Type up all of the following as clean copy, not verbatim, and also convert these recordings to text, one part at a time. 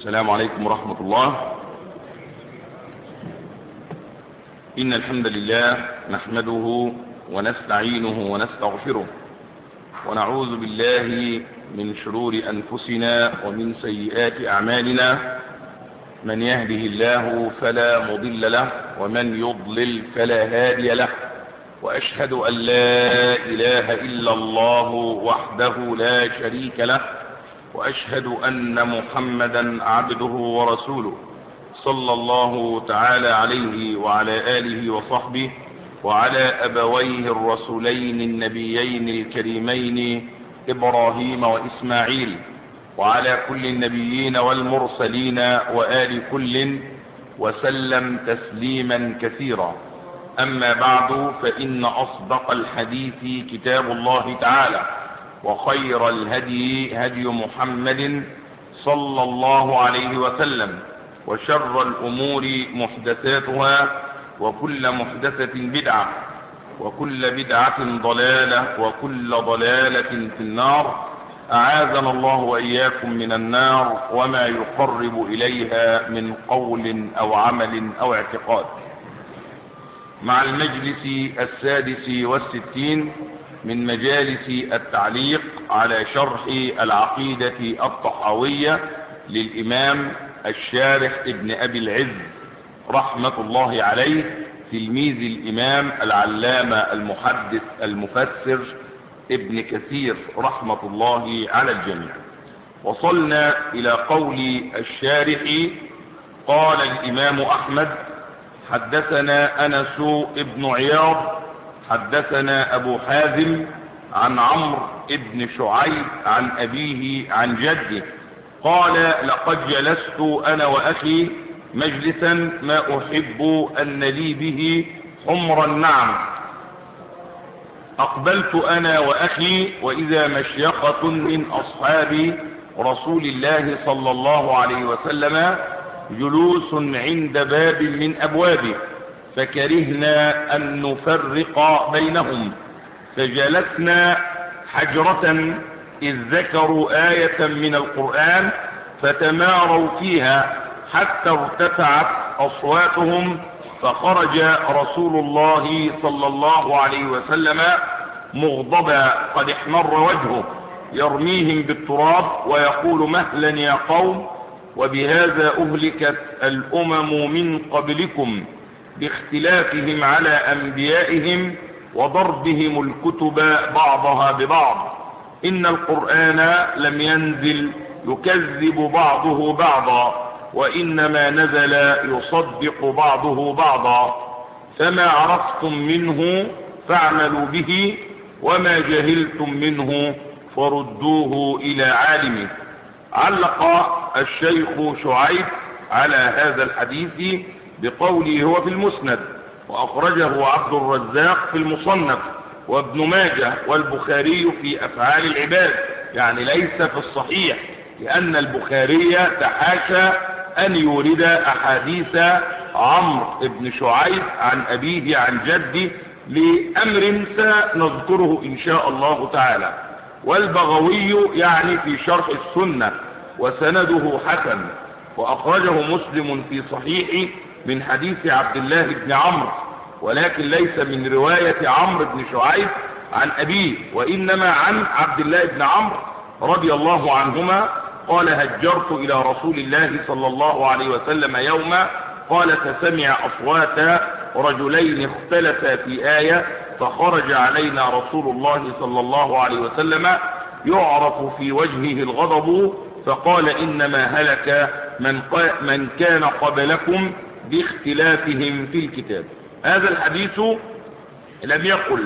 السلام عليكم ورحمة الله. إن الحمد لله نحمده ونستعينه ونستغفره ونعوذ بالله من شرور أنفسنا ومن سيئات أعمالنا. من يهده الله فلا مضل له ومن يضلل فلا هادي له، وأشهد أن لا إله إلا الله وحده لا شريك له، وأشهد أن محمدا عبده ورسوله صلى الله تعالى عليه وعلى آله وصحبه وعلى أبويه الرسولين النبيين الكريمين إبراهيم وإسماعيل، وعلى كل النبيين والمرسلين وآل كل وسلم تسليما كثيرا. أما بعد، فإن أصدق الحديث كتاب الله تعالى، وخير الهدي هدي محمد صلى الله عليه وسلم، وشر الأمور محدثاتها، وكل محدثة بدعة، وكل بدعة ضلالة، وكل ضلالة في النار. أعاذنا الله وإياكم من النار وما يقرب إليها من قول أو عمل أو اعتقاد. مع المجلس 66 من مجالس التعليق على شرح العقيدة الطحاوية للإمام الشارح ابن أبي العز رحمة الله عليه، تلميذ الإمام العلامة المحدث المفسر ابن كثير رحمة الله على الجميع. وصلنا إلى قول الشارح: قال الإمام أحمد: حدثنا أنس بن عياض حدثنا أبو حازم عن عمرو بن شعيب عن أبيه عن جده قال: لقد جلست أنا وأخي مجلسا ما أحب أن لي به حمر النعم. أقبلت أنا وأخي وإذا مشيخة من أصحاب رسول الله صلى الله عليه وسلم جلوس عند باب من أبوابه، فكرهنا أن نفرق بينهم، فجلسنا حجرة إذ ذكروا آية من القرآن فتماروا فيها حتى ارتفعت أصواتهم، فخرج رسول الله صلى الله عليه وسلم مغضبا قد احمر وجهه يرميهم بالتراب ويقول: مهلا يا قوم، وبهذا أهلكت الأمم من قبلكم باختلافهم على أنبيائهم وضربهم الكتب بعضها ببعض. إن القرآن لم ينزل يكذب بعضه بعضا، وإنما نزل يصدق بعضه بعضا، فما عرفتم منه فاعملوا به، وما جهلتم منه فردوه إلى عالمه. علق الشيخ شعيب على هذا الحديث بقوله: هو في المسند، وأخرجه عبد الرزاق في المصنف، وابن ماجه والبخاري في أفعال العباد، يعني ليس في الصحيح، لأن البخاري تحاشى أن يورد أحاديث عمرو بن شعيب عن أبيه عن جده لأمر سنذكره إن شاء الله تعالى. والبغوي يعني في شرح السنة وسنده حسن، وأخرجه مسلم في صحيح من حديث عبد الله بن عمرو، ولكن ليس من رواية عمرو بن شعيب عن أبيه، وإنما عن عبد الله بن عمرو رضي الله عنهما قال: هجرت إلى رسول الله صلى الله عليه وسلم يوما، قال: فسمع أصوات رجلين اختلفا في آية، فخرج علينا رسول الله صلى الله عليه وسلم يعرف في وجهه الغضب، فقال: إنما هلك من كان قبلكم باختلافهم في الكتاب. هذا الحديث لم يقل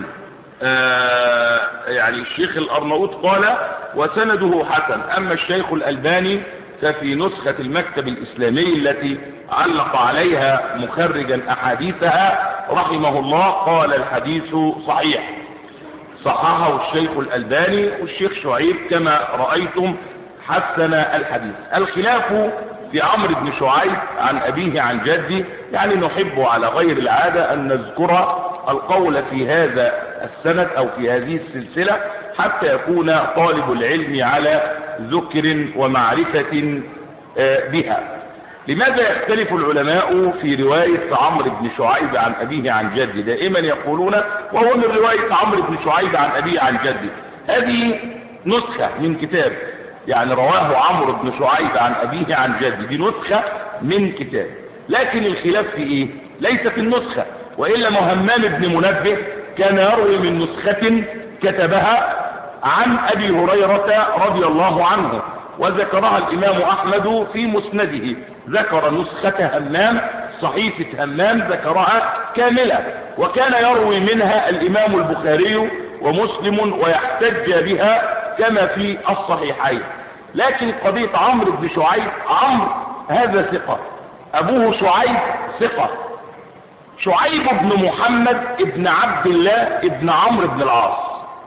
يعني الشيخ الأرناؤوط قال وسنده حسن، أما الشيخ الألباني ففي نسخة المكتب الإسلامي التي علق عليها مخرجا أحاديثها رحمه الله قال: الحديث صحيح، صححه الشيخ الألباني، والشيخ شعيب كما رأيتم حسن الحديث. الخلاف في عمرو بن شعيب عن أبيه عن جده، يعني نحب على غير العادة أن نذكر القول في هذا السند أو في هذه السلسلة حتى يكون طالب العلم على ذكر ومعرفة بها. لماذا يختلف العلماء في رواية عمرو بن شعيب عن أبيه عن جده؟ دائما يقولون وهو من رواية عمرو بن شعيب عن أبيه عن جده. هذه نسخة من كتاب، يعني رواه عمرو بن شعيب عن أبيه عن جده، دي نسخة من كتاب. لكن الخلاف في إيه؟ ليس في النسخة، وإلا همام بن منبه كان يروي من نسخة كتبها عن أبي هريرة رضي الله عنه، وذكرها الإمام أحمد في مسنده، ذكر نسخة همام، صحيفة همام ذكرها كاملة، وكان يروي منها الإمام البخاري ومسلم ويحتج بها كما في الصحيحين. لكن قضية عمرو بن شعيب، عمرو هذا ثقة، أبوه شعيب ثقة، شعيب بن محمد ابن عبد الله ابن عمرو بن العاص.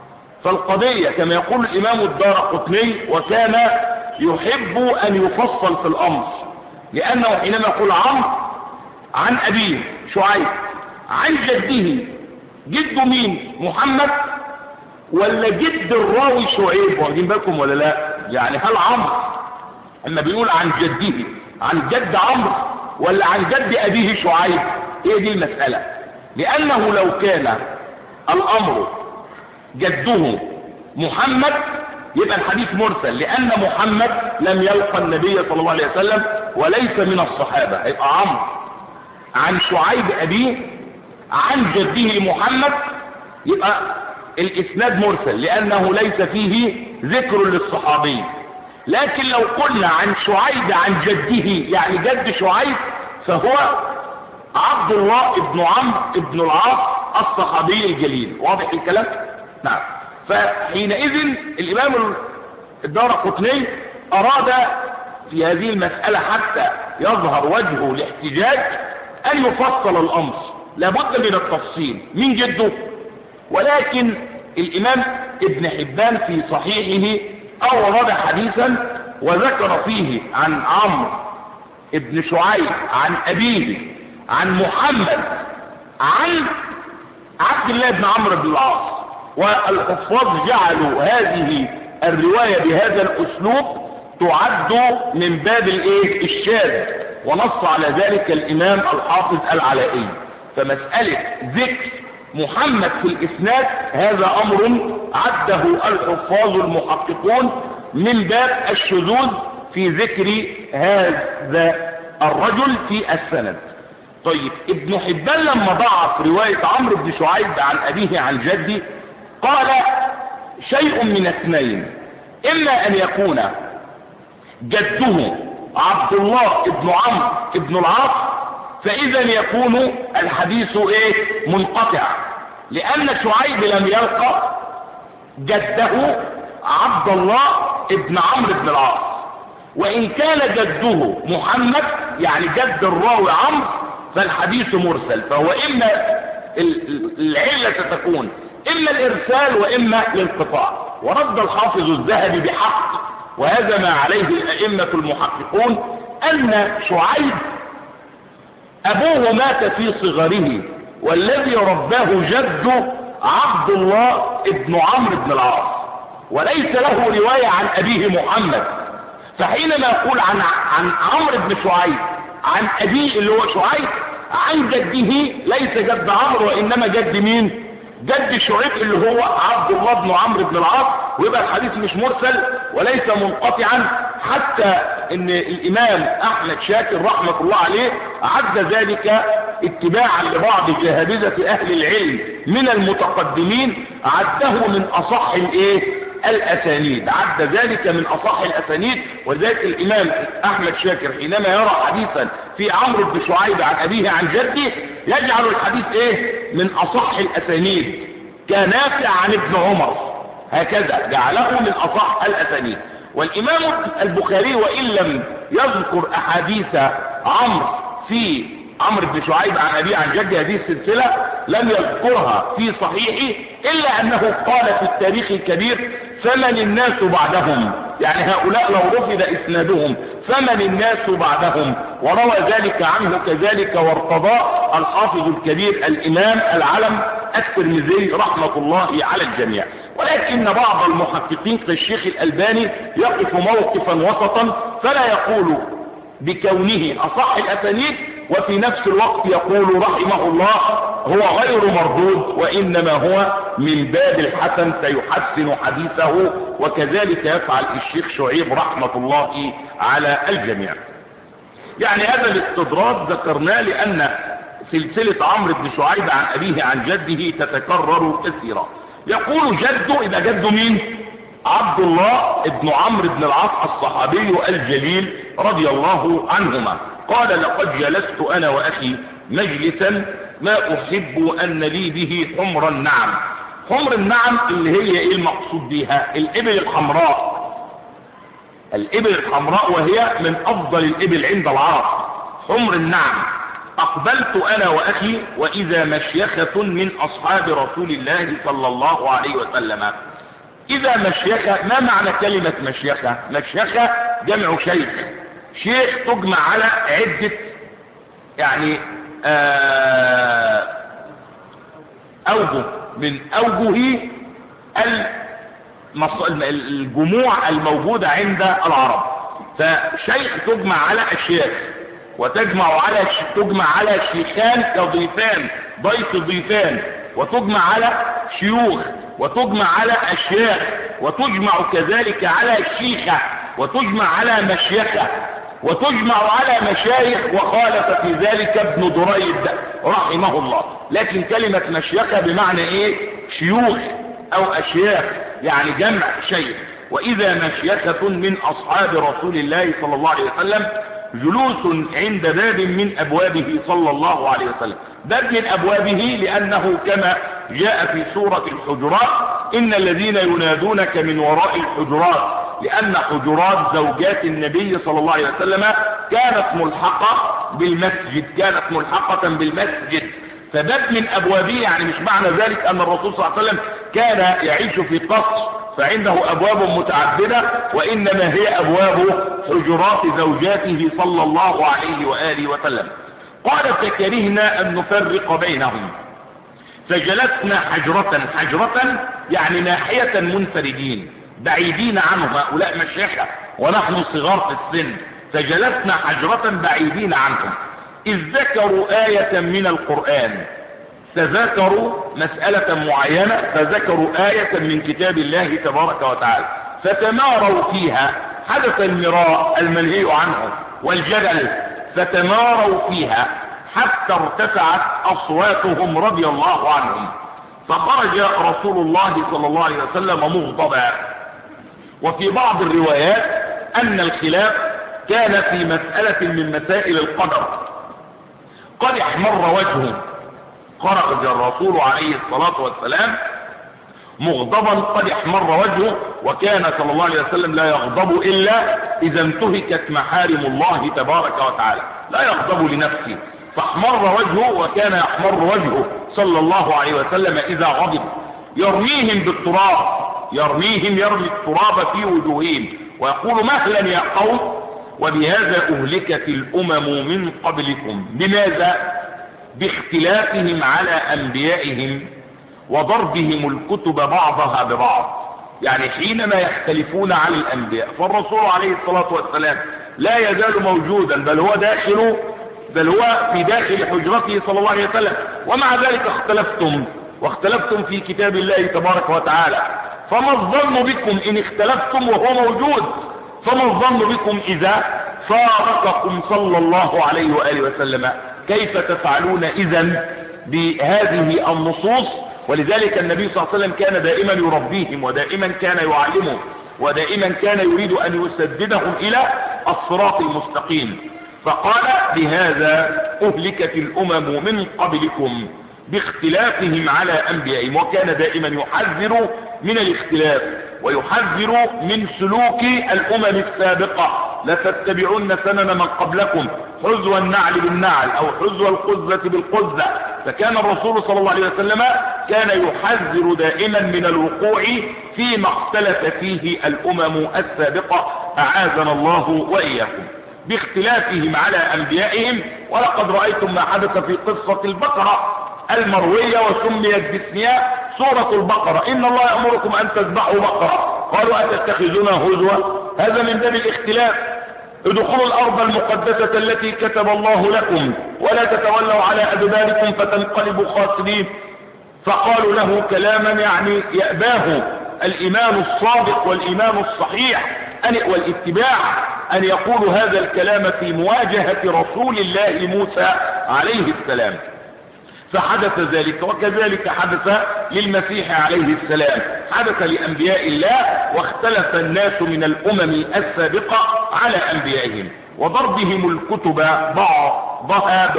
فالقضية كما يقول الإمام الدارقطني وكان يحب أن يفصل في الأمر، لأنه حينما يقول عمرو عن أبيه شعيب عن جده، جده مين؟ محمد ولا جد الراوي شعيب؟ واخدين بالكم ولا لا؟ يعني هل عمرو اما بيقول عن جده عن جد عمرو ولا عن جد أبيه شعيب؟ ايه دي المسألة. لأنه لو كان الأمر جده محمد يبقى الحديث مرسل، لأن محمد لم يلقى النبي صلى الله عليه وسلم وليس من الصحابة. يبقى عمرو عن شعيب أبيه عن جده محمد، يبقى الإسناد مرسل لأنه ليس فيه ذكر للصحابي. لكن لو قلنا عن شعيب عن جده يعني جد شعيب، فهو عبد الله ابن عمرو ابن العاص الصحابي الجليل. واضح الكلام؟ نعم. فحينئذ الإمام الدارقطني أراد في هذه المسألة حتى يظهر وجهه الاحتجاج أن يفصل الأمر، لابد من التفصيل من جده. ولكن الإمام ابن حبان في صحيحه أورد حديثا وذكر فيه عن عمرو ابن شعيب عن أبيه عن محمد عن عبد الله بن عمرو بن العاص. والحفاظ جعلوا هذه الرواية بهذا الأسلوب تعد من باب الشاذ، ونص على ذلك الإمام الحافظ العلائي. فمسألة ذكر محمد في الإسناد هذا أمر عده الحفاظ المحققون من باب الشذوذ في ذكر هذا الرجل في السند. طيب، ابن حبان لما ضعف رواية عمرو بن شعيب عن أبيه عن جده قال شيء من اثنين: إما أن يكون جده عبد الله ابن عمرو ابن العاص، فإذا يكون الحديث منقطع، لأن شعيب لم يلقى جده عبد الله ابن عمرو بن العاص. وإن كان جده محمد يعني جد الراوي عمرو فالحديث مرسل، فهو إما العلة ستكون إما الإرسال وإما الانقطاع. ورد الحافظ الذهبي بحق، وهذا ما عليه الأئمة المحققون، أن شعيب أبوه مات في صغره، والذي رباه جده عبد الله ابن عمرو بن العاص، وليس له رواية عن أبيه محمد. فحينما يقول عن عمرو بن شعيب عن أبيه اللي هو شعيب عن جده، ليس جد عمرو وإنما جد مين؟ جد شعيب اللي هو عبد الله بن عمرو بن العاص. ويبقى الحديث مش مرسل وليس منقطعا، حتى ان الامام احمد شاكر رحمة الله عليه عد ذلك اتباعا لبعض جهابذة اهل العلم من المتقدمين، عده من اصح الاسانيد، عد ذلك من اصح الاسانيد. ولذلك الامام احمد شاكر حينما يرى حديثا في عمرو بن شعيب عن ابيه عن جده يجعل الحديث من اصح الاسانيد، كنافع عن ابن عمر، هكذا جعله من اصح الاسانيد. والامام البخاري وان لم يذكر احاديث عمرو بن شعيب عن ابيه عن جده هذه السلسله لم يذكرها في صحيحه، الا انه قال في التاريخ الكبير: فمن الناس بعدهم، يعني هؤلاء لو رفض اسنادهم فمن الناس بعدهم. وروى ذلك عنه كذلك وارتضاه الحافظ الكبير الامام العلم الترمذي رحمة الله على الجميع. ولكن بعض المحققين كالشيخ الألباني يقف موقفا وسطا، فلا يقول بكونه أصح الأسانيد، وفي نفس الوقت يقول رحمه الله هو غير مردود وإنما هو من باب الحسن سيحسن حديثه، وكذلك يفعل الشيخ شعيب رحمة الله على الجميع. يعني هذا الاستدراج ذكرناه لأن سلسلة عمرو بن شعيب عن أبيه عن جده تتكرر كثيرا. يقول جده، إذا جده مين؟ عبد الله بن عمرو بن العاص الصحابي الجليل رضي الله عنهما، قال لقد جلست أنا وأخي مجلسا ما أحب أن لي به حمر النعم. حمر النعم اللي هي إيه المقصود بها؟ الإبل الحمراء، الإبل الحمراء وهي من أفضل الإبل عند العرب، حمر النعم. أقبلت أنا وأخي وإذا مشيخة من أصحاب رسول الله صلى الله عليه وسلم. إذا مشيخة، ما معنى كلمة مشيخة؟ مشيخة جمع شيخ، شيخ تجمع على عدة يعني أوجه من أوجه الجموع الموجودة عند العرب. فشيخ تجمع على الشيخ، وتجمع على شيخان كضيفان، ضيف ضيفان، وتجمع على شيوخ، وتجمع على أشياخ، وتجمع كذلك على الشيخة، وتجمع على مشيخة، وتجمع على مشايخ، وخالف في ذلك ابن دريد رحمه الله. لكن كلمة مشيخة بمعنى ايه؟ شيوخ او اشياخ، يعني جمع شيخ. واذا مشيخة من اصحاب رسول الله صلى الله عليه وسلم جلوس عند باب من ابوابه صلى الله عليه وسلم. باب من ابوابه لانه كما جاء في سورة الحجرات ان الذين ينادونك من وراء الحجرات، لأن حجرات زوجات النبي صلى الله عليه وسلم كانت ملحقة بالمسجد، فباب من أبوابه يعني مش معنى ذلك أن الرسول صلى الله عليه وسلم كان يعيش في قصر فعنده أبواب متعددة، وإنما هي أبواب حجرات زوجاته صلى الله عليه وآله وسلم. قال فكرهنا أن نفرق بينهم فجلسنا حجرة يعني ناحية منفردين بعيدين عنه، هؤلاء مشيخة ونحن صغار في السن، فجلسنا حجرة بعيدين عنهم. إذ ذكروا آية من القرآن، فذكروا مسألة معينة، فذكروا آية من كتاب الله تبارك وتعالى، فتماروا فيها، حدث المراء المنهي عنه والجدل، فتماروا فيها حتى ارتفعت أصواتهم رضي الله عنهم، فخرج رسول الله صلى الله عليه وسلم مغضبا. وفي بعض الروايات أن الخلاف كان في مسألة من مسائل القدر، قد احمر وجهه، خرج الرسول عليه الصلاة والسلام مغضبا قد احمر وجهه، وكان صلى الله عليه وسلم لا يغضب إلا إذا انتهكت محارم الله تبارك وتعالى، لا يغضب لنفسه، فاحمر وجهه، وكان يحمر وجهه صلى الله عليه وسلم إذا غضب. يرمي التراب في وجوههم ويقول مهلا يا قوم، وبهذا أهلكت الأمم من قبلكم. بماذا؟ باختلافهم على أنبيائهم وضربهم الكتب بعضها ببعض. يعني حينما يختلفون عن الأنبياء فالرسول عليه الصلاة والسلام لا يزال موجودا، بل هو في داخل حجرته صلى الله عليه وسلم، ومع ذلك واختلفتم في كتاب الله تبارك وتعالى. فما الظن بكم إن اختلفتم وهو موجود؟ فما الظن بكم إذا فارقكم صلى الله عليه وآله وسلم؟ كيف تفعلون إذن بهذه النصوص؟ ولذلك النبي صلى الله عليه وسلم كان دائما يربيهم، ودائما كان يعلمهم، ودائما كان يريد أن يسددهم إلى الصراط المستقيم. فقال بهذا أهلكت الأمم من قبلكم باختلافهم على أنبيائهم، وكان دائما يحذر من الاختلاف ويحذر من سلوك الأمم السابقة. لتتبعن سنن من قبلكم حذو النعل بالنعل أو حذو القزة بالقزة. فكان الرسول صلى الله عليه وسلم كان يحذر دائما من الوقوع فيما اختلف فيه الأمم السابقة، أعاذنا الله وإياكم، باختلافهم على أنبيائهم. ولقد رأيتم ما حدث في قصة البقرة المروية وسميت باسمها سورة البقرة. إن الله يأمركم أن تذبحوا بقرة، قالوا أتتخذون هزوا؟ هذا من باب الاختلاف. ادخلوا الأرض المقدسة التي كتب الله لكم ولا تتولوا على أدباركم فتنقلبوا خاسرين. فقالوا له كلاما يعني يأباه الإيمان الصادق والإيمان الصحيح والاتباع أن يقولوا هذا الكلام في مواجهة رسول الله موسى عليه السلام. فحدث ذلك، وكذلك حدث للمسيح عليه السلام، حدث لأنبياء الله، واختلف الناس من الأمم السابقة على أنبيائهم وضربهم الكتب بعضها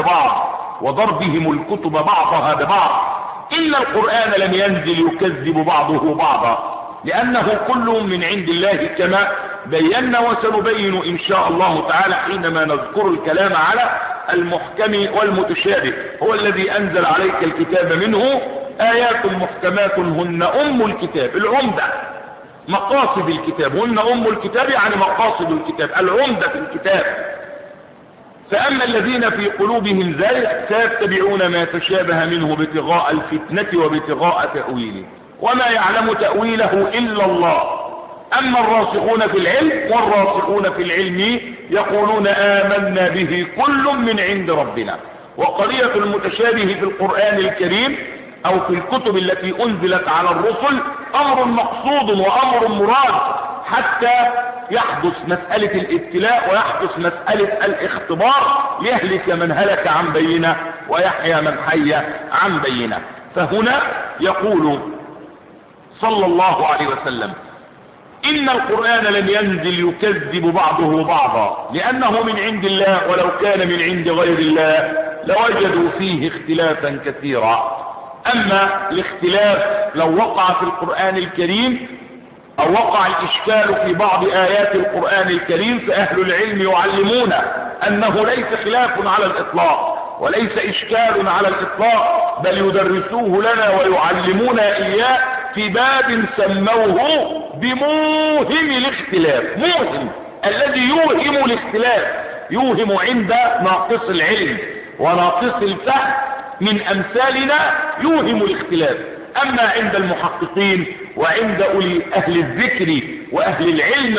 ببعض. إن القرآن لم ينزل يكذب بعضه بعضا، لأنه كل من عند الله كما بينا وسنبين إن شاء الله تعالى حينما نذكر الكلام على المحكم والمتشابه. هو الذي أنزل عليك الكتاب منه آيات محكمات هن أم الكتاب، العمدة مقاصد الكتاب، هن أم الكتاب يعني مقاصد الكتاب، العمدة في الكتاب. فأما الذين في قلوبهم زيغ فيتبعون ما تشابه منه ابتغاء الفتنة وابتغاء تأويله وما يعلم تأويله إلا الله. أما الراسخون في العلم والراسخون في العلم يقولون آمنا به كل من عند ربنا. وقضية المتشابه في القرآن الكريم أو في الكتب التي أنزلت على الرسل أمر مقصود وأمر مراد، حتى يحدث مسألة الابتلاء ويحدث مسألة الاختبار ليهلك من هلك عن بينه ويحيى من حي عن بينه. فهنا يقول صلى الله عليه وسلم إن القرآن لم ينزل يكذب بعضه بعضا لأنه من عند الله، ولو كان من عند غير الله لوجدوا فيه اختلافا كثيرا. أما الاختلاف لو وقع في القرآن الكريم أو وقع الإشكال في بعض آيات القرآن الكريم فأهل العلم يعلمون أنه ليس خلاف على الإطلاق وليس إشكال على الإطلاق، بل يدرسوه لنا ويعلمون إياه في باب سموه بموهم الاختلاف. موهم الذي يوهم الاختلاف، يوهم عند ناقص العلم وناقص الفهم من أمثالنا يوهم الاختلاف. أما عند المحققين وعند أولي أهل الذكر وأهل العلم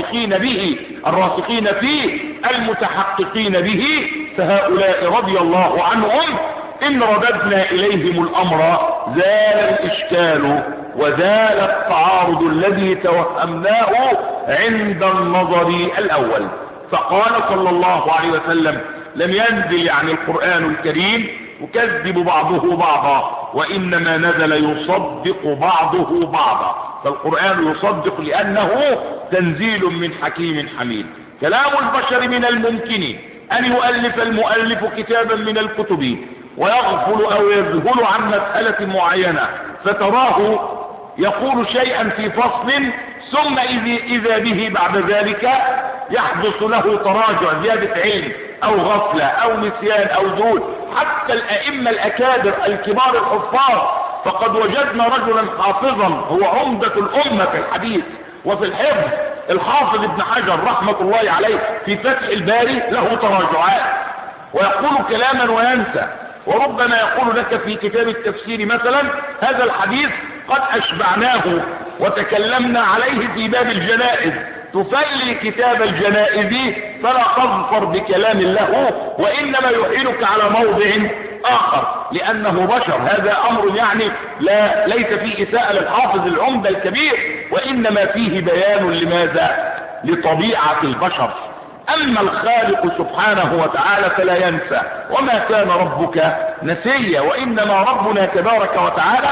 الراسخين فيه المتحققين به فهؤلاء رضي الله عنهم إن رددنا إليهم الأمر زال الإشكال وزال التعارض الذي توهمناه عند النظر الأول. فقال صلى الله عليه وسلم لم ينزل يعني القرآن الكريم يكذب بعضه بعضا، وإنما نزل يصدق بعضه بعضا. فالقرآن يصدق لأنه تنزيل من حكيم حميد. كلام البشر من الممكن أن يؤلف المؤلف كتابا من الكتب ويغفل أو يذهل عن مسألة معينة فتراه يقول شيئا في فصل ثم إذا به بعد ذلك يحدث له تراجع، زيادة علم أو غفلة أو نسيان أو ذهول. حتى الأئمة الأكابر الكبار الحفاظ فقد وجدنا رجلا حافظا هو عمدة الأمة في الحديث وفي الحفظ، الحافظ ابن حجر رحمة الله عليه في فتح الباري له تراجعات ويقول كلاما وينسى، وربما يقول لك في كتاب التفسير مثلا هذا الحديث قد أشبعناه وتكلمنا عليه في باب الجنائز، تفلي كتاب الجنائز فلا تظفر بكلام له وإنما يحيلك على موضع آخر لأنه بشر. هذا أمر يعني ليس فيه إساءة للحافظ العمدة الكبير، وإنما فيه بيان لماذا؟ لطبيعة البشر. أما الخالق سبحانه وتعالى فلا ينسى، وما كان ربك نسيا، وإنما ربنا تبارك وتعالى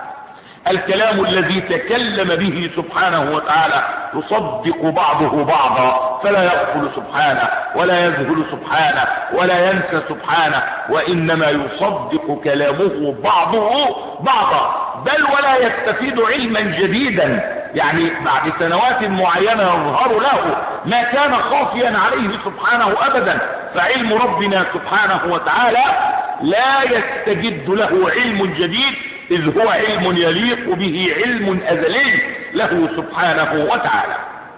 الكلام الذي تكلم به سبحانه وتعالى يصدق بعضه بعضا، فلا يغفل سبحانه ولا يذهل سبحانه ولا ينسى سبحانه، وإنما يصدق كلامه بعضه بعضا، بل ولا يستفيد علما جديدا، يعني بعد سنوات معينة يظهر له ما كان خافيا عليه سبحانه أبدا. فعلم ربنا سبحانه وتعالى لا يستجد له علم جديد، إذ هو علم يليق به، علم أزلي له سبحانه وتعالى.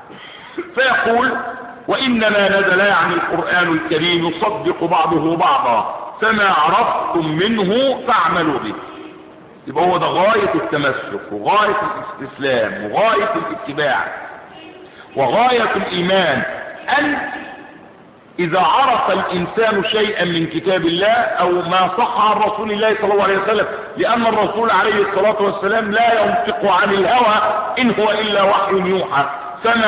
فيقول وإنما نزل يعني القرآن الكريم يصدق بعضه بعضا، فما عرفتم منه فاعملوا به. يبقى هو ده غاية التمسك وغاية الاستسلام وغاية الاتباع وغاية الإيمان، أن إذا عرف الإنسان شيئا من كتاب الله أو ما صح عن رسول الله صلى الله عليه وسلم، لأن الرسول عليه الصلاة والسلام لا ينطق عن الهوى إن هو إلا وحي يوحى، فما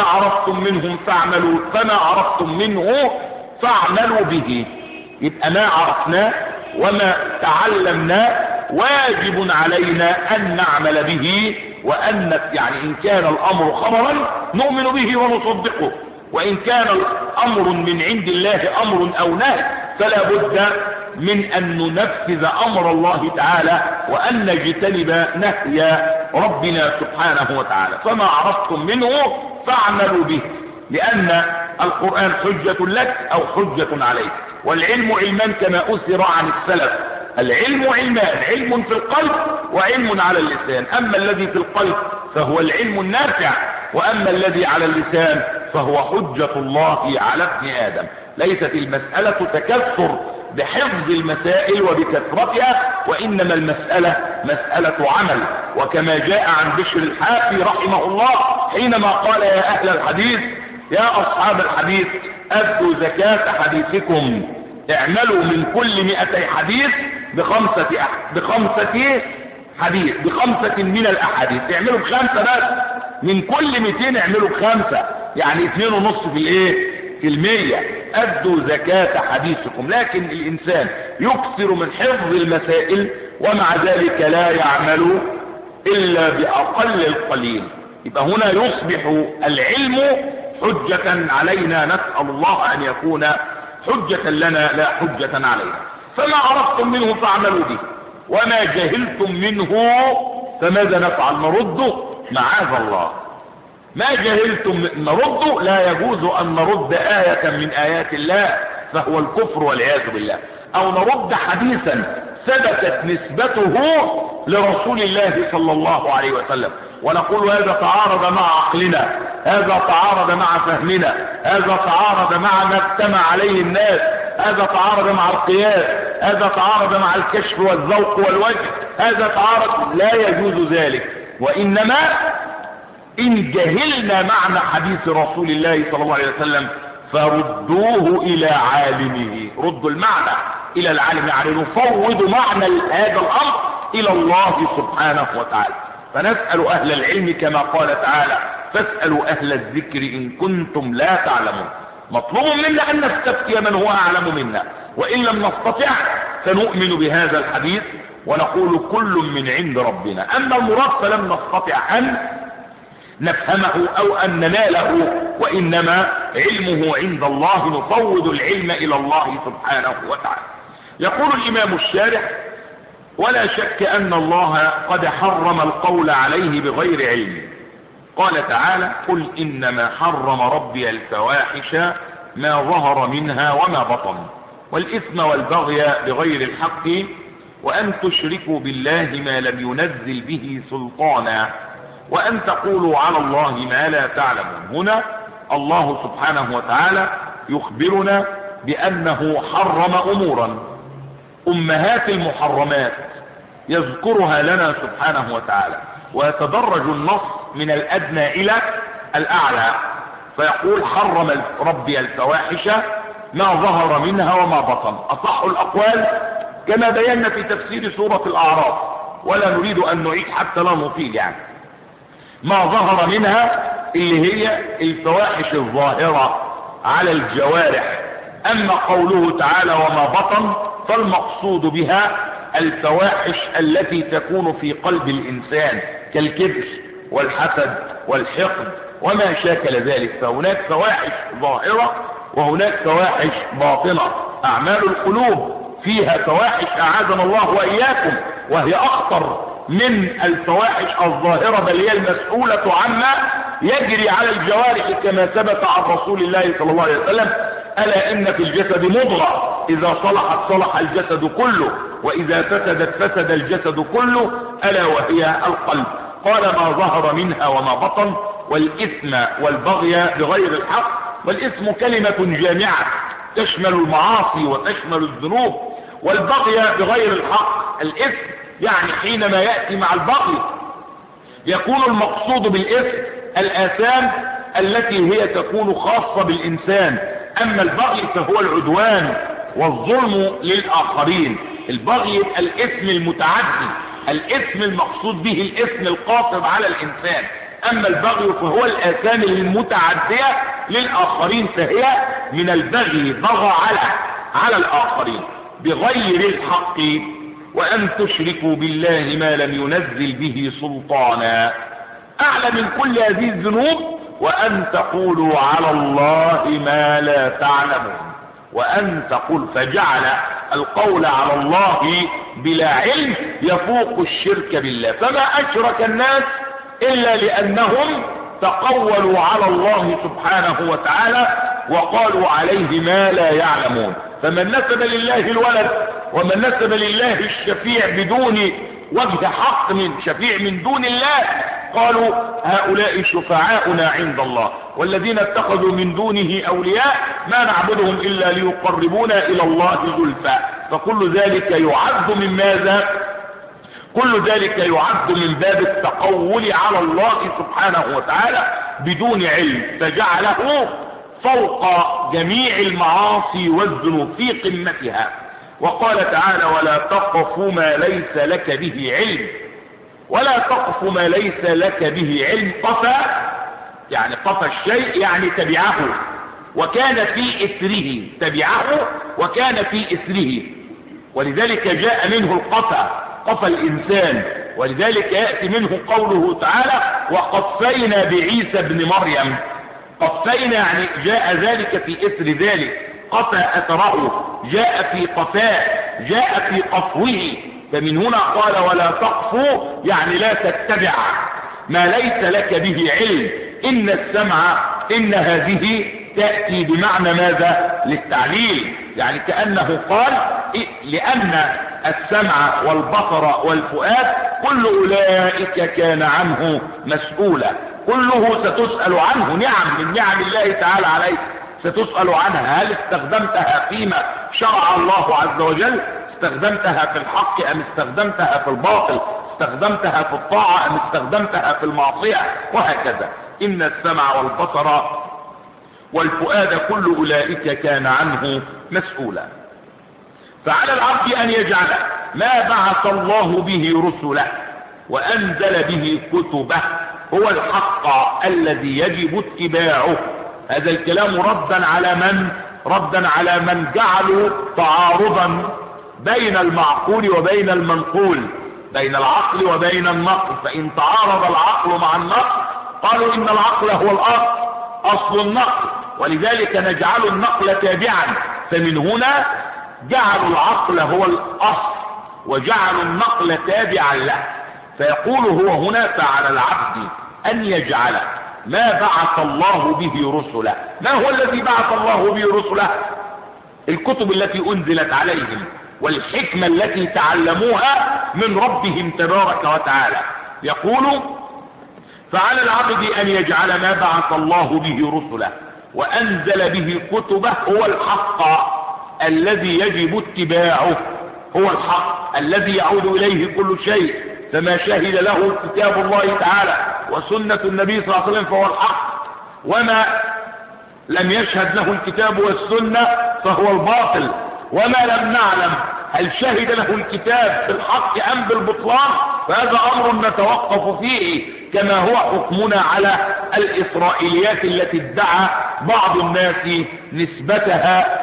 عرفتم منه فاعملوا به. يبقى ما عرفناه وما تعلمناه واجب علينا أن نعمل به، وأن يعني إن كان الأمر خبرا نؤمن به ونصدقه، وإن كان الأمر من عند الله أمر أو نهي فلا بد من أن ننفذ أمر الله تعالى وأن نجتنب نهي ربنا سبحانه وتعالى. فما عرفتم منه فاعملوا به، لأن القرآن حجة لك أو حجة عليك. والعلم علمان كما أثر عن السلف، العلم علمان، علم في القلب وعلم على اللسان. أما الذي في القلب فهو العلم النافع، وأما الذي على اللسان فهو حجة الله على ابن آدم. ليست المسألة تكثر بحفظ المسائل وبكثرتها، وإنما المسألة مسألة عمل. وكما جاء عن بشر الحافي رحمه الله حينما قال: يا أهل الحديث، يا أصحاب الحديث، أدوا زكاة حديثكم، اعملوا من كل 200 حديث بخمسة من الأحاديث. اعملوا ب5 بس، من كل 200 اعملوا ب5، يعني 2.5%. أدوا زكاة حديثكم. لكن الإنسان يكثر من حفظ المسائل ومع ذلك لا يعمل إلا بأقل القليل. يبقى هنا يصبح العلم حجة علينا، نسأل الله أن يكون حجة لنا لا حجة علينا. فما عرفتم منه فاعملوا به، وما جهلتم منه فماذا نفعل؟ نرده؟ معاذ الله. ما جهلتم نرده، لا يجوز أن نرد آية من آيات الله فهو الكفر والعياذ بالله، أو نرد حديثا ثبتت نسبته لرسول الله صلى الله عليه وسلم ونقول هذا تعارض مع عقلنا، هذا تعارض مع فهمنا، هذا تعارض مع ما اجتمع عليه الناس، هذا تعارض مع القياس، هذا تعارض مع الكشف والذوق والوجه، هذا تعارض. لا يجوز ذلك. وإنما إن جهلنا معنى حديث رسول الله صلى الله عليه وسلم فردوه إلى عالمه. ردوا المعنى إلى العالم، يعني نفوض معنى هذا الأمر إلى الله سبحانه وتعالى. فنسأل أهل العلم كما قال تعالى: فاسألوا أهل الذكر إن كنتم لا تعلمون. مطلوب منا أن نستفتي من هو أعلم منا، وإن لم نستطع فنؤمن بهذا الحديث ونقول كل من عند ربنا. أما المراد فلم نستطع أن نفهمه أو أن نناله، وإنما علمه عند الله، نفوض العلم إلى الله سبحانه وتعالى. يقول الإمام الشارح: ولا شك أن الله قد حرم القول عليه بغير علم. قال تعالى: قل إنما حرم ربي الفواحش ما ظهر منها وما بطن والإثم والبغي بغير الحق وأن تشركوا بالله ما لم ينزل به سلطانا وأن تقولوا على الله ما لا تعلمون. هنا الله سبحانه وتعالى يخبرنا بأنه حرم أمورا أمهات المحرمات يذكرها لنا سبحانه وتعالى، ويتدرج النص من الأدنى إلى الأعلى، فيقول: حرم ربي الفواحش ما ظهر منها وما بطن. أصح الأقوال كما بينا في تفسير سورة الأعراف، ولا نريد أن نعيد حتى لا نطيل، يعني ما ظهر منها اللي هي الفواحش الظاهرة على الجوارح. أما قوله تعالى وما بطن فالمقصود بها الفواحش التي تكون في قلب الإنسان كالكبر والحسد والحقد وما شاكل ذلك. فهناك فواحش ظاهرة وهناك فواحش باطنة. أعمال القلوب فيها فواحش أعاذنا الله وإياكم، وهي أخطر من الفواحش الظاهرة، بل هي المسؤولة عما يجري على الجوارح كما ثبت عن رسول الله صلى الله عليه وسلم: ألا إن في الجسد مضغة إذا صلحت صلح الجسد كله وإذا فسدت فسد الجسد كله ألا وهي القلب. قال: ما ظهر منها وما بطن والإثم والبغي بغير الحق. والإثم كلمة جامعة تشمل المعاصي وتشمل الذنوب، والبغي بغير الحق الإثم يعني حينما يأتي مع البغي يكون المقصود بالإثم الآثام التي هي تكون خاصة بالإنسان أما البغي فهو العدوان والظلم للآخرين. البغي الإثم المتعدي، الإثم المقصود به الإثم القاصد على الإنسان. أما البغي فهو الآثام المتعدية للآخرين، فهي من البغي، بغى على الآخرين بغير الحق، وأن تشركوا بالله ما لم ينزل به سلطانا، أعلى من كل هذه الذنوب، وأن تقولوا على الله ما لا تعلمون. وأن تقول، فجعل القول على الله بلا علم يفوق الشرك بالله، فما أشرك الناس إلا لأنهم تقولوا على الله سبحانه وتعالى وقالوا عليه ما لا يعلمون. فمن نسب لله الولد ومن نسب لله الشفيع بدون وجه حق، من شفيع من دون الله، قالوا هؤلاء شفعاؤنا عند الله، والذين اتخذوا من دونه أولياء ما نعبدهم إلا ليقربونا إلى الله زلفى. فكل ذلك يعد من ماذا؟ كل ذلك يعد من باب التقول على الله سبحانه وتعالى بدون علم، فجعله فوق جميع المعاصي والذنوب في قمتها. وقال تعالى: ولا تقف ما ليس لك به علم. ولا تقف ما ليس لك به علم. قفى يعني قفى الشيء، يعني تبعه وكان في إثره، تبعه وكان في إثره، ولذلك جاء منه القفى، قفى الإنسان، ولذلك يأتي منه قوله تعالى: وقفينا بعيسى ابن مريم. قفينا يعني جاء ذلك في إثر ذلك، قفى أثره، جاء في قفاه، جاء في قفوه. فمن هنا قال: ولا تقف يعني لا تتبع ما ليس لك به علم. إن السمع، إن هذه تأتي بمعنى ماذا؟ للتعليل، يعني كأنه قال لأن السمع والبصر والفؤاد كل أولئك كان عنه مسؤولا، كله ستسأل عنه، نعم من نعم الله تعالى عليك ستسأل عنها. هل استخدمتها فيما شرع الله عز وجل؟ استخدمتها في الحق أم استخدمتها في الباطل؟ استخدمتها في الطاعة أم استخدمتها في المعصية؟ وهكذا. إن السمع والبصر والفؤاد كل أولئك كان عنه مسؤولا. فعلى العبد أن يجعل ما بعث الله به رسله وأنزل به كتبه هو الحق الذي يجب اتباعه. هذا الكلام ردا على من؟ ردا على من جعلوا تعارضا بين المعقول وبين المنقول، بين العقل وبين النقل. فإن تعارض العقل مع النقل قالوا إن العقل هو الأصل، أصل النقل، ولذلك نجعل النقل تابعا. فمن هنا جعلوا العقل هو الأصل وجعلوا النقل تابعا له. فيقول هو هنا: فعلى العبد أن يجعل ما بعث الله به رسله. ما هو الذي بعث الله به رسله؟ الكتب التي أنزلت عليهم والحكمة التي تعلموها من ربهم تبارك وتعالى. يقول: فعلى العبد أن يجعل ما بعث الله به رسله وأنزل به كتبه هو الحق الذي يجب اتباعه، هو الحق الذي يعود إليه كل شيء. فما شهد له كتاب الله تعالى وسنة النبي صلى الله عليه وسلم فهو الحق، وما لم يشهد له الكتاب والسنة فهو الباطل. وما لم نعلم هل شهد له الكتاب بالحق أم بالبطلان فهذا أمر نتوقف فيه، كما هو حكمنا على الإسرائيليات التي ادعى بعض الناس نسبتها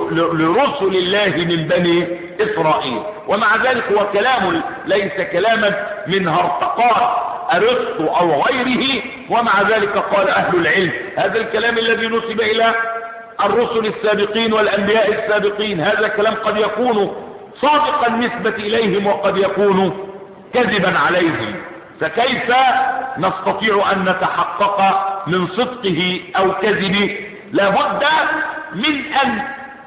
لرسل الله من بني إسرائيل. ومع ذلك هو كلام ليس كلاما من هرطقات أرسطو أو غيره. ومع ذلك قال أهل العلم هذا الكلام الذي نسب إلى الرسل السابقين والأنبياء السابقين هذا الكلام قد يكون صادقا نسبة إليهم وقد يكون كذبا عليهم، فكيف نستطيع أن نتحقق من صدقه أو كذبه؟ لابد من أن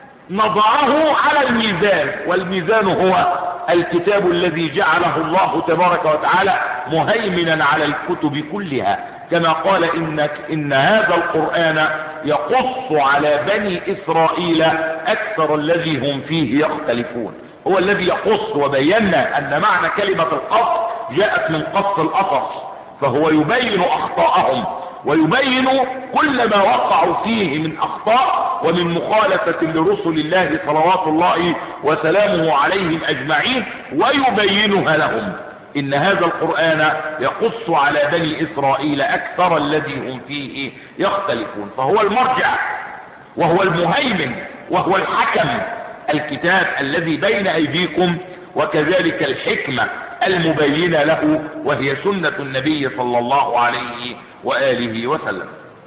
نضعه على الميزان، والميزان هو الكتاب الذي جعله الله تبارك وتعالى مهيمنا على الكتب كلها، كما قال إن هذا القرآن يقص على بني إسرائيل أكثر الذي هم فيه يختلفون. هو الذي يقص، وبينا أن معنى كلمة القص جاءت من قص القصص، فهو يبين أخطاءهم ويبين كل ما وقعوا فيه من أخطاء ومن مخالفة لرسل الله صلوات الله وسلامه عليهم أجمعين، ويبينها لهم. إن هذا القرآن يقص على بني إسرائيل أكثر الذي هم فيه يختلفون، فهو المرجع وهو المهيمن وهو الحكم، الكتاب الذي بين أيديكم، وكذلك الحكمة المبينة له وهي سنة النبي صلى الله عليه وآله وسلم.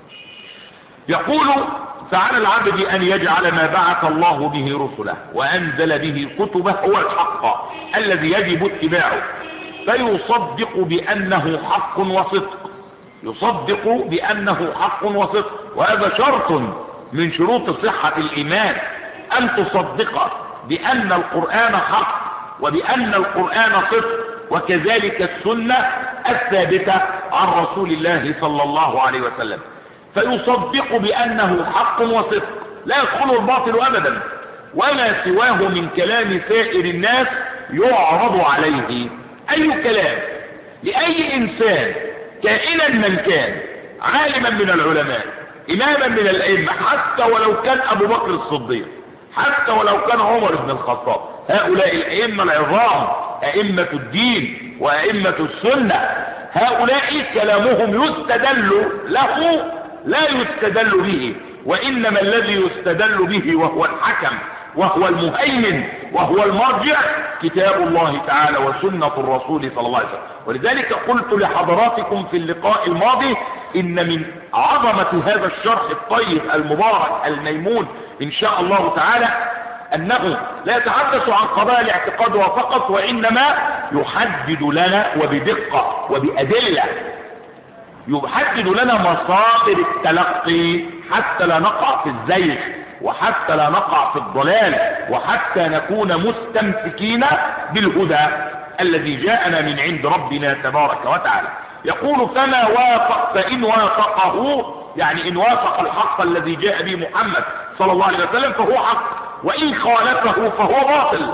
يقول فعلى العبد أن يجعل ما بعث الله به رسله وأنزل به كتبه هو الحق الذي يجب اتباعه، فيصدق بأنه حق وصدق، يصدق بأنه حق وصدق، وهذا شرط من شروط صحة الإيمان، أن تصدق بأن القرآن حق وبأن القرآن صدق، وكذلك السنة الثابتة عن رسول الله صلى الله عليه وسلم. فيصدق بأنه حق وصدق، لا يدخل الباطل أبدا، وما سواه من كلام سائر الناس يعرض عليه. أي كلام لأي إنسان كائنا من كان، عالما من العلماء، إماما من الأئمة، حتى ولو كان أبو بكر الصديق، حتى ولو كان عمر بن الخطاب، هؤلاء الأئمة العظام، أئمة الدين وأئمة السنة، هؤلاء كلامهم يستدل له لا يستدل به، وإنما الذي يستدل به وهو الحكم وهو المهيمن وهو المرجع كتاب الله تعالى وسنة الرسول صلى الله عليه وسلم. ولذلك قلت لحضراتكم في اللقاء الماضي إن من عظمة هذا الشرح الطيب المبارك الميمون إن شاء الله تعالى أنه لا يتحدث عن قضايا الاعتقاد فقط، وإنما يحدد لنا وبدقة وبأدلة، يحدد لنا مصادر التلقي حتى لا نقع في الزيغ وحتى لا نقع في الضلال، وحتى نكون مستمسكين بالهدى الذي جاءنا من عند ربنا تبارك وتعالى. يقول فما وافق، فإن وافقه يعني إن وافق الحق الذي جاء به محمد صلى الله عليه وسلم فهو حق، وإن خالفه فهو باطل.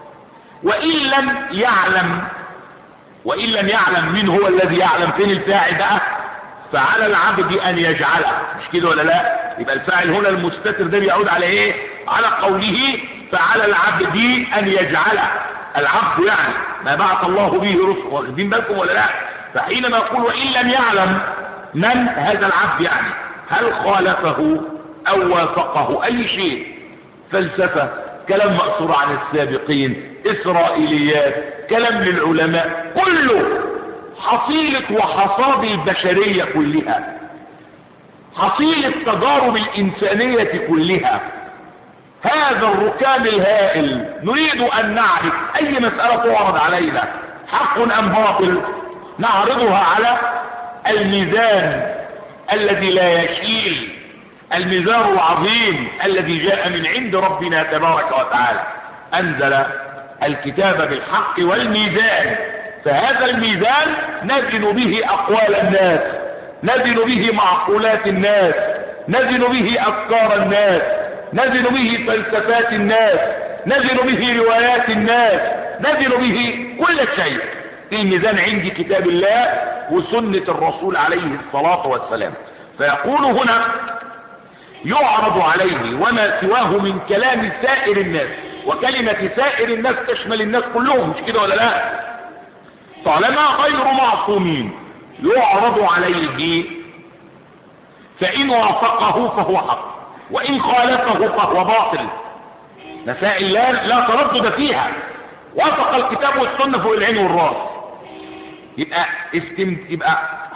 وإن لم يعلم من هو الذي يعلم، فين الفاعل بقى؟ فعلى العبد أن يجعله، مش كده ولا لا؟ يبقى الفاعل هنا المستتر ده بيعود على ايه؟ على قوله فعلى العبد أن يجعله، العبد يعني ما بعث الله به رسل، واخدين بالكم ولا لا؟ فحينما يقول وإن لم يعلم من هذا العبد، يعني هل خالفه أو وافقه أي شيء، فلسفة، كلام مأثور عن السابقين، إسرائيليات، كلام للعلماء، كله حصيلة وحصاد البشرية كلها، حصيلة تجارب الإنسانية كلها، هذا الركام الهائل. نريد أن نعرف أي مسألة تعرض علينا حق أم باطل، نعرضها على الميزان الذي لا يشيل، الميزان العظيم الذي جاء من عند ربنا تبارك وتعالى. أنزل الكتاب بالحق والميزان، فهذا الميزان نزن به أقوال الناس، نزن به معقولات الناس، نزن به أفكار الناس، نزن به فلسفات الناس، نزن به روايات الناس، نزن به كل شيء. الميزان عندي كتاب الله وسنة الرسول عليه الصلاة والسلام. فيقول هنا يعرض عليه وما سواه من كلام سائر الناس، وكلمة سائر الناس تشمل الناس كلهم، مش كده ولا لا؟ طالما غير معصومين يعرض عليه، فإن وافقه فهو حق وإن خالفه فهو باطل. مسائل لا تردد فيها، وافق الكتاب والسنة فوق العين والراس، يبقى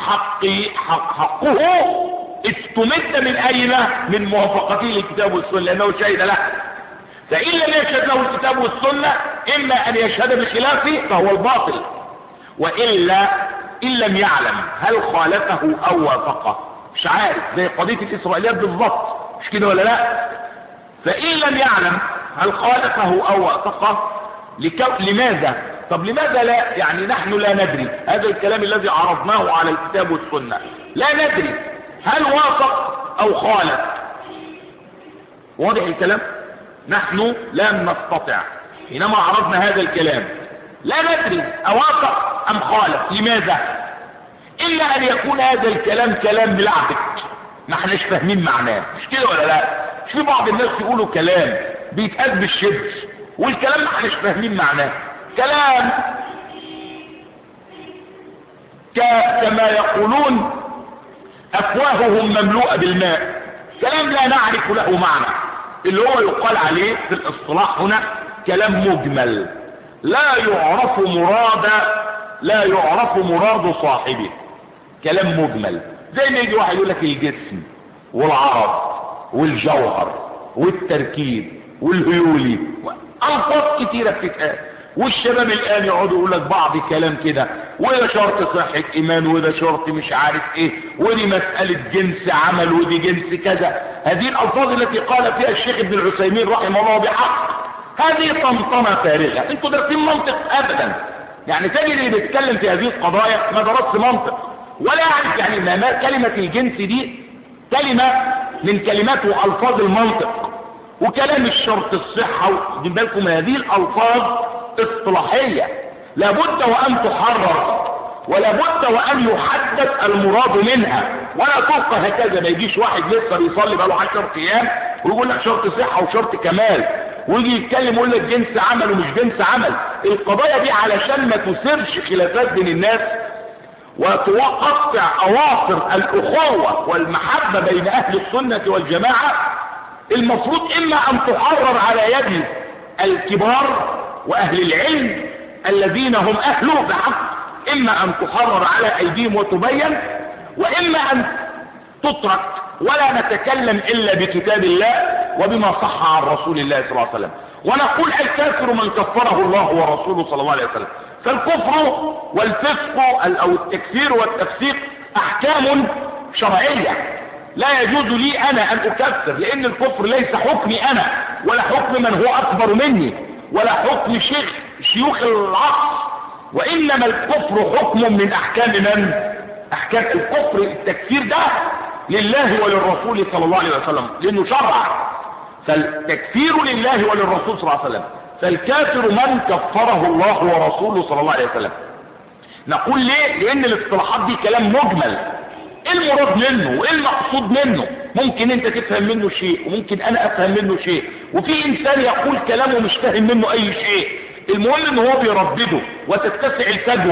حقه استمد من أين؟ من موافقته للكتاب والسنة، لأنه شهد له. فإن لم يشهد له الكتاب والسنة إما أن يشهد بخلافه فهو الباطل، وإلا إن لم يعلم هل خالفه أو وافقه، مش عارف، زي قضية الإسرائيليات بالضبط، مش كده ولا لا؟ فإن لم يعلم هل خالفه أو وافقه لماذا؟ طب لماذا لا؟ يعني نحن لا ندري، هذا الكلام الذي عرضناه على الكتاب والسنة، لا ندري هل وافق أو خالف. واضح الكلام؟ نحن لم نستطع حينما عرضنا هذا الكلام، لا ندري أوافق أم خالف. لماذا؟ إلا أن يكون هذا الكلام كلام لعبك ما احناش فاهمين معناه، مش كده ولا لا؟ مش في بعض الناس يقولوا كلام بيتقال بالشبه والكلام ما احناش فاهمين معناه، كلام كما يقولون أفواههم مملوءة بالماء، كلام لا نعرف له معنى، اللي هو يقال عليه في الاصطلاح هنا كلام مجمل لا يعرف مراد صاحبه، كلام مجمل. زي ما يجي واحد يقول لك الجسم والعرض والجوهر والتركيب والهيولي، ألفاظ كتيرة بتتقال، والشباب الآن يقعدوا يقول لك بعض كلام كده، وده شرط صحة إيمان، وده شرط مش عارف إيه، ودي مسألة جنس عمل، ودي جنس كذا. هذه الألفاظ التي قال فيها الشيخ ابن العثيمين رحمه الله بحق، هذه طمطمة فارغة. انتوا دارسين منطق أبدا، يعني تجد اللي بيتكلم في هذه القضايا ما درسش منطق ولا يعرف يعني ما كلمة الجنس دي كلمة من كلمات وألفاظ المنطق، وكلام الشرط الصحة، وخدوا بالكم هذه الألفاظ اصطلاحية لابد وأن تحرر، ولابد وأن يحدد المراد منها، ولا تبقى هكذا. ما يجيش واحد لسه بيصلي بقاله 10 أيام ويقول لك شرط صحة وشرط كمال، ويجي يتكلم يقول لك جنس عمل ومش جنس عمل. القضايا دي علشان ما تثيرش خلافات بين الناس وتقطع أواصر الأخوة والمحبة بين أهل السنة والجماعة، المفروض إما أن تحرر على يد الكبار وأهل العلم الذين هم أهله بحق، إما أن تحرر على أيديهم وتبين، وإما أن تترك ولا نتكلم إلا بكتاب الله وبما صح عن رسول الله صلى الله عليه وسلم، ونقول الكافر من كفره الله ورسوله صلى الله عليه وسلم. فالكفر والفسق أو التكفير والتفسيق أحكام شرعية، لا يجوز لي أنا أن أكفر، لأن الكفر ليس حكمي أنا ولا حكم من هو أكبر مني ولا حكم شيوخ العصر، وإنما الكفر حكم من أحكام من؟ أحكام الكفر. التكفير ده لله وللرسول صلى الله عليه وسلم لأنه شرع، فالتكفير لله وللرسول صلى الله عليه وسلم، فالكافر من كفره الله ورسوله صلى الله عليه وسلم. نقول ليه؟ لأن الاصطلاحات دي كلام مجمل، ايه المراد منه وايه المقصود منه؟ ممكن انت تفهم منه شيء وممكن انا افهم منه شيء، وفي انسان يقول كلامه مش فاهم منه اي شيء. المهم ان هو بيردده وتتسع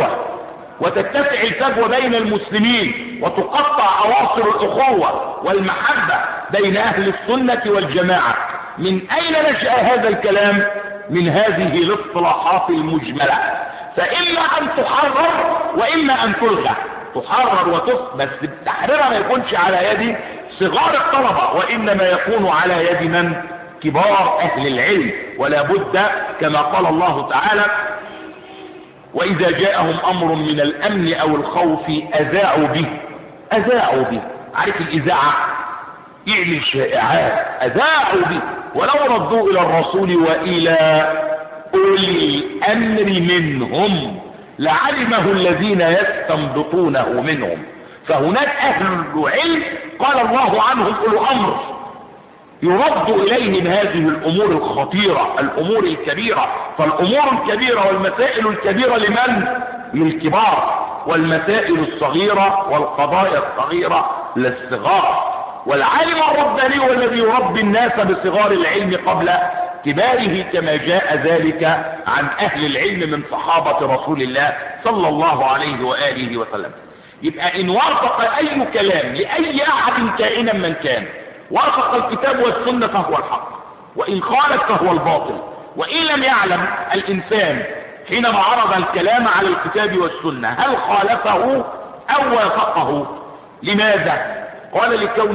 الفجوة بين المسلمين، وتقطع اواصر الاخوة والمحبة بين اهل السنة والجماعة. من اين نشأ هذا الكلام؟ من هذه الاصطلاحات المجملة، فاما ان تحرر واما ان تلغى. تحرر بس تحريرها ما يكونش على يد صغار الطلبة، وإنما يكون على يد من؟ كبار أهل العلم. ولا بد كما قال الله تعالى: وإذا جاءهم أمر من الأمن أو الخوف أذاعوا به. عارف الإذاعة؟ يعمل شائعات، أذاعوا به. ولو ردوا إلى الرسول وإلى أولي الأمر منهم لعلمه الذين يستنبطونه منهم. فهناك أهل العلم قال الله عنهم أولو أمر، يرد إليهم هذه الأمور الخطيرة، الأمور الكبيرة. فالأمور الكبيرة والمسائل الكبيرة لمن؟ للكبار، والمسائل الصغيرة والقضايا الصغيرة للصغار. والعالم الرباني هو الذي يربي الناس بصغار العلم قبل كباره، كما جاء ذلك عن أهل العلم من صحابة رسول الله صلى الله عليه وآله وسلم. يبقى إن وافق أي كلام لأي أحد كائنا من كان، وافق الكتاب والسنة فهو الحق، وإن خالف فهو الباطل. وإن لم يعلم الإنسان حينما عرض الكلام على الكتاب والسنة هل خالفه أو وافقه. لماذا؟ قال لكون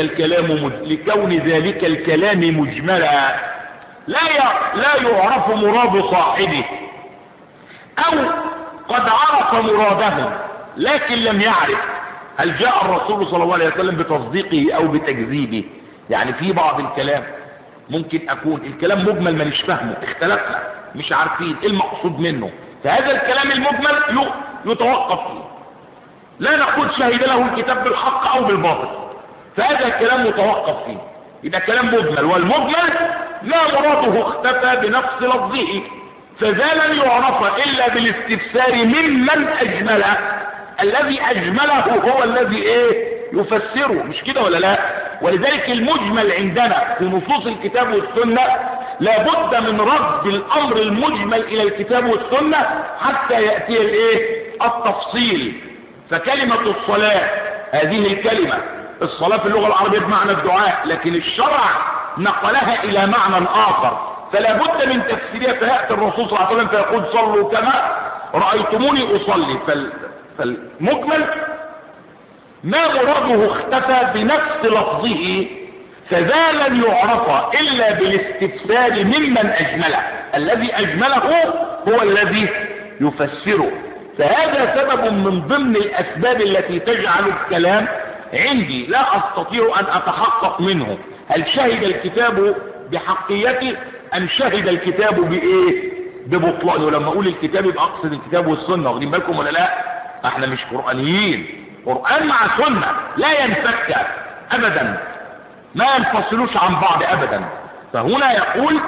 ذلك الكلام مجملا لا يعرف مراد صاحبه، أو قد عرف مراده لكن لم يعرف هل جاء الرسول صلى الله عليه وسلم بتصديقه أو بتكذيبه. يعني في بعض الكلام ممكن أكون الكلام مجمل ما نش فاهمه، اختلفنا مش عارفين ايه المقصود منه، فهذا الكلام المجمل يتوقف فيه، لا نقول شهد له الكتاب بالحق أو بالباطل، فهذا الكلام متوقف فيه، يبقى كلام مجمل. والمجمل لا مراده اختفى بنفس لفظه، فذا لن يعرف إلا بالاستفسار ممن أجمله. الذي أجمله هو الذي يفسره، مش كده ولا لا؟ ولذلك المجمل عندنا في نصوص الكتاب والسنة لابد من رد الأمر المجمل إلى الكتاب والسنة حتى يأتي التفصيل. فكلمة الصلاة هذه الكلمة، الصلاة في اللغة العربية بمعنى الدعاء، لكن الشرع نقلها إلى معنى آخر، فلا بد من تفسيرها. فيأتي الرسول صلى الله عليه وسلم فيقول صلوا كما رأيتموني أصلي. فالمجمل ما مراده اختفى بنفس لفظه، فذا لن يعرف إلا بالاستفسار ممن أجمله. الذي أجمله هو الذي يفسره. فهذا سبب من ضمن الأسباب التي تجعل الكلام عندي لا أستطيع أن أتحقق منه. هل شهد الكتاب بحقيته أم شهد الكتاب ببطلانه؟ ولما أقول الكتاب يبقى أقصد الكتاب والسنة، واخدين بالكم ولا لا؟ احنا مش قرآنيين، قرآن مع سنة لا ينفك أبدا، ما ينفصلوش عن بعض أبدا. فهنا يقول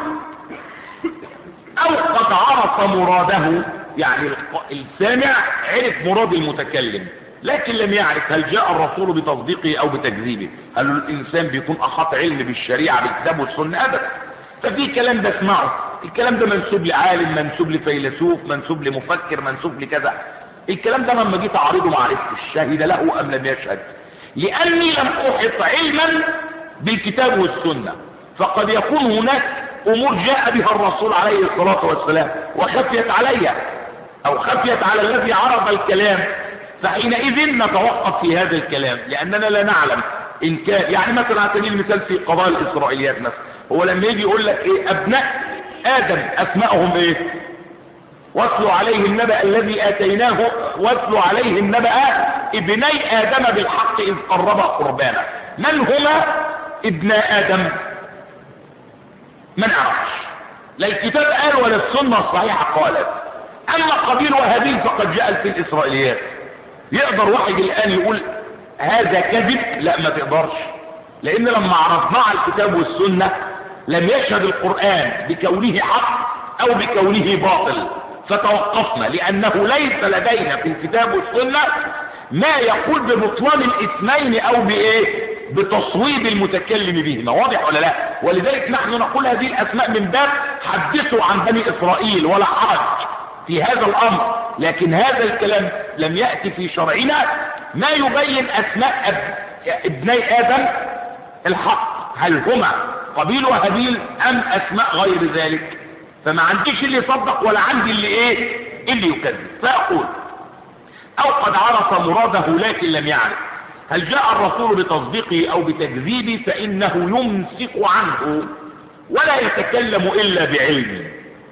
أو قد عرف مراده، يعني السامع عرف مراد المتكلم لكن لم يعرف هل جاء الرسول بتصديقه أو بتكذيبه. هل الإنسان بيكون أحاط علم بالشريعة بالكتاب والسنة؟ أبدا. ففي كلام ده اسمعه، الكلام ده منسوب لعالم، منسوب لفيلسوف، منسوب لمفكر، منسوب لكذا. الكلام ده لما جيت أعرضه ما عرفتش شهد له أم لم يشهد، لأني لم أحط علما بالكتاب والسنة. فقد يكون هناك أمور جاء بها الرسول عليه الصلاة والسلام وخفيت علي أو خفيت على الذي عرض الكلام، فحينئذ نتوقف في هذا الكلام لأننا لا نعلم إن كان. يعني مثلا على سبيل المثال في قضايا الإسرائيليات مثلا، هو لما يجي يقول لك أبناء آدم أسمائهم واتلوا عليه النبأ الذي آتيناه، واتلوا عليه النبأ ابني آدم بالحق إذ قربا قربانا. من هما ابناء آدم؟ ما نعرفش، لا الكتاب قال ولا السنة الصحيحة قالت. أما قبيل وهابيل فقد جاء في الإسرائيليات. يقدر واحد الآن يقول هذا كذب؟ لا، ما تقدرش، لأن لما عرفناه على الكتاب والسنة لم يشهد القرآن بكونه حق أو بكونه باطل، فتوقفنا لأنه ليس لدينا في الكتاب والسنة ما يقول ببطلان الاثنين أو بتصويب المتكلم بهما. واضح ولا لا؟ ولذلك نحن نقول هذه الأسماء من باب حدثوا عن بني إسرائيل ولا حرج في هذا الأمر، لكن هذا الكلام لم يأتي في شرعنا ما يبين أسماء ابني آدم الحق، هل هما قبيل وهابيل أم أسماء غير ذلك. فما عنديش اللي يصدق ولا عندي اللي يكذب. فأقول أو قد عرف مراده لكن لم يعرف هل جاء الرسول بتصديقه أو بتكذيبه، فإنه يمسك عنه ولا يتكلم إلا بعلم.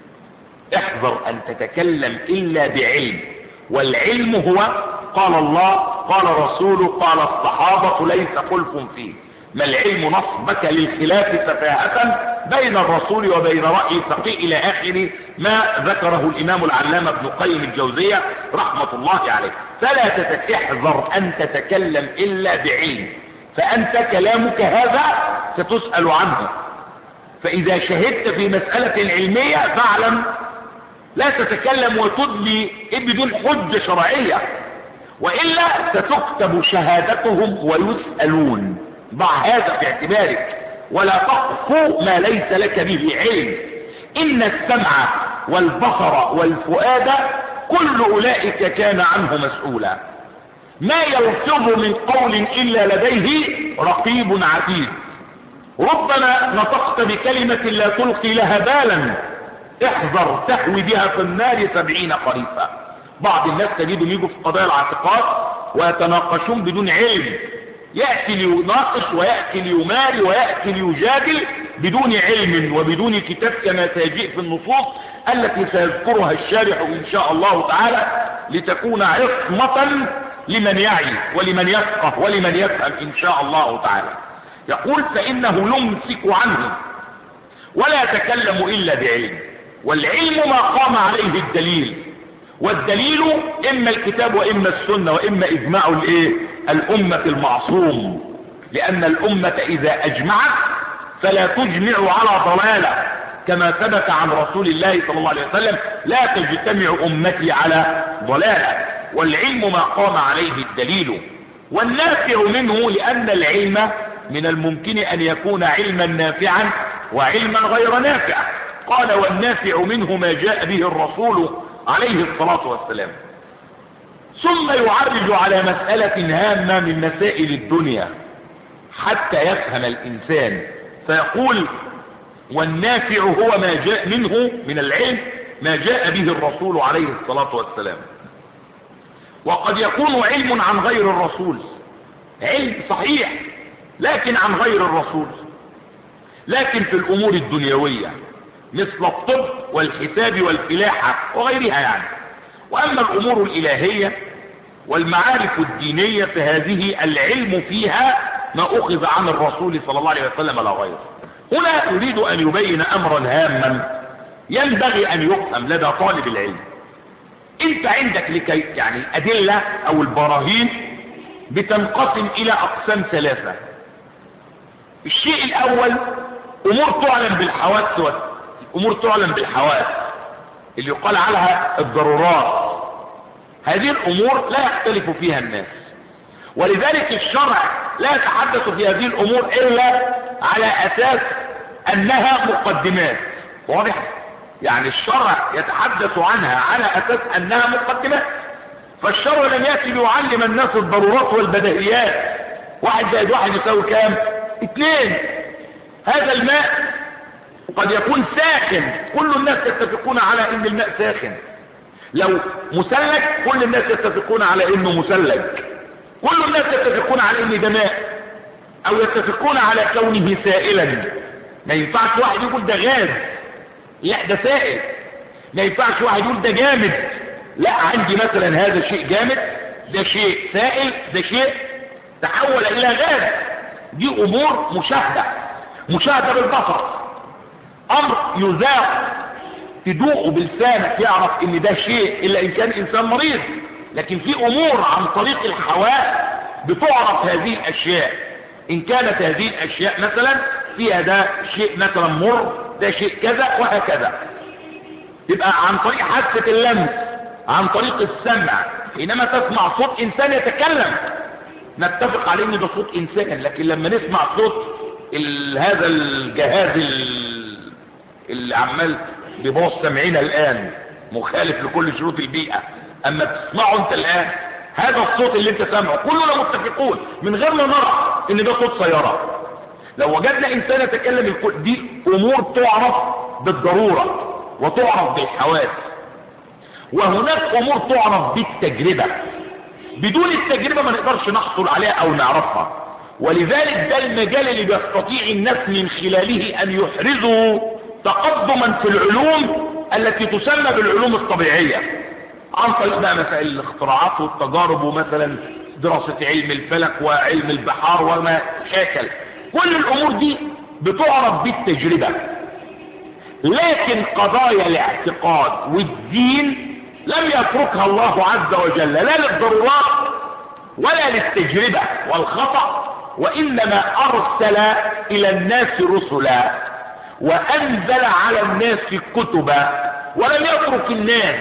احذر أن تتكلم إلا بعلم، والعلم هو قال الله قال رسوله قال الصحابة ليس خلف فيه. ما العلم نصبك للخلاف سفاهة بين الرسول وبين رأي فقيه إلى آخر ما ذكره الإمام العلامة ابن قيم الجوزية رحمة الله عليه. فلا احذر أن تتكلم إلا بعلم، فأنت كلامك هذا ستسأل عنه. فإذا شهدت في مسألة علمية فاعلم لا تتكلم وتدلي بدون حجة شرعية، وإلا ستكتب شهادتهم ويسألون. ضع هذا في اعتبارك ولا تقف ما ليس لك به علم. إن السمع والبصر والفؤاد كل أولئك كان عنه مسؤولا. ما يلفظ من قول إلا لديه رقيب عتيد. ربما نطقت بكلمة لا تلقي لها بالا، احذر تهوي بها في النار 70 خريفا. بعض الناس تجدهم يجوا في قضايا الاعتقاد ويتناقشون بدون علم، يأتي ليناقش ويأتي ليماري ويأتي ليجادل بدون علم وبدون كتاب كما سيجيء في النصوص التي سيذكرها الشارح إن شاء الله تعالى لتكون عصمة لمن يعي ولمن يفقه ولمن يفهم إن شاء الله تعالى. يقول فإنه يمسك عنه ولا يتكلم إلا بعلم، والعلم ما قام عليه الدليل، والدليل إما الكتاب وإما السنة وإما إجماع الأمة المعصوم. لأن الأمة إذا أجمعت فلا تجمع على ضلالة كما ثبت عن رسول الله صلى الله عليه وسلم: لا تجتمع أمتي على ضلالة، والعلم ما قام عليه الدليل. والنافع منه لأن العلم من الممكن أن يكون علما نافعا وعلما غير نافع. قال: والنافع منه ما جاء به الرسول عليه الصلاة والسلام. ثم يعرج على مسألة هامة من مسائل الدنيا حتى يفهم الإنسان، فيقول: والنافع هو ما جاء منه من العلم ما جاء به الرسول عليه الصلاة والسلام. وقد يكون علم عن غير الرسول، علم صحيح لكن عن غير الرسول، لكن في الأمور الدنيوية مثل الطب والحساب والفلاحة وغيرها يعني. وأما الأمور الإلهية والمعارف الدينية فهذه العلم فيها ما أخذ عن الرسول صلى الله عليه وسلم لا غير. هنا يريد أن يبين أمرا هاما ينبغي أن يفهم لدى طالب العلم. أنت عندك لكي يعني الأدلة أو البراهين بتنقسم إلى أقسام ثلاثة. الشيء الأول أمور تعلم بالحواس، أمور تعلم بالحواس اللي يقال عليها الضرورات. هذه الأمور لا يختلف فيها الناس، ولذلك الشرع لا يتحدث في هذه الأمور إلا على أساس أنها مقدمات. واضح؟ يعني الشرع يتحدث عنها على أساس أنها مقدمات. فالشرع لم يأتي ليعلم الناس الضرورات والبديهيات. 1 زائد 1 يساوي كام؟ 2. هذا الماء قد يكون ساخن، كل الناس يتفقون على ان الماء ساخن. لو مسلك كل الناس يتفقون على انه مسلك، كل الناس يتفقون على ان ده ماء، او يتفقون على كونه سائلا. ما ينفعش واحد يقول ده غاز، لا ده سائل. ما ينفعش واحد يقول ده جامد، لا عندي مثلا هذا شيء جامد، ده شيء سائل، ده شيء تحول الى غاز. دي امور مشاهدة بالبصر، امر يذاق تدوقه بلسانك يعرف ان ده شيء، الا ان كان انسان مريض. لكن في امور عن طريق الحواس بتعرف هذه الاشياء. ان كانت هذه الاشياء مثلا فيها ده شيء مثلا مر، ده شيء كذا وهكذا. يبقى عن طريق حاسة اللمس، عن طريق السمع. حينما تسمع صوت انسان يتكلم نتفق على ان ده صوت انسان، لكن لما نسمع صوت هذا الجهاز اللي عمال بيبوظ سمعنا الان مخالف لكل شروط البيئة، اما تسمعه انت الان هذا الصوت اللي انت سامعه كلنا متفقون من غير ما نرى ان ده صوت سيارة. لو وجدنا انسان يتكلم دي امور تعرف بالضرورة وتعرف بالحواس. وهناك امور تعرف بالتجربة، بدون التجربة ما نقدرش نحصل عليها او نعرفها. ولذلك ده المجال اللي بيستطيع الناس من خلاله ان يحرزوا تقدما في العلوم التي تسمى بالعلوم الطبيعية، عن طريق بقى مسائل الاختراعات والتجارب، ومثلا دراسة علم الفلك وعلم البحار وما شاكل. كل الامور دي بتعرف بالتجربة. لكن قضايا الاعتقاد والدين لم يتركها الله عز وجل لا للضرورات ولا للتجربة والخطأ، وإنما أرسل إلى الناس رسلا وأنزل على الناس كتبا، ولم يترك الناس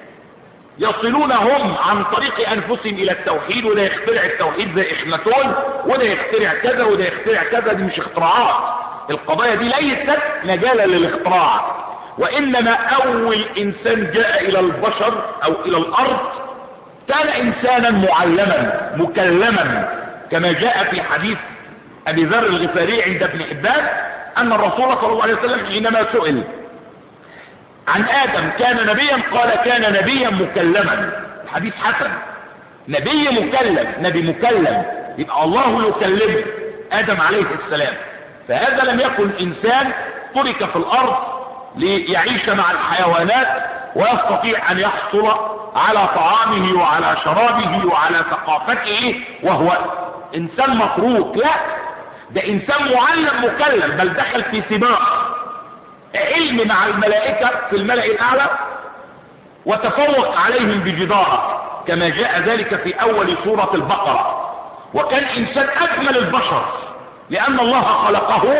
يصلون هم عن طريق أنفسهم إلى التوحيد. وده يخترع التوحيد زي إخناتون، وده يخترع كذا وده يخترع كذا. دي مش اختراعات، القضايا دي ليست مجالا للاختراع. وإنما أول إنسان جاء إلى البشر أو إلى الأرض كان إنسانا معلما مكلما، كما جاء في حديث أبي ذر الغفاري عند ابن حبان أن الرسول صلى الله عليه وسلم حينما سئل عن آدم كان نبيا قال كان نبيا مكلما. حديث حسن، نبي مكلم، نبي مكلم، يبقى الله يكلم آدم عليه السلام. فهذا لم يكن إنسان ترك في الأرض ليعيش مع الحيوانات ويستطيع أن يحصل على طعامه وعلى شرابه وعلى ثقافته وهو إنسان متروك. لا، ده إنسان معلم مكلم، بل دخل في سباق علم مع الملائكة في الملأ الأعلى وتفوق عليهم بجدارة، كما جاء ذلك في أول سورة البقرة. وكان إنسان أجمل البشر لأن الله خلقه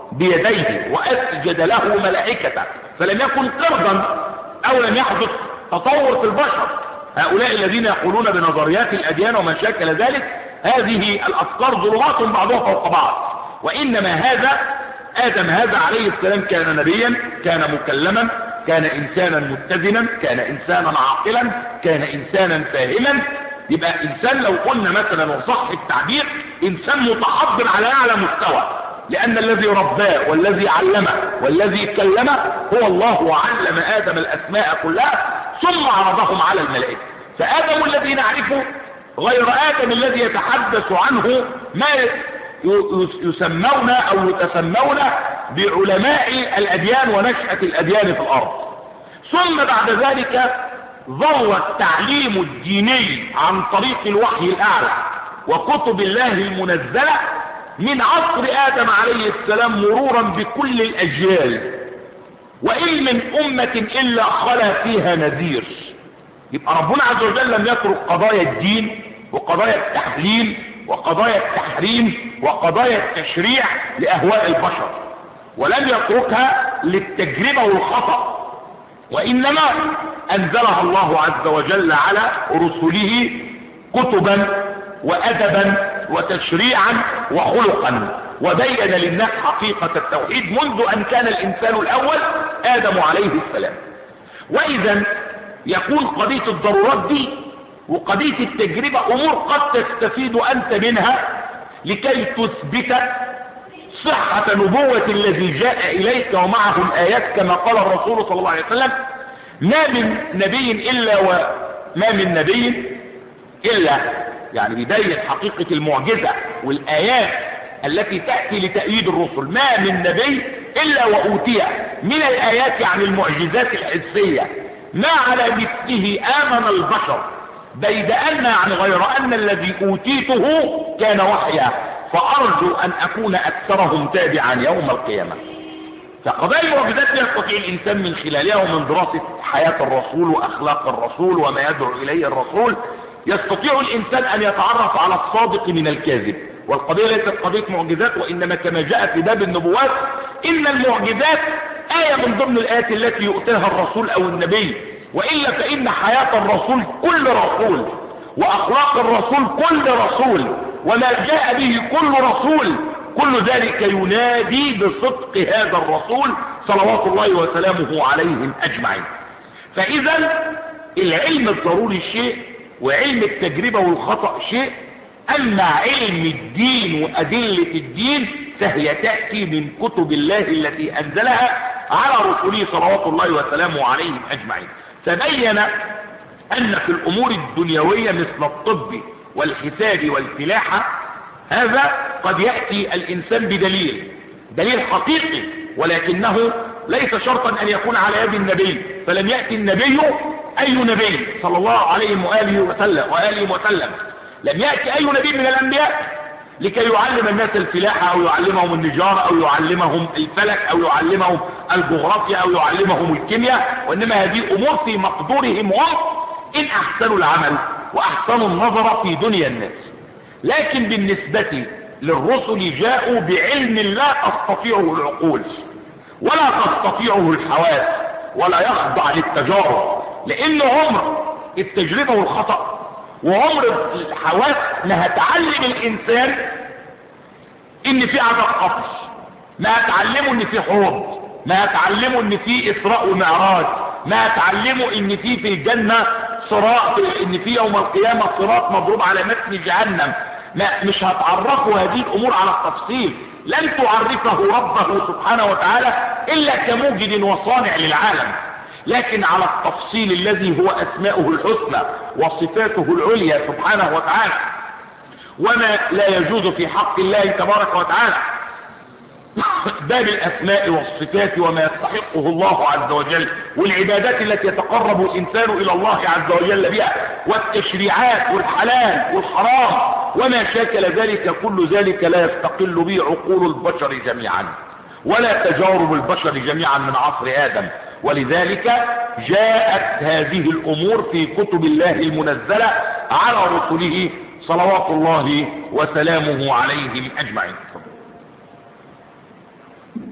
بيديه وأسجد له ملائكته، فلم يكن قردا أو لم يحدث تطور في البشر. هؤلاء الذين يقولون بنظريات الأديان وما شاكل ذلك، هذه الأفكار ظلمات بعضها فوق بعض. وإنما هذا آدم هذا عليه السلام كان نبيا، كان مكلما، كان إنسانا متزنا، كان إنسانا عاقلا، كان إنسانا فاهما. يبقى إنسان لو قلنا مثلا وصح التعبير إنسان متحضر على أعلى مستوى، لأن الذي رباه والذي علمه والذي كلمه هو الله، وعلم آدم الأسماء كلها ثم عرضهم على الملائكة. فآدم الذي نعرفه غير آدم الذي يتحدث عنه ما يسمون أو يتسمون بعلماء الأديان ونشأة الأديان في الأرض. ثم بعد ذلك ظل التعليم الديني عن طريق الوحي الأعلى وكتب الله المنزلة من عصر آدم عليه السلام مرورا بكل الأجيال، وإن من أمة إلا خلا فيها نذير. يبقى ربنا عز وجل لم يترك قضايا الدين وقضايا التحليل وقضايا التحريم وقضايا التشريع لأهواء البشر، ولم يتركها للتجربة والخطأ، وإنما أنزلها الله عز وجل على رسله كتبا وأدبا وتشريعا وخلقا، وبين للناس حقيقة التوحيد منذ أن كان الإنسان الأول آدم عليه السلام. وإذا يكون قضية الضرورات دي وقضية التجربة أمور قد تستفيد أنت منها لكي تثبت صحة نبوة الذي جاء إليك ومعه الآيات، كما قال الرسول صلى الله عليه وسلم: ما من نبي إلا يعني بداية حقيقة المعجزة والآيات التي تأتي لتأييد الرسل، ما من نبي إلا وأوتي من الآيات يعني المعجزات الحسية ما على مثله آمن البشر، بيد أن يعني غير أن الذي أوتيته كان وحيا، فأرجو أن أكون أكثرهم تابعا يوم القيامة. فقضايا المعجزات يستطيع الإنسان من خلالها ومن دراسة حياة الرسول وأخلاق الرسول وما يدعو إليه الرسول يستطيع الإنسان أن يتعرف على الصادق من الكاذب. والقضية ليست قضية معجزات، وإنما كما جاء في باب النبوات إن المعجزات آية من ضمن الآيات التي يؤتيها الرسول أو النبي، وإلا فإن حياة الرسول كل رسول وأخلاق الرسول كل رسول وما جاء به كل رسول، كل ذلك ينادي بصدق هذا الرسول صلوات الله وسلامه عليهم أجمعين. فإذا العلم الضروري شيء وعلم التجربة والخطأ شيء، أما علم الدين وأدلة الدين فهي تأتي من كتب الله التي أنزلها على رسوله صلوات الله وسلامه عليهم أجمعين. تبين أن في الأمور الدنيوية مثل الطب والحساب والفلاحة هذا قد يأتي الإنسان دليل حقيقي، ولكنه ليس شرطا أن يكون على يد النبي، فلم يأتي النبي أي نبي صلى الله عليه وآله وسلم لم يأتي أي نبي من الأنبياء لكي يعلم الناس الفلاحة أو يعلمهم النجارة أو يعلمهم الفلك أو يعلمهم الجغرافيا أو يعلمهم الكيمياء، وإنما هذه أمور في مقدورهم هم إن أحسنوا العمل وأحسنوا النظر في دنيا الناس. لكن بالنسبة للرسل جاءوا بعلم لا تستطيعه العقول ولا تستطيعه الحواس ولا يخضع للتجارب، لأن عمر التجربة والخطأ وعمر الحواس ما هتعلم الإنسان إن في عدد قفص، ما هتعلمه إن في حوض، ما هتعلمه إن في إسراء ومعراج، ما هتعلمه إن في الجنة صراط، إن في يوم القيامة صراط مضروب على متن جهنم. مش هتعرفه هذه الأمور على التفصيل، لن تعرفه ربه سبحانه وتعالى إلا كموجد وصانع للعالم، لكن على التفصيل الذي هو أسماؤه الحسنى وصفاته العليا سبحانه وتعالى، وما لا يجوز في حق الله تبارك وتعالى باب الأسماء والصفات وما يستحقه الله عز وجل، والعبادات التي يتقرب الإنسان إلى الله عز وجل بها، والتشريعات والحلال والحرام وما شاكل ذلك، كل ذلك لا يستقل به عقول البشر جميعا ولا تجارب البشر جميعا من عصر آدم. ولذلك جاءت هذه الأمور في كتب الله المنزلة على رسله صلوات الله وسلامه عليهم أجمعين.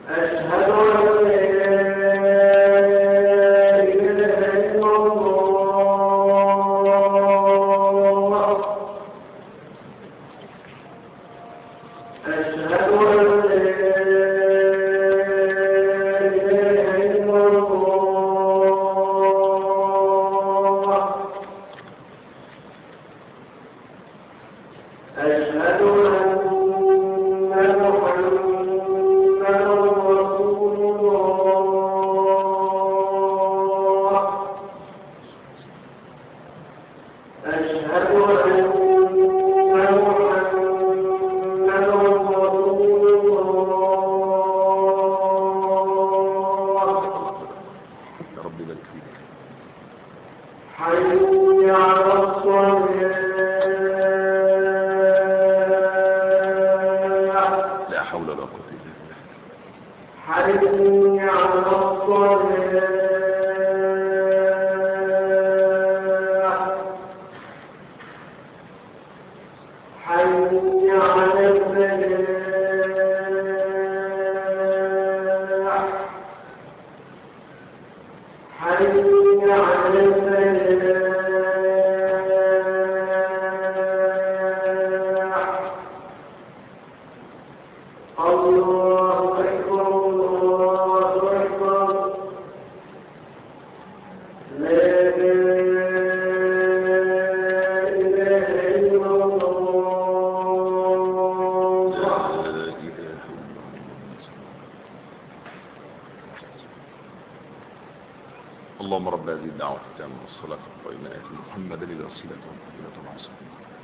اللهم رب هذه الدعوة التامة والصلاة القائمة آت محمدا الوسيلة والفضيلة والعظيم.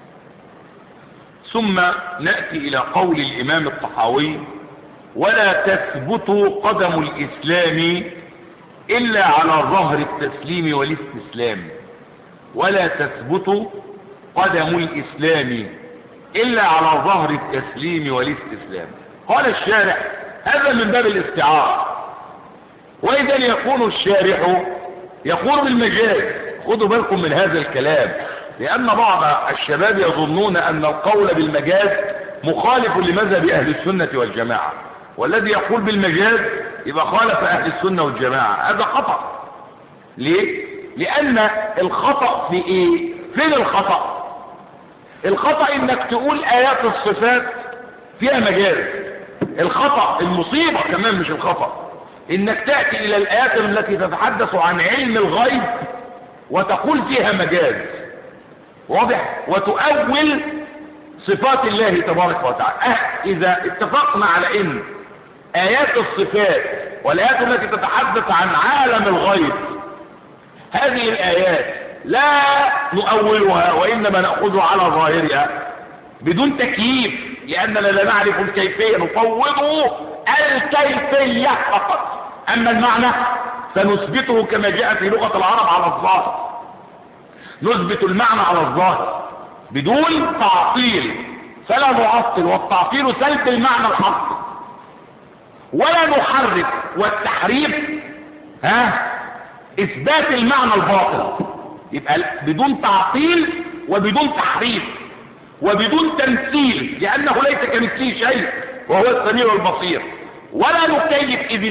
ثم نأتي إلى قول الإمام الطحاوي: ولا تثبت قدم الإسلام إلا على ظهر التسليم والاستسلام. ولا تثبت قدم الإسلام إلا على ظهر التسليم والاستسلام. قال الشارح: هذا من باب الاستعارة، وإذا يكون الشارح يقول بالمجاز. خذوا بالكم من هذا الكلام، لأن بعض الشباب يظنون أن القول بالمجاز مخالف لمذهب أهل السنة والجماعة، والذي يقول بالمجاز يبقى خالف أهل السنة والجماعة. هذا خطأ. ليه؟ لأن الخطأ في إيه؟ فين الخطأ؟ الخطأ إنك تقول آيات الصفات فيها مجاز. الخطأ المصيبة كمان مش الخطأ إنك تأتي إلى الآيات التي تتحدث عن علم الغيب وتقول فيها مجاز. واضح؟ وتؤول صفات الله تبارك وتعالى. إذا اتفقنا على إن آيات الصفات والآيات التي تتحدث عن عالم الغيب هذه الآيات لا نؤولها وإنما نأخذها على ظاهرها بدون تكييف، لأننا لا نعرف الكيفية، نفوض الكيفية فقط، أما المعنى سنثبته كما جاء في لغة العرب على الظاهر. نثبت المعنى على الظاهر بدون تعطيل، فلا نعطل، والتعطيل سلب المعنى الحق، ولا نحرف، والتحريف إثبات المعنى الباطل. يبقى بدون تعطيل وبدون تحريف وبدون تمثيل، لأنه ليس كمثله شيء وهو السميع البصير. ولا نكيف، إذ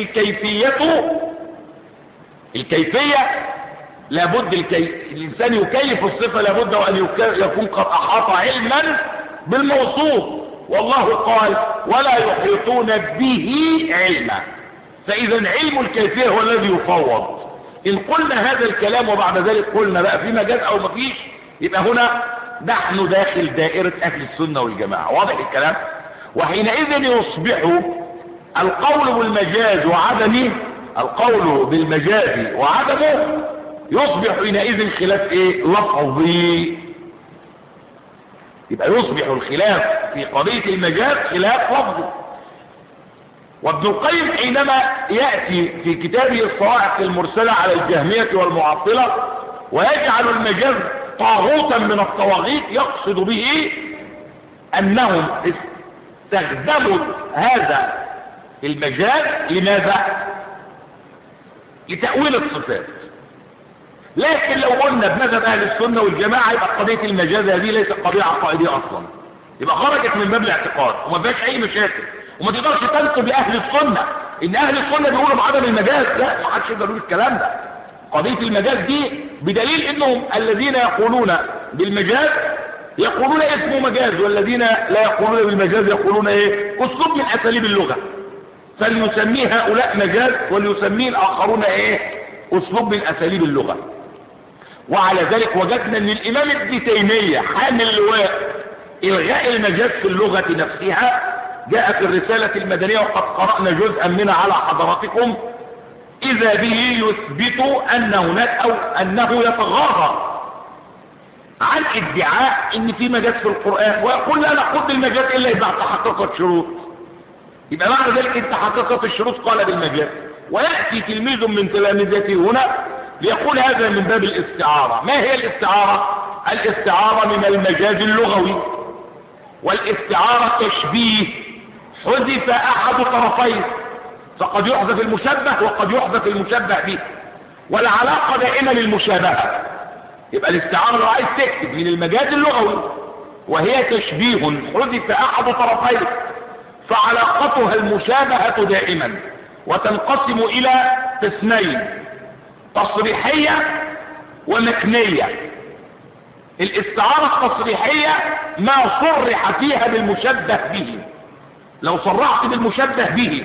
الكيفية لابد الإنسان يكيف الصفة، لابد وأن يكون قد أحاط علما بالموصوف، والله قال: ولا يحيطون به علما. فإذا علم الكيفية هو الذي يفوض. إن قلنا هذا الكلام وبعد ذلك قلنا بقى في مجاز أو مفيش، يبقى هنا نحن داخل دائرة أهل السنة والجماعة. واضح الكلام؟ وحينئذ يصبح القول بالمجاز وعدمه يصبح حينئذ خلاف ايه؟ لفظي. يبقى يصبح الخلاف في قضية المجاز خلاف لفظي. وابن القيم حينما يأتي في كتابه الصواعق المرسلة على الجهمية والمعطلة ويجعل المجاز طاغوتا من الطواغيت، يقصد به أنهم استخدموا هذا المجاز لماذا؟ لتأويل الصفات. لكن لو قلنا بمذهب أهل السنة والجماعة يبقى قضية المجاز هذه ليست قضية عقائدية أصلا، يبقى خرجت من باب الاعتقاد وما فيهاش أي مشاكل، وما تقدرش تنسب لأهل السنة ان اهل السنه بيقولوا بعدم المجاز، لا ما حدش يقدر يقول الكلام ده. قضيه المجاز دي بدليل انهم الذين يقولون بالمجاز يقولون اسمه مجاز، والذين لا يقولون بالمجاز يقولون ايه؟ اسلوب من اساليب اللغه، فليسميه هؤلاء مجاز وليسميه الاخرون ايه؟ اسلوب من اساليب اللغه. وعلى ذلك وجدنا ان الامام ابن تيميه حامل لواء الغاء المجاز في اللغه نفسها، جاء في الرساله المدنيه وقد قرانا جزءا منها على حضراتكم، اذا به يثبت ان هناك او انه يتغاضى عن ادعاء ان في مجاز في القران، ويقول لا نقول بالمجاز الا اذا تحققت شروط. يبقى معنى ذلك ان تحققت الشروط قال بالمجاز. وياتي تلميذ من تلامذته هنا ليقول هذا من باب الاستعاره. ما هي الاستعاره؟ الاستعاره من المجاز اللغوي، والاستعاره تشبيه حذف احد طرفيه، فقد يحذف المشبه وقد يحذف المشبه به، والعلاقه دائما للمشابهه. يبقى الاستعاره لو عايز تكتب من المجاز اللغوي وهي تشبيه حذف احد طرفيه، فعلاقتها المشابهه دائما، وتنقسم الى قسمين: تصريحيه ومكنيه. الاستعاره التصريحيه ما صرح فيها بالمشبه به. لو صرحت بالمشبه به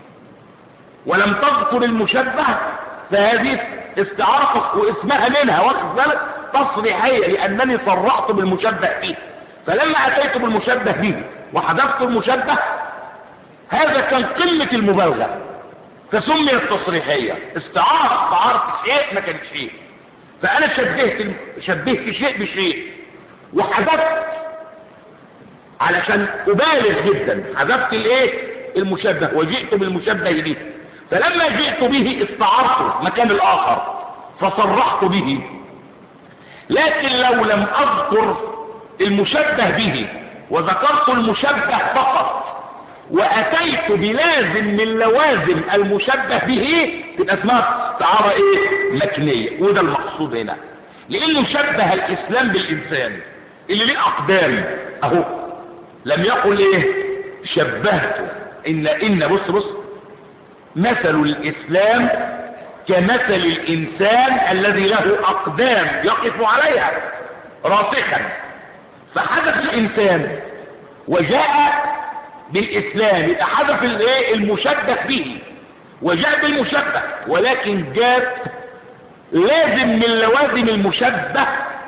ولم تذكر المشبه فهذه استعاره واسمها منها واخد بالك تصريحيه، لانني صرحت بالمشبه به. فلما اتيت بالمشبه به وحذفت المشبه هذا كان قمه المبالغه، فسميت تصريحيه. استعارت شيء ما كانش شيء، فانا شبهت شيء بشيء وحذفت علشان ابالغ جدا، حذفت الايه؟ المشبه، وجئت بالمشبه به. فلما جئت به استعرته مكان الاخر فصرحت به. لكن لو لم اذكر المشبه به وذكرت المشبه فقط واتيت بلازم من لوازم المشبه به تبقى اسمها استعاره ايه؟ مكنيه. وده المقصود هنا، لانه شبه الاسلام بالانسان اللي ليه اقدام اهو. لم يقل ايه؟ شبهته. ان بص مثل الاسلام كمثل الانسان الذي له اقدام يقف عليها راسخا، فحذف الانسان وجاء بالاسلام، يبقى حذف الايه؟ المشبه به وجاء بالمشبه، ولكن جاء لازم من لوازم المشبه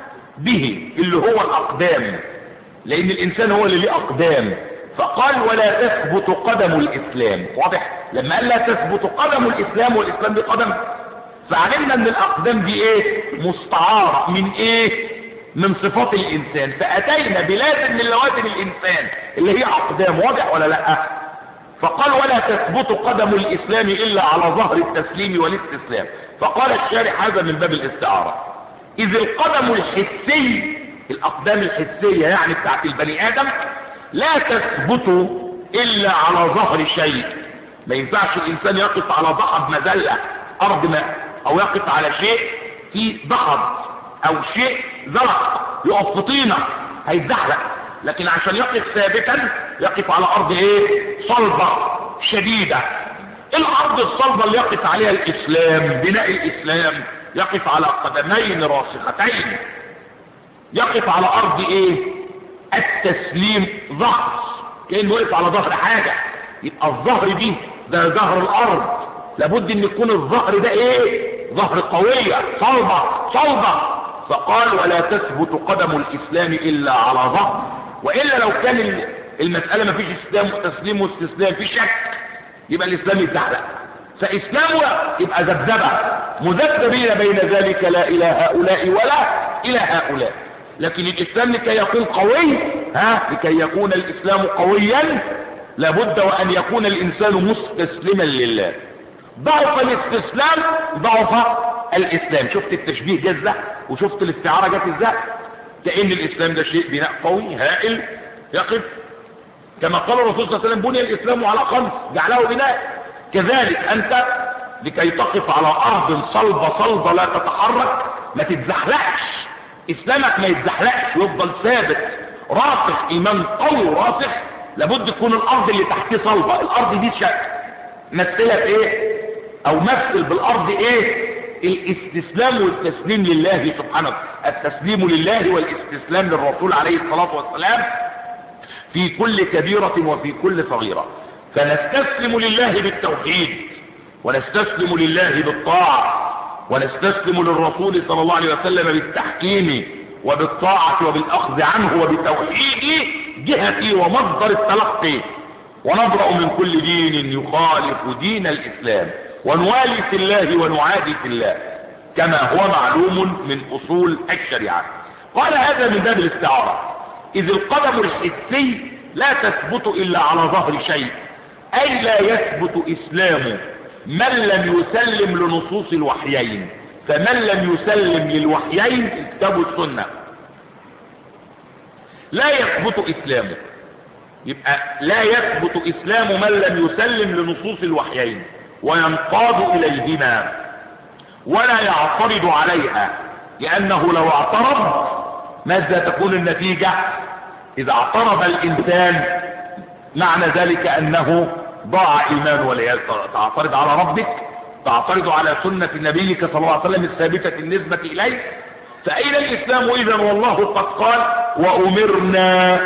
به اللي هو الاقدام، لان الانسان هو اللي ليه اقدام. فقال ولا تثبت قدم الاسلام. واضح؟ لما قال لا تثبت قدم الاسلام والاسلام دي قدم، فعلمنا ان الاقدام دي ايه؟ مستعاره من ايه؟ من صفات الانسان، فاتينا بلازم من لوازم الانسان اللي هي اقدام. واضح ولا لا؟ فقال ولا تثبت قدم الاسلام الا على ظهر التسليم والاستسلام. فقال الشارح هذا من باب الاستعاره، اذ القدم الحسي، الاقدام الحسيه يعني بتاعت البني ادم، لا تثبت الا على ظهر شيء. ما ينفعش الانسان يقف على ضحض مذله ارض ماء، او يقف على شيء في ضحض او شيء زلق، يقف في طينه هيتزحلق. لكن عشان يقف ثابتا يقف على ارض ايه؟ صلبه شديده. الارض الصلبه اللي يقف عليها الاسلام، بناء الاسلام، يقف على قدمين راسختين، يقف على ارض ايه؟ التسليم، ظهر، كأنه وقف على ظهر حاجة. يبقى الظهر دي ده ظهر الارض، لابد ان يكون الظهر ده ايه؟ ظهر قوية صلبة. فقال ولا تثبت قدم الاسلام الا على ظهر، والا لو كان المسألة ما فيش اسلام وتسليم واستسلام، في شك، يبقى الاسلام يتزحلق. فاسلامه يبقى ذبذبة مذبذبين بين ذلك، لا الى هؤلاء ولا الى هؤلاء. لكن الاسلام لكي يكون قوي، لكي يكون الاسلام قويا لابد وان يكون الانسان مستسلما لله. ضعف الاستسلام ضعف الاسلام. شفت التشبيه جه ازاي؟ وشفت الاستعاره جت ازاي؟ كأن الاسلام ده شيء بناء قوي هائل يقف، كما قال الرسول صلى الله عليه وسلم بني الاسلام على 5 جعله بناء. كذلك انت لكي تقف على ارض صلبه لا تتحرك، ما تتزحلقش، اسلامك ما يتزحلقش ويفضل ثابت راسخ، ايمان قوي وراسخ، لابد تكون الارض اللي تحتيه صلبه. الارض دي شك، مثلها بايه؟ او مثل بالارض ايه؟ الاستسلام والتسليم لله سبحانه، التسليم لله والاستسلام للرسول عليه الصلاة والسلام في كل كبيرة وفي كل صغيرة. فنستسلم لله بالتوحيد، ونستسلم لله بالطاعة، ونستسلم للرسول صلى الله عليه وسلم بالتحكيم وبالطاعة وبالأخذ عنه وبتوحيد جهتي ومصدر التلقي، ونبرأ من كل دين يخالف دين الإسلام، ونوالي في الله ونعادي في الله كما هو معلوم من أصول الشريعة. قال هذا من باب الاستعارة، إذ القدم الحسي لا تثبت إلا على ظهر شيء، أي لا يثبت إسلام من لم يسلم لنصوص الوحيين. فمن لم يسلم للوحيين الكتاب والسنة لا يثبت إسلامه. يبقى لا يثبت إسلام من لم يسلم لنصوص الوحيين وينقاد إليهما ولا يعترض عليها، لأنه لو اعترض ماذا تكون النتيجة؟ إذا اعترض الإنسان معنى ذلك أنه ضاع إيمان والعياذ. تعترض على ربك، تعترض على سنة نبيك صلى الله عليه وسلم الثابتة النسبة إليه، فأين الإسلام إذا؟ والله قد قال وأمرنا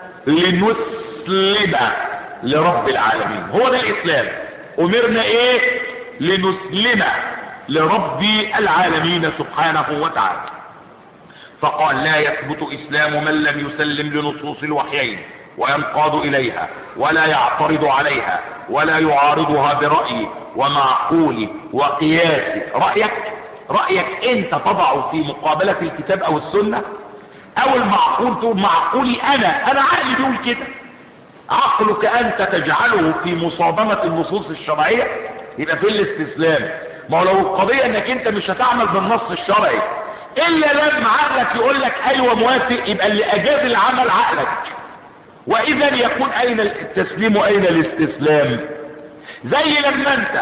لنسلم لرب العالمين. هو ده الإسلام. أمرنا إيه؟ لنسلم لرب العالمين سبحانه وتعالى. فقال لا يثبت إسلام من لم يسلم لنصوص الوحيين وينقاد إليها ولا يعترض عليها ولا يعارضها برأي ومعقول وقياس. رأيك أنت تضع في مقابلة الكتاب أو السنة، أو المعقول تقول معقولي أنا عقلي بيقول كده. عقلك أنت تجعله في مصادمة النصوص الشرعية، يبقى في الاستسلام. ما هو لو القضية انك انت مش هتعمل بالنص الشرعي الا لما عقلك يقول لك ايوه موافق، يبقى اللي اجاز العمل عقلك. واذا يكون اين التسليم واين الاستسلام؟ زي لما انت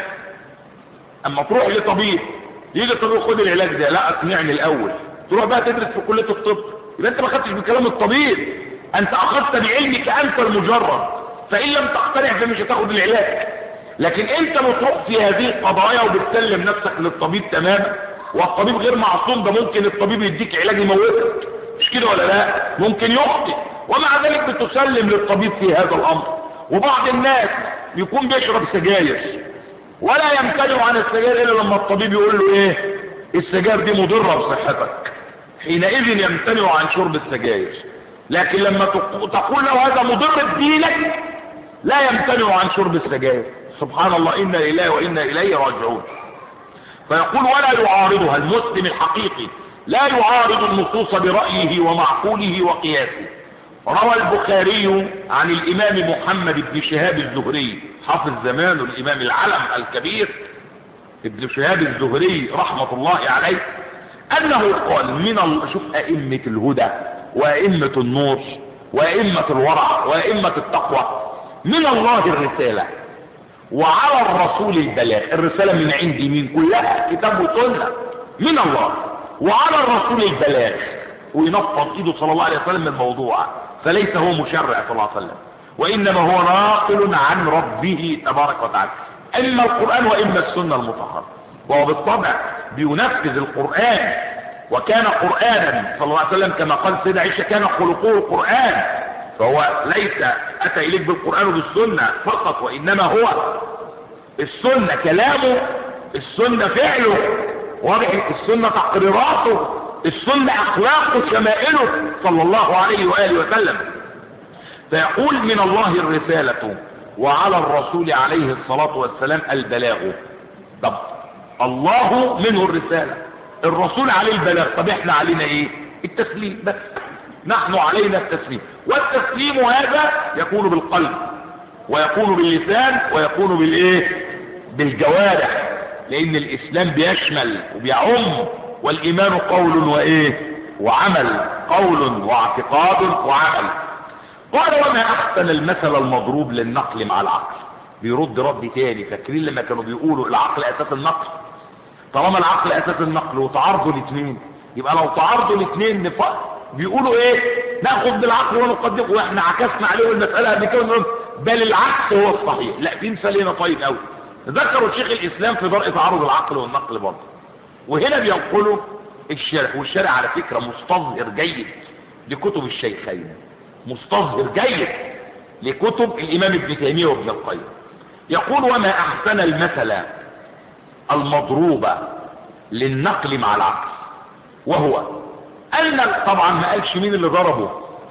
اما تروح لطبيب، يجي الطبيب خد العلاج ده، لا اقنعني الاول، تروح بقى تدرس في كلية الطب، يبقى انت ما خدتش بكلام الطبيب، انت اخذت بعلمك انت المجرد، فان لم تقتنع فمش هتاخد العلاج. لكن انت بتروح في هذه القضايا وبتسلم نفسك للطبيب تماما، والطبيب غير معصوم، ده ممكن الطبيب يديك علاج يموتك، مش كده ولا لا؟ ممكن يخطئ، ومع ذلك بتسلم للطبيب في هذا الامر. وبعض الناس يكون بيشرب سجاير ولا يمتنع عن السجاير الا لما الطبيب يقول له ايه؟ السجاير دي مضره بصحتك، حينئذ يمتنع عن شرب السجاير. لكن لما تقول له هذا مضر بدينك لا يمتنع عن شرب السجاير. سبحان الله، إنا لله وإنا إليه راجعون. فيقول ولا يعارضها، المسلم الحقيقي لا يعارض النصوص برأيه ومعقوله وقياسه. روى البخاري عن الإمام محمد بن شهاب الزهري حافظ زمان الإمام العلم الكبير ابن شهاب الزهري رحمة الله عليه أنه قال شوف أئمة الهدى وأئمة النور وأئمة الورع وأئمة التقوى، من الله الرسالة وعلى الرسول البلاغ. الرسالة من عند مين؟ كلها كتاب وسنة من الله، وعلى الرسول البلاغ، وينفض ايده صلى الله عليه وسلم من الموضوع، فليس هو مشرع صلى الله عليه وسلم، وإنما هو ناقل عن ربه تبارك وتعالى، إما القرآن وإما السنة المطهرة. وهو بالطبع بينفذ القرآن، وكان قرآنا صلى الله عليه وسلم كما قال سيدة عائشة كان خلقه القرآن، فهو ليس أتى إليك بالقرآن وبالسنة فقط، وإنما هو السنة كلامه، السنة فعله، واضح، السنة تقريراته، السنة أخلاقه شمائله صلى الله عليه وآله وسلم. فيقول من الله الرسالة وعلى الرسول عليه الصلاة والسلام البلاغ. طب الله منه الرسالة، الرسول عليه البلاغ، طب احنا علينا ايه؟ التسليم بس، نحن علينا التسليم. والتسليم هذا يكون بالقلب ويكون باللسان ويكون بالايه؟ بالجوارح، لان الاسلام بيشمل وبيعم، والايمان قول وايه؟ وعمل، قول واعتقاد وعمل. قال وما احسن المثل المضروب للنقل مع العقل. بيرد رد تاني، فاكرين لما كانوا بيقولوا العقل اساس النقل؟ طالما العقل اساس النقل وتعارضوا الاثنين، يبقى لو تعارضوا الاثنين بيقولوا ايه؟ ناخذ بالعقل ونقدمه، واحنا عكسنا عليه المساله قبل كده، بل العكس هو الصحيح. لا في مثال هنا طيب قوي ذكروا شيخ الاسلام في درء تعارض العقل والنقل برضه، وهنا بينقلوا الشارع، والشارع على فكره مستظهر جيد لكتب الشيخين، مستظهر جيد لكتب الامام ابن تيميه وابن القيم. يقول وما احسن المثل المضروب للنقل مع العقل، وهو ان طبعا ما قالش مين اللي ضربه،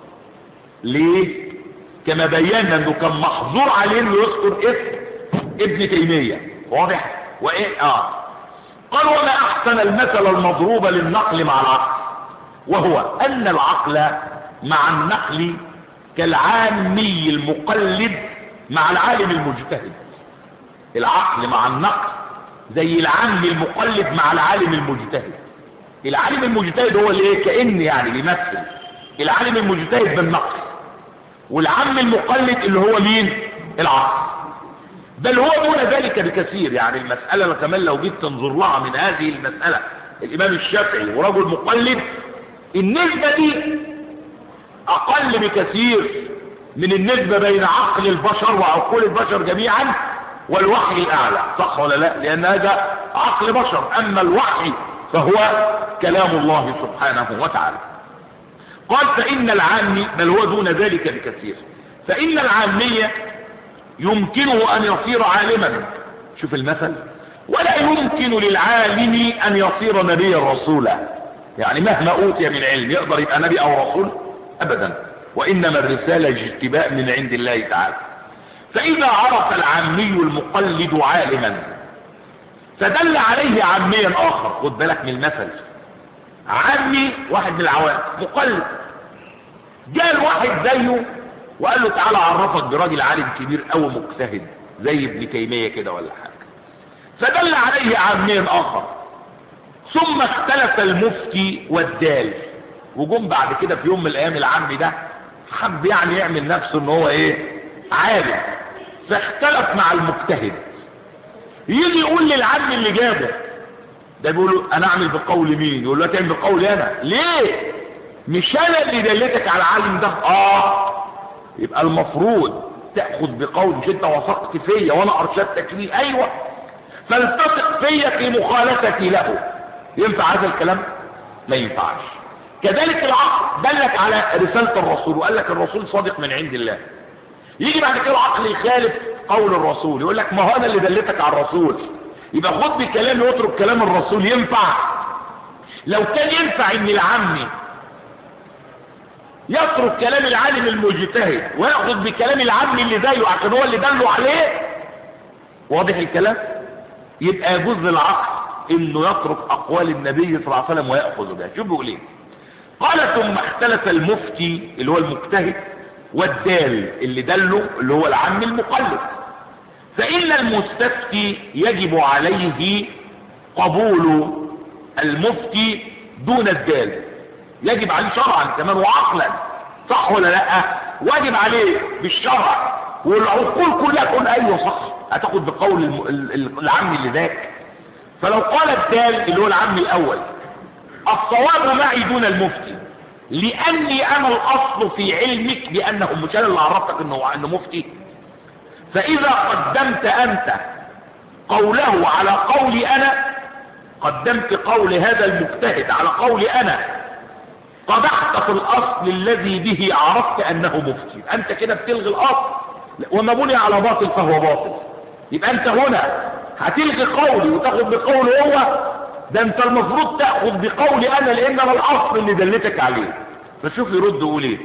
ليه؟ كما بينا انه كان محظور عليه انه يذكر اسم ابن تيميه، واضح؟ وايه قال وما احسن المثل المضروب للنقل مع العقل، وهو ان العقل مع النقل كالعامي المقلد مع العالم المجتهد. العقل مع النقل زي العامي المقلد مع العالم المجتهد. العالم المجتهد هو اللي كأن يعني بيمثل العالم المجتهد بالنقل، والعام المقلد اللي هو مين؟ العقل. بل هو دون ذلك بكثير. يعني المسألة كمان لو جيت تنظر لها من هذه المسألة الإمام الشافعي ورجل مقلد، النسبة دي أقل بكثير من النسبة بين عقل البشر وعقول البشر جميعا والوحي الأعلى، صح ولا لا؟ لأن هذا عقل بشر، أما الوحي فهو كلام الله سبحانه وتعالى. قال فإن العامي، بل هو دون ذلك بكثير، فإن العامية يمكنه أن يصير عالما، شوف المثل، ولا يمكن للعالم أن يصير نبيا رسولا. يعني مهما أوتي من علم يقدر يبقى نبي أو رسول؟ أبدا، وإنما الرسالة اجتباء من عند الله تعالى. فإذا عرف العامي المقلد عالما فدل عليه عاميا آخر، خد بالك من المثل، عامي واحد من العوام مقلد، جاء الواحد زيه وقال له تعالى اعرفك براجل عالم كبير او مجتهد زي ابن تيميه كده ولا حاجه، فدل عليه عاميا اخر. ثم اختلف المفتي والدال، وجم بعد كده في يوم من الايام العام ده حب يعني يعمل نفسه ان هو عالم، فاختلف مع المجتهد. يجي يقول للعم اللي جابه ده، بيقول له انا اعمل بقول مين؟ يقول له تعمل بقولي انا. ليه؟ مش انا اللي دلتك على العالم ده. يبقى المفروض تاخذ بقول، مش انت وثقت فيا وانا ارشدتك ليه؟ ايوه، فالتصق فيا في مخالفتي له. ينفع هذا الكلام؟ لا ينفعش. كذلك العقل دلك على رساله الرسول وقال لك الرسول صادق من عند الله، يجي بعد كده العقل يخالف قول الرسول، يقول لك ما هو انا اللي دلتك على الرسول، يبقى خد بكلامي واترك كلام الرسول. ينفع؟ لو كان ينفع ان العامي يترك كلام العالم المجتهد وياخذ بكلام العامي اللي زيه عشان هو اللي دله عليه، واضح الكلام؟ يبقى يجوز للعقل انه يترك اقوال النبي صلى الله عليه وسلم وياخذ بها. شوف بيقول ايه؟ قال ثم اختلف المفتي اللي هو المجتهد والدال اللي دله اللي هو العام المقلد، فإن المستفتي يجب عليه قبول المفتي دون الدال، يجب عليه شرعا كمان وعقلا، صح ولا لا؟ واجب عليه بالشرع، والعقول كلها تقول ايوه صح، هتاخد بقول العم اللي ذاك. فلو قال الدال اللي هو العم الاول الصواب معي دون المفتي، لاني انا الاصل في علمك بانه، مش انا اللي عرفتك انه مفتي، فاذا قدمت انت قوله على قولي انا، قدمت قول هذا المجتهد على قولي انا، قدحت في الاصل الذي به عرفت انه مفتي. انت كده بتلغي الاصل، وما بني على باطل فهو باطل. يبقى انت هنا هتلغي قولي وتاخد بقوله هو، ده انت المفروض تاخذ بقولي انا لان انا الاصل اللي دلتك عليه. فشوف يرد يقول ايه؟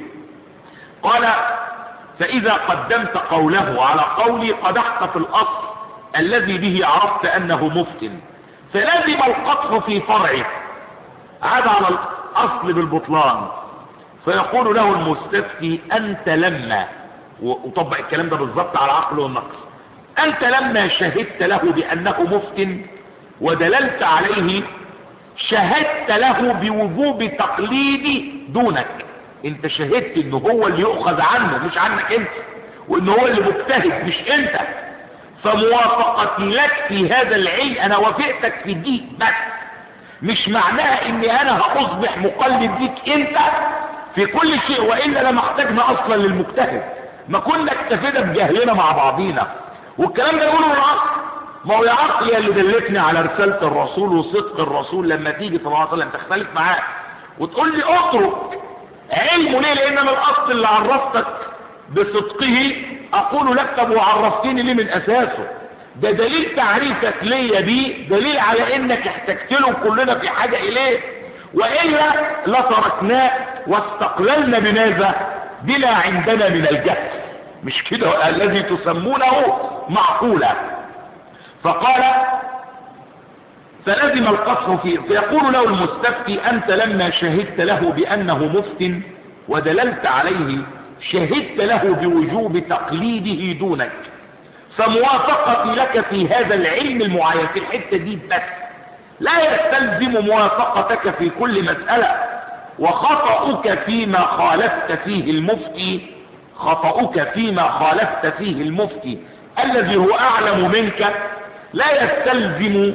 قال فاذا قدمت قوله على قولي قدحت في الاصل الذي به عرفت انه مفت، فلازم القطع في فرعه، عاد على الاصل بالبطلان. فيقول له المستفتي انت لما، وطبق الكلام ده بالظبط على العقل والنقل، انت لما شهدت له بانه مفت ودللت عليه شهدت له بوجوب تقليدي دونك. انت شهدت انه هو اللي يؤخذ عنه مش عنك انت، وانه هو اللي مجتهد مش انت، فموافقتي لك في هذا العلم انا وافقتك في دي، بس مش معناها اني انا هاصبح مقلد ليك انت في كل شيء، والا لما احتاجنا اصلا للمجتهد. ما كنا اكتفينا بجهلنا مع بعضينا. والكلام ده يقوله العقل. ما هو يا عقل يا اللي دلتني على رسالة الرسول وصدق الرسول، لما تيجي صلى الله عليه وسلم تختلف معاه وتقول لي اترك علمه ليه؟ لان انا الاصل اللي عرفتك بصدقه اقول لك طب وعرفتني ليه من اساسه؟ ده دليل تعريفك ليا بيه، دليل على انك احتجت له كلنا في حاجة اليه، وإلا لتركناه واستقللنا بماذا؟ بلا عندنا من الجهل. مش كده الذي تسمونه معقولا. فقال فلزم القصر فيه. فيقول له المستفتي أنت لما شهدت له بأنه مفت ودللت عليه شهدت له بوجوب تقليده دونك، فموافقتي لك في هذا العلم المعين في الحتة دي بس لا يستلزم موافقتك في كل مسألة، وخطأك فيما خالفت فيه المفتي، خطأك فيما خالفت فيه المفتي الذي هو أعلم منك لا يستلزم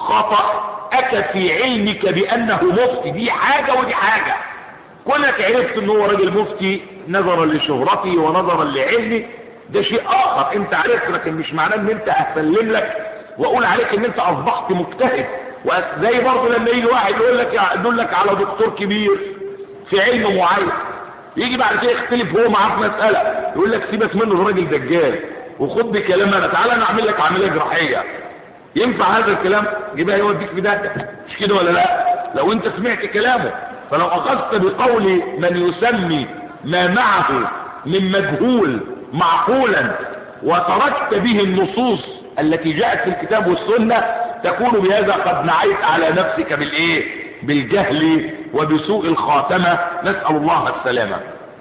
خطأك في علمك بأنه مفتي. دي حاجة ودي حاجة. كونك عرفت ان هو راجل مفتي نظرا لشهرتي ونظرا لعلمي ده شيء آخر، انت عرفت، لكن مش معناه ان انت اسلم لك واقول عليك ان انت اصبحت مجتهد. وزي برضه لما يجي واحد يقول لك على دكتور كبير في علم معين، يجي بعد كده يختلف هو معاه في مسألة يقول لك سيبك منه ده راجل دجال وخد بكلام انا، تعالى انا اعمل لك عملية جراحية. ينفع هذا الكلام؟ يبقى يوديك في ده، مش كده ولا لا؟ لو انت سمعت كلامه. فلو اخذت بقول من يسمي ما معه من مجهول معقولا وتركت به النصوص التي جاءت في الكتاب والسنة تكون بهذا قد نعيت على نفسك بالايه؟ بالجهل وبسوء الخاتمة، نسأل الله السلامة.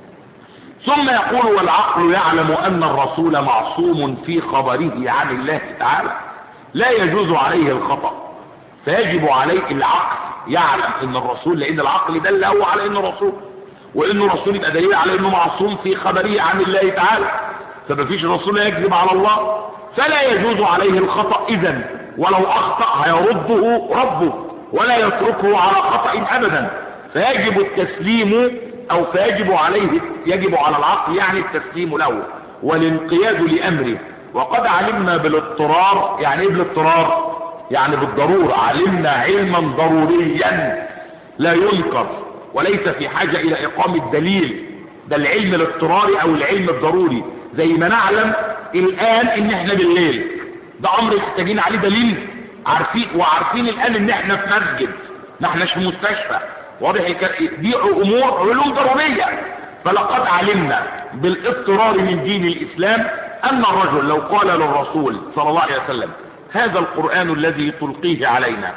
ثم يقول والعقل يعلم ان الرسول معصوم في خبره عن الله تعالى لا يجوز عليه الخطأ، فيجب عليه العقل يعلم ان الرسول، لان العقل دل هو على انه رسول، وانه رسول يبقى دليل على انه معصوم في خبره عن الله تعالى، فمفيش رسول يكذب على الله، فلا يجوز عليه الخطأ اذن، ولو اخطأ هيرده ربه ولا يتركه على خطأ ابدا. فيجب التسليم او فيجب عليه، يجب على العقل يعني التسليم له والانقياد لامره. وقد علمنا بالاضطرار، يعني ايه بالاضطرار؟ يعني بالضرورة، علمنا علما ضروريا لا ينكر وليس في حاجة الى اقامة دليل، ده العلم الاضطراري او العلم الضروري. زي ما نعلم الان ان احنا بالليل، ده امر محتاجين عليه دليل، عارفين الان ان احنا في مسجد، ما احناش في مستشفى، واضح؟ دي امور علوم ضرورية. فلقد علمنا بالاضطرار من دين الاسلام ان الرجل لو قال للرسول صلى الله عليه وسلم هذا القرآن الذي تلقيه علينا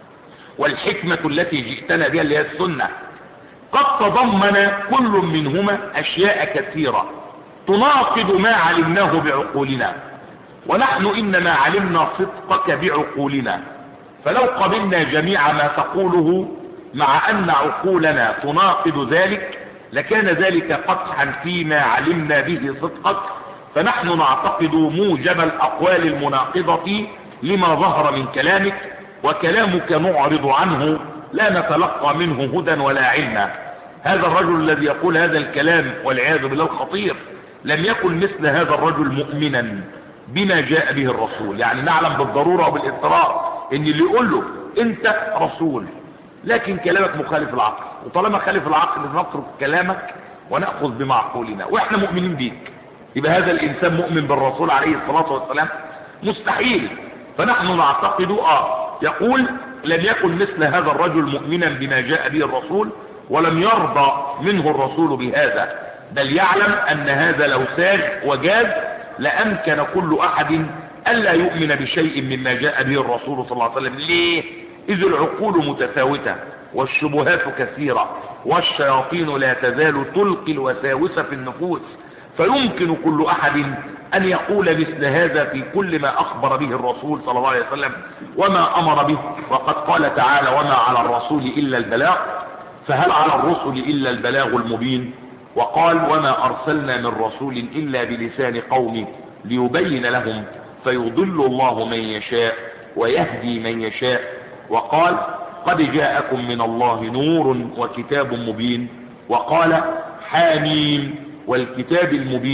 والحكمة التي جئتنا بها اللي هي السنة قد تضمن كل منهما اشياء كثيرة تناقض ما علمناه بعقولنا، ونحن انما علمنا صدقك بعقولنا، فلو قبلنا جميع ما تقوله مع ان عقولنا تناقض ذلك لكان ذلك قدحا فيما علمنا به صدقك، فنحن نعتقد موجب الاقوال المناقضة لما ظهر من كلامك، وكلامك نعرض عنه لا نتلقى منه هدى ولا علما. هذا الرجل الذي يقول هذا الكلام والعياذ بالله الخطير لم يكن مثل هذا الرجل مؤمنا بما جاء به الرسول. يعني نعلم بالضرورة وبالاضطرار ان اللي يقول له انت رسول لكن كلامك مخالف العقل، وطالما خالف العقل نترك كلامك ونأخذ بمعقولنا واحنا مؤمنين بيك، يبقى هذا الانسان مؤمن بالرسول عليه الصلاة والسلام؟ مستحيل. فنحن نعتقد يقول لم يكن مثل هذا الرجل مؤمنا بما جاء به الرسول ولم يرضى منه الرسول بهذا، بل يعلم ان هذا لو ساغ وجاز لأمكن كل احد الا يؤمن بشيء مما جاء به الرسول صلى الله عليه وسلم. ليه؟ اذ العقول متفاوتة والشبهات كثيرة والشياطين لا تزال تلقي الوساوس في النفوس، فيمكن كل احد ان يقول مثل هذا في كل ما اخبر به الرسول صلى الله عليه وسلم وما امر به. وقد قال تعالى وما على الرسول الا البلاغ، فهل على الرسل الا البلاغ المبين؟ وقال وما ارسلنا من رسول الا بلسان قومه ليبين لهم فيضل الله من يشاء ويهدي من يشاء. وقال قد جاءكم من الله نور وكتاب مبين. وقال حاميم والكتاب المبين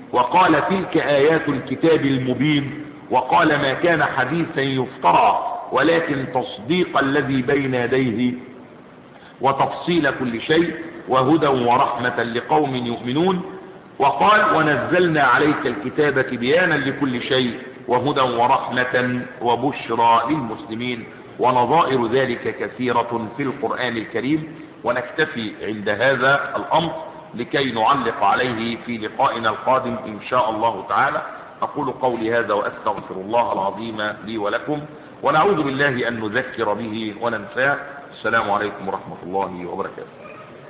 وقال تلك آيات الكتاب المبين، وقال ما كان حديثا يفترى ولكن تصديق الذي بين يديه وتفصيل كل شيء وهدى ورحمة لقوم يؤمنون. وقال ونزلنا عليك الكتاب بيانا لكل شيء وهدى ورحمة وبشرى للمسلمين، ونظائر ذلك كثيرة في القرآن الكريم. ونكتفي عند هذا الأمر لكي نعلق عليه في لقائنا القادم إن شاء الله تعالى. أقول قولي هذا وأستغفر الله العظيم لي ولكم، ونعوذ بالله أن نذكر به وننساه. السلام عليكم ورحمة الله وبركاته.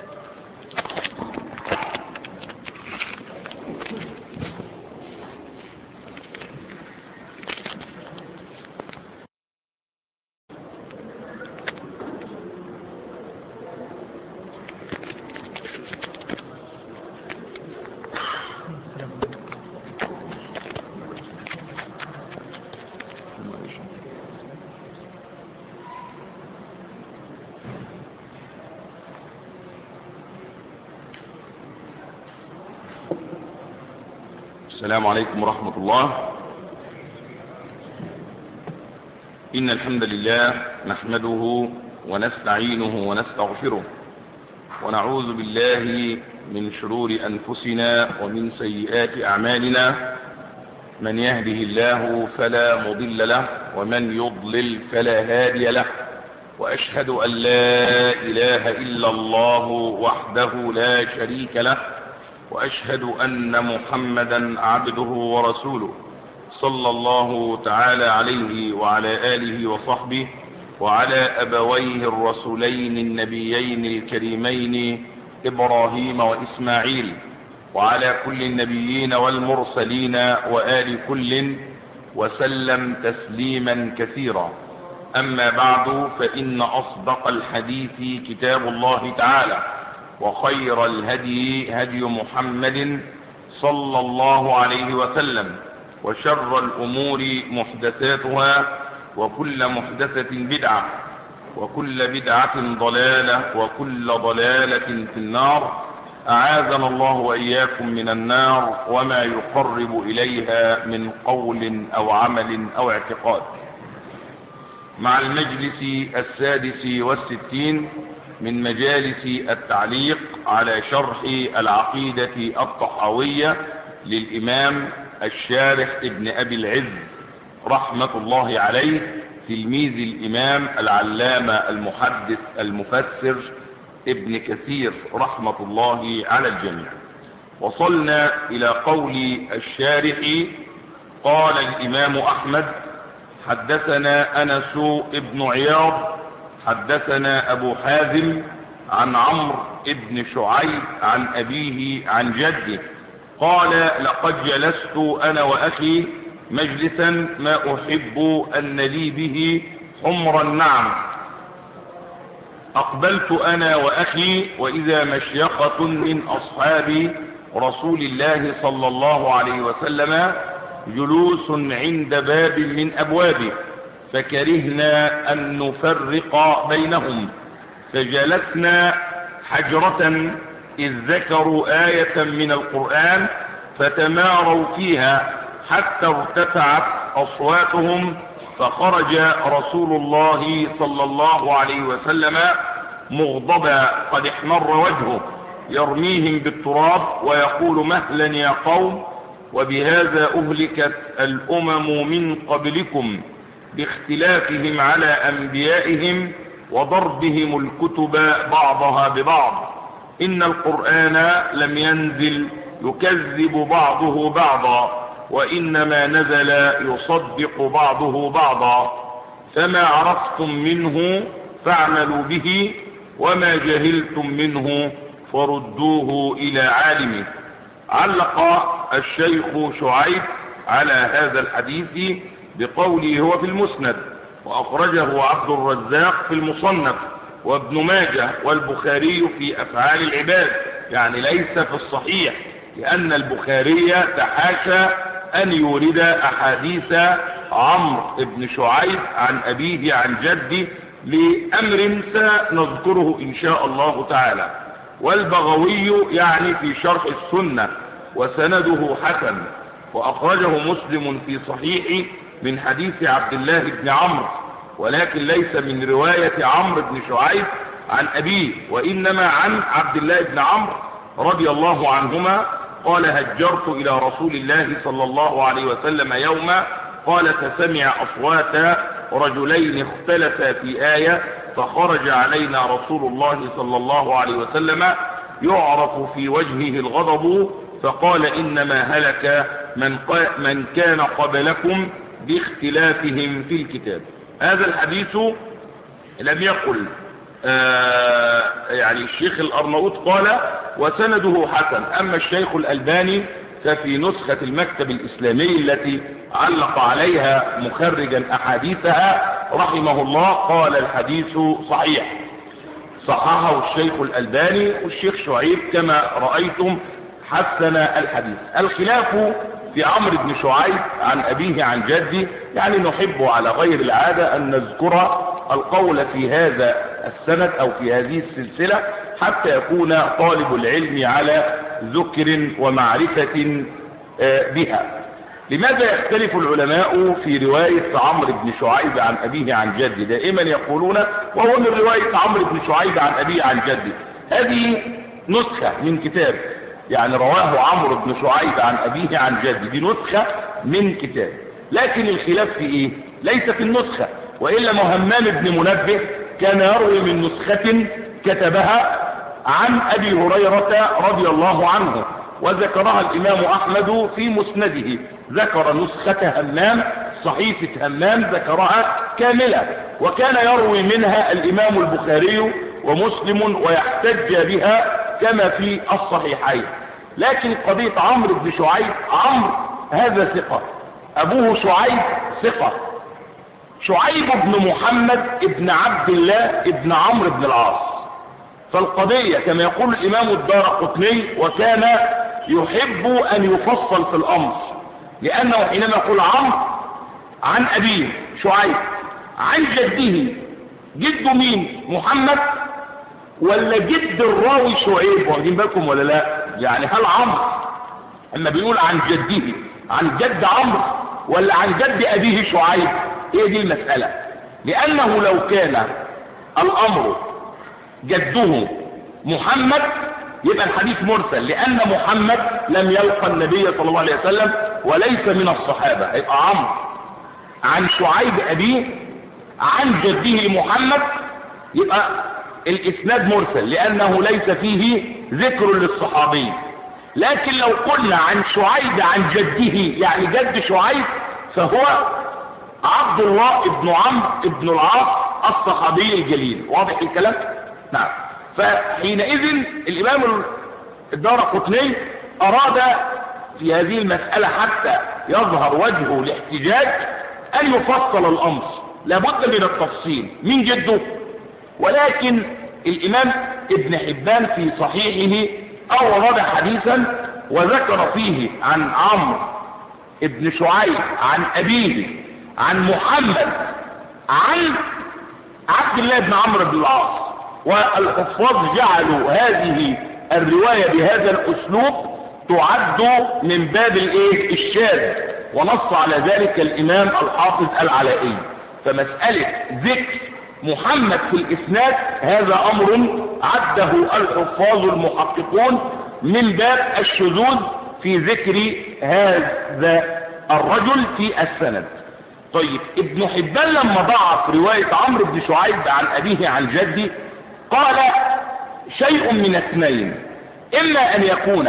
السلام عليكم ورحمة الله. إن الحمد لله نحمده ونستعينه ونستغفره، ونعوذ بالله من شرور أنفسنا ومن سيئات أعمالنا. من يهده الله فلا مضل له، ومن يضلل فلا هادي له. وأشهد أن لا إله إلا الله وحده لا شريك له، وأشهد أن محمدا عبده ورسوله صلى الله تعالى عليه وعلى آله وصحبه وعلى أبويه الرسولين النبيين الكريمين إبراهيم وإسماعيل، وعلى كل النبيين والمرسلين وآل كل، وسلم تسليما كثيرا. أما بعد، فإن أصدق الحديث كتاب الله تعالى، وخير الهدي هدي محمد صلى الله عليه وسلم، وشر الأمور محدثاتها، وكل محدثة بدعة، وكل بدعة ضلالة، وكل ضلالة في النار. أعاذنا الله وإياكم من النار وما يقرب إليها من قول أو عمل أو اعتقاد. مع المجلس 66 من مجالس التعليق على شرح العقيدة الطحاوية للإمام الشارح ابن أبي العز رحمة الله عليه، تلميذ الإمام العلامة المحدث المفسر ابن كثير رحمة الله على الجميع. وصلنا إلى قول الشارح: قال الإمام أحمد: حدثنا أنس ابن عياض حدثنا أبو حازم عن عمرو ابن شعيب عن أبيه عن جده قال: لقد جلست أنا وأخي مجلسا ما أحب أن لي به حمر النعم. أقبلت أنا وأخي وإذا مشيخة من أصحاب رسول الله صلى الله عليه وسلم جلوس عند باب من أبوابه، فكرهنا أن نفرق بينهم، فجلسنا حجرة إذ ذكروا آية من القرآن فتماروا فيها حتى ارتفعت أصواتهم، فخرج رسول الله صلى الله عليه وسلم مغضبا قد احمر وجهه يرميهم بالتراب ويقول: مهلا يا قوم، وبهذا أهلكت الأمم من قبلكم باختلافهم على أنبيائهم وضربهم الكتب بعضها ببعض. إن القرآن لم ينزل يكذب بعضه بعضا، وإنما نزل يصدق بعضه بعضا، فما عرفتم منه فاعملوا به، وما جهلتم منه فردوه إلى عالمه. علق الشيخ شعيب على هذا الحديث بقوله: هو في المسند، وأخرجه عبد الرزاق في المصنف، وابن ماجه والبخاري في أفعال العباد، يعني ليس في الصحيح، لأن البخاري تحاشى أن يورد أحاديث عمرو بن شعيب عن أبيه عن جده لأمر سنذكره إن شاء الله تعالى. والبغوي يعني في شرح السنة وسنده حسن، وأخرجه مسلم في صحيحه من حديث عبد الله بن عمرو، ولكن ليس من رواية عمرو بن شعيب عن أبيه، وإنما عن عبد الله بن عمرو رضي الله عنهما قال: هجرت إلى رسول الله صلى الله عليه وسلم يوما، قال: فسمع أصوات رجلين اختلفا في آية، فخرج علينا رسول الله صلى الله عليه وسلم يعرف في وجهه الغضب، فقال: إنما هلك من كان قبلكم باختلافهم في الكتاب. هذا الحديث لم يقل يعني الشيخ الأرناؤوط قال وسنده حسن، أما الشيخ الألباني ففي نسخة المكتب الإسلامي التي علق عليها مخرجا أحاديثها رحمه الله قال الحديث صحيح، صححه الشيخ الألباني، والشيخ شعيب كما رأيتم حسن الحديث. الخلاف في عمرو بن شعيب عن أبيه عن جده، يعني نحب على غير العادة أن نذكر القول في هذا السند أو في هذه السلسلة حتى يكون طالب العلم على ذكر ومعرفة بها. لماذا يختلف العلماء في رواية عمرو بن شعيب عن أبيه عن جده؟ دائما يقولون وهو من رواية عمرو بن شعيب عن أبيه عن جده، هذه نسخة من كتاب، يعني رواه عمرو بن شعيب عن أبيه عن جده، دي نسخة من كتاب، لكن الخلاف في إيه؟ ليس في النسخة، وإلا مهمام بن منبه كان يروي من نسخة كتبها عن أبي هريرة رضي الله عنه، وذكرها الإمام أحمد في مسنده، ذكر نسخة همام، صحيفة همام ذكرها كاملة، وكان يروي منها الإمام البخاري ومسلم ويحتج بها كما في الصحيحين. لكن قضية عمرو بن شعيب، عمرو هذا ثقة، أبوه شعيب ثقة، شعيب بن محمد ابن عبد الله ابن عمرو بن العاص، فالقضية كما يقول الإمام الدارقطني وكان يحب أن يفصل في الأمر، لأنه حينما يقول عمرو عن أبيه شعيب عن جده، جده مين؟ محمد ولا جد الراوي شعيب؟ واخدين بالكم ولا لا؟ يعني هل عمرو اما بيقول عن جده عن جد عمرو ولا عن جد أبيه شعيب؟ ايه دي المسألة، لأنه لو كان الأمر جده محمد يبقى الحديث مرسل، لأن محمد لم يلقى النبي صلى الله عليه وسلم وليس من الصحابة، يبقى عمرو عن شعيب أبيه عن جده محمد، يبقى الإسناد مرسل لأنه ليس فيه ذكر للصحابي. لكن لو قلنا عن شعيب عن جده يعني جد شعيب، فهو عبد الله ابن عمرو ابن العاص الصحابي الجليل. واضح الكلام؟ نعم. فحينئذ الإمام الدارقطني أراد في هذه المسألة حتى يظهر وجهه الاحتجاج أن يفصل الأمر، لابد من التفصيل من جده. ولكن الإمام ابن حبان في صحيحه أورد حديثا وذكر فيه عن عمرو ابن شعيب عن أبيه عن محمد عن عبد الله بن عمرو بن العاص، والحفاظ جعلوا هذه الرواية بهذا الأسلوب تعد من باب الشاذ، ونص على ذلك الإمام الحافظ العلائي. فمسألة ذكر محمد في الإسناد هذا أمر عده الحفاظ المحققون من باب الشذوذ في ذكر هذا الرجل في السند. طيب، ابن حبان لما ضعف رواية عمرو بن شعيب عن أبيه عن جده قال شيء من اثنين، إما أن يكون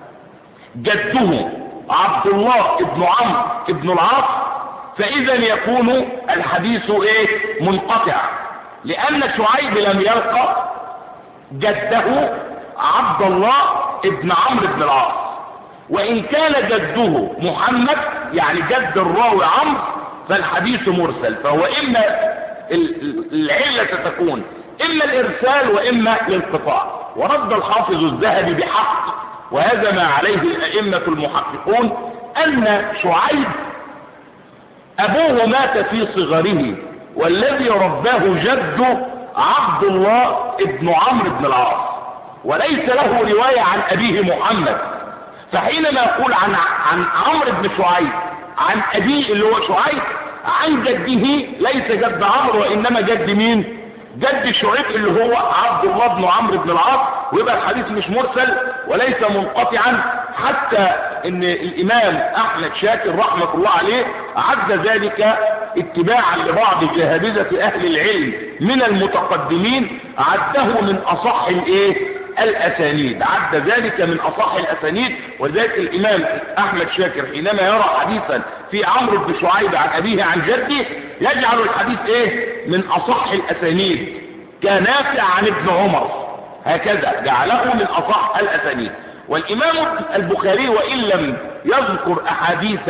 جده عبد الله ابن عمرو ابن العاص، فإذا يكون الحديث منقطع، لأن شعيب لم يلقى جده عبد الله ابن عمرو بن العاص. وإن كان جده محمد يعني جد الراوي عمرو فالحديث مرسل، فهو إما العلة ستكون إما الإرسال وإما الانقطاع. ورد الحافظ الذهبي بحق، وهذا ما عليه الأئمة المحققون، أن شعيب أبوه مات في صغره، والذي رباه جده عبد الله ابن عمرو بن العاص، وليس له رواية عن أبيه محمد، فحينما يقول عن عمرو بن شعيب عن أبيه اللي هو شعيب عن جده، ليس جد عمرو وإنما جد مين؟ جد شعيب اللي هو عبد الله بن عمرو بن العاص. ويبقى الحديث مش مرسل وليس منقطعا، حتى ان الامام احمد شاكر رحمة الله عليه عد ذلك اتباعا لبعض جهابذة اهل العلم من المتقدمين، عده من اصح الاسانيد، عد ذلك من اصح الاسانيد. وذلك الامام احمد شاكر حينما يرى حديثا في عمرو بن شعيب عن ابيه عن جده يجعل الحديث من اصح الاسانيد، كنافع عن ابن عمر، هكذا جعله من اصح الاسانيد. والامام البخاري وان لم يذكر احاديث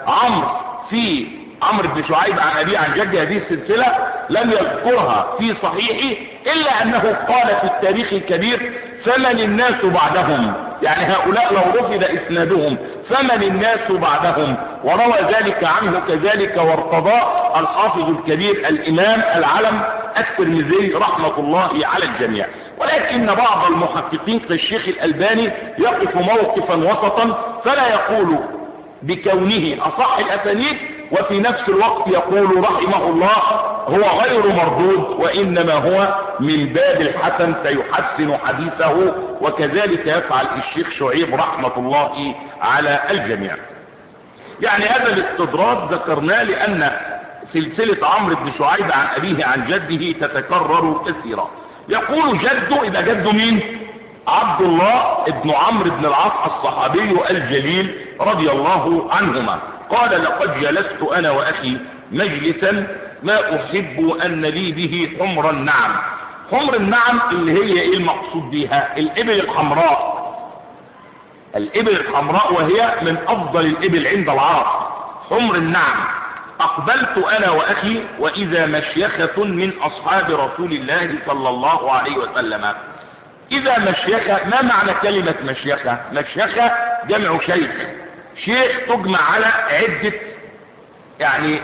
عمرو بن شعيب عن ابيه عن جده هذه السلسله لم يذكرها في صحيحه، الا انه قال في التاريخ الكبير فمن الناس بعدهم، يعني هؤلاء لو رفض اسنادهم فمن الناس بعدهم. وروى ذلك عنه كذلك وارتضاه الحافظ الكبير الامام العلم الترمذي رحمة الله على الجميع. ولكن بعض المحققين كالشيخ الألباني يقف موقفا وسطا، فلا يقول بكونه أصح الأسانيد وفي نفس الوقت يقول رحمه الله هو غير مردود وإنما هو من باب الحسن سيحسن حديثه، وكذلك يفعل الشيخ شعيب رحمة الله على الجميع. يعني هذا الاستدراج ذكرناه لأن سلسلة عمرو بن شعيب عن أبيه عن جده تتكرر كثيرا. يقول جده، إذا جده مين؟ عبد الله بن عمرو بن العاص الصحابي الجليل رضي الله عنهما، قال لقد جلست أنا وأخي مجلسا ما أحب أن لي به حمر النعم. حمر النعم اللي هي إيه المقصود بها؟ الإبل الحمراء، الإبل الحمراء وهي من أفضل الإبل عند العرب، حمر النعم. أقبلت أنا وأخي وإذا مشيخة من أصحاب رسول الله صلى الله عليه وسلم. إذا مشيخة، ما معنى كلمة مشيخة؟ مشيخة جمع شيخ، شيخ تجمع على عدة يعني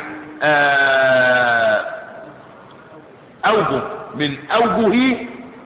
أوجه من أوجه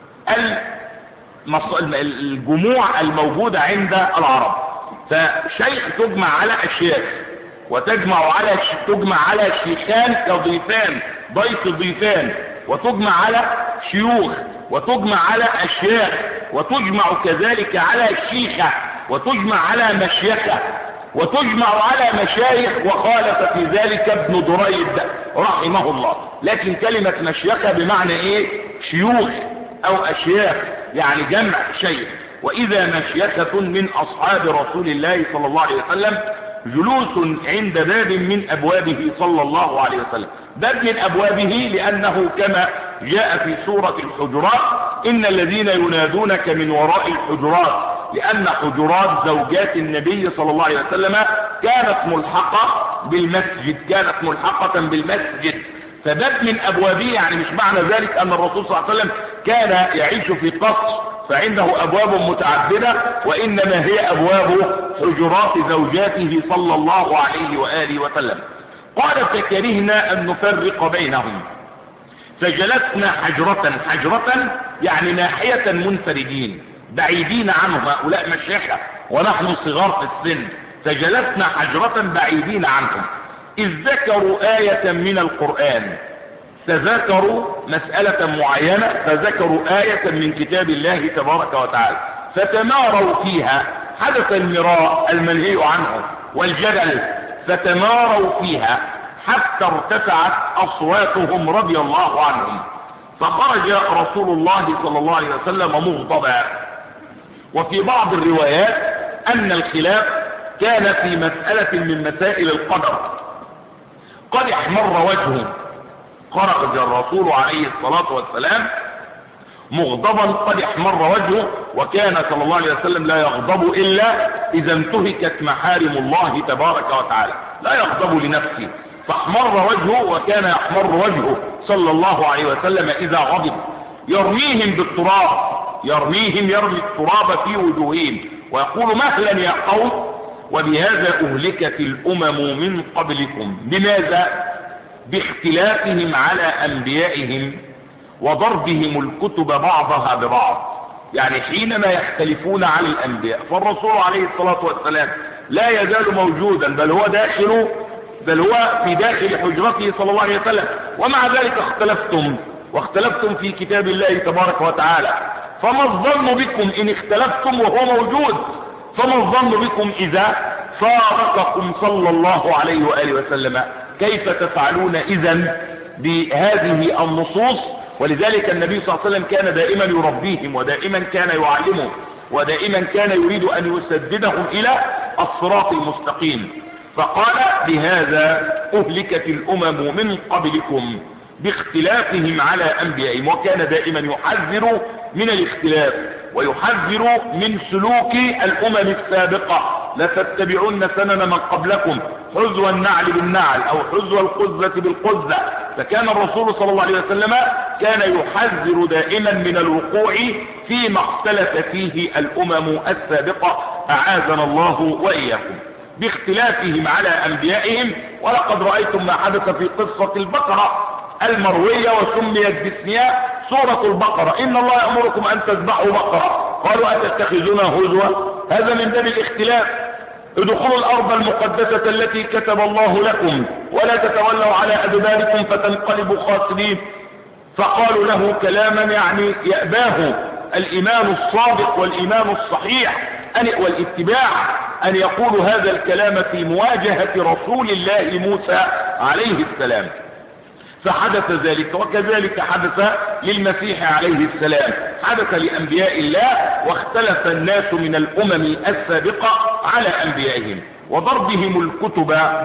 الجموع الموجودة عند العرب. فشيخ تجمع على أشياخ، وتجمع على شيخان كضيفان، ضيف ضيفان، وتجمع على شيوخ، وتجمع على أشياخ، وتجمع كذلك على شيخة، وتجمع على مشيخة، وتجمع على مشايخ، وخالف في ذلك ابن دريد رحمه الله. لكن كلمة مشيخة بمعنى ايه؟ شيوخ او اشياخ، يعني جمع شيخ. واذا مشيخة من اصحاب رسول الله صلى الله عليه وسلم جلوس عند باب من ابوابه صلى الله عليه وسلم. باب من ابوابه لانه كما جاء في سورة الحجرات ان الذين ينادونك من وراء الحجرات، لأن حجرات زوجات النبي صلى الله عليه وسلم كانت ملحقة بالمسجد، فباب من أبوابه يعني مش معنى ذلك أن الرسول صلى الله عليه وسلم كان يعيش في قصر فعنده أبواب متعددة، وإنما هي أبواب حجرات زوجاته صلى الله عليه وآله وسلم. قال فكرهنا أن نفرق بينهم فجلسنا حجرة يعني ناحية منفردين بعيدين عنه، هؤلاء مشيخة ونحن صغار في السن، فجلسنا حجرة بعيدين عنهم. إذ ذكروا آية من القرآن، تذكروا مسألة معينة، فذكروا آية من كتاب الله تبارك وتعالى، فتماروا فيها، حدث المراء المنهي عنه والجدل، فتماروا فيها حتى ارتفعت أصواتهم رضي الله عنهم، فخرج رسول الله صلى الله عليه وسلم مغضبا. وفي بعض الروايات أن الخلاف كان في مسألة من مسائل القدر، قد احمر وجهه، خرج الرسول عليه الصلاة والسلام مغضبا قد احمر وجهه، وكان صلى الله عليه وسلم لا يغضب إلا إذا انتهكت محارم الله تبارك وتعالى، لا يغضب لنفسه، فاحمر وجهه وكان يحمر وجهه صلى الله عليه وسلم إذا غضب. يرمي التراب في وجوههم ويقول مهلا يا قوم، وبهذا أهلكت الأمم من قبلكم. بماذا؟ باختلافهم على أنبيائهم وضربهم الكتب بعضها ببعض. يعني حينما يختلفون عن الأنبياء فالرسول عليه الصلاة والسلام لا يزال موجودا، بل هو في داخل حجرته صلى الله عليه وسلم، ومع ذلك واختلفتم في كتاب الله تبارك وتعالى. فما الظن بكم إن اختلفتم وهو موجود؟ فما الظن بكم إذا فارقكم صلى الله عليه وآله وسلم؟ كيف تفعلون إذن بهذه النصوص؟ ولذلك النبي صلى الله عليه وسلم كان دائما يربيهم، ودائما كان يعلمهم، ودائما كان يريد أن يسددهم إلى الصراط المستقيم. فقال: بهذا أهلكت الأمم من قبلكم باختلافهم على أنبيائهم. وكان دائما يحذر من الاختلاف ويحذر من سلوك الأمم السابقة: لتتبعن سنن من قبلكم حذو النعل بالنعل أو حذو القزة بالقزة. فكان الرسول صلى الله عليه وسلم كان يحذر دائما من الوقوع فيما اختلف فيه الأمم السابقة، أعاذنا الله وإياكم، باختلافهم على أنبيائهم. ولقد رأيتم ما حدث في قصة البقرة المروية وسميت باسمها سورة البقرة: إن الله يأمركم أن تذبحوا بقرة. قالوا: أتتخذنا هزوا؟ هذا من باب الاختلاف. ادخلوا الأرض المقدسة التي كتب الله لكم ولا تتولوا على أدباركم فتنقلبوا خاسرين. فقالوا له كلاما يعني يأباه الإيمان الصادق والإيمان الصحيح والاتباع أن يقول هذا الكلام في مواجهة رسول الله موسى عليه السلام. فحدث ذلك، وكذلك حدث للمسيح عليه السلام، حدث لأنبياء الله، واختلف الناس من الأمم السابقة على أنبيائهم، وضربهم الكتب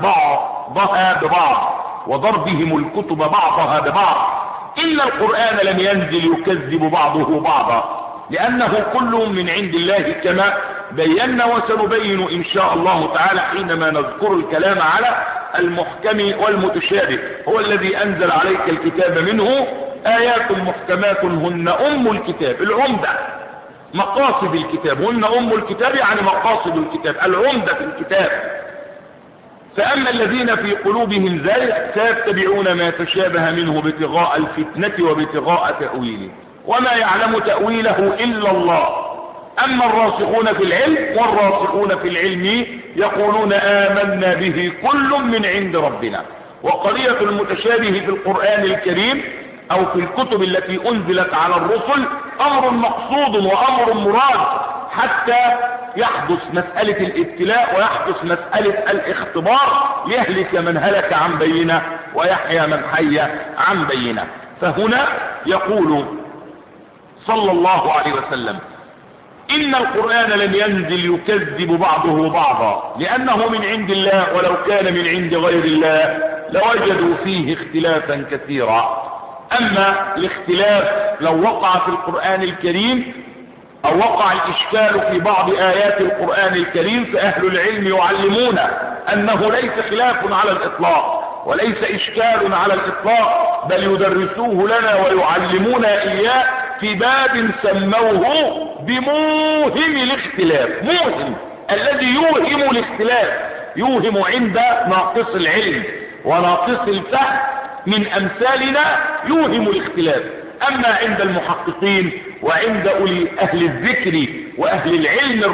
بعضها ببعض. إن القرآن لم ينزل يكذب بعضه بعضا، لأنه كل من عند الله كما بينا وسنبين إن شاء الله تعالى حينما نذكر الكلام على المحكم والمتشابه. هو الذي أنزل عليك الكتاب منه آيات محكمات هن أم الكتاب، العمدة مقاصد الكتاب، هن أم الكتاب يعني مقاصد الكتاب، العمدة في الكتاب. فأما الذين في قلوبهم زيغ سيتبعون ما تشابه منه ابتغاء الفتنة وابتغاء تأويله، وما يعلم تأويله إلا الله. أما الراسخون في العلم والراسخون في العلم يقولون آمنا به كل من عند ربنا. وقضية المتشابه في القرآن الكريم أو في الكتب التي أنزلت على الرسل أمر مقصود وأمر مراد، حتى يحدث مسألة الابتلاء ويحدث مسألة الاختبار، ليهلك من هلك عن بينة ويحيى من حي عن بينة. فهنا يقول صلى الله عليه وسلم: إن القرآن لم ينزل يكذب بعضه بعضا، لأنه من عند الله، ولو كان من عند غير الله لوجدوا فيه اختلافا كثيرا. أما الاختلاف لو وقع في القرآن الكريم أو وقع الإشكال في بعض آيات القرآن الكريم، فأهل العلم يعلمون أنه ليس خلاف على الإطلاق وليس إشكال على الإطلاق، بل يدرسوه لنا ويعلمونا إياه في باب سموه بموهم الاختلاف. موهم الذي يوهم الاختلاف، يوهم عند ناقص العلم وناقص الفهم من أمثالنا يوهم الاختلاف. أما عند المحققين وعند أولي أهل الذكر وأهل العلم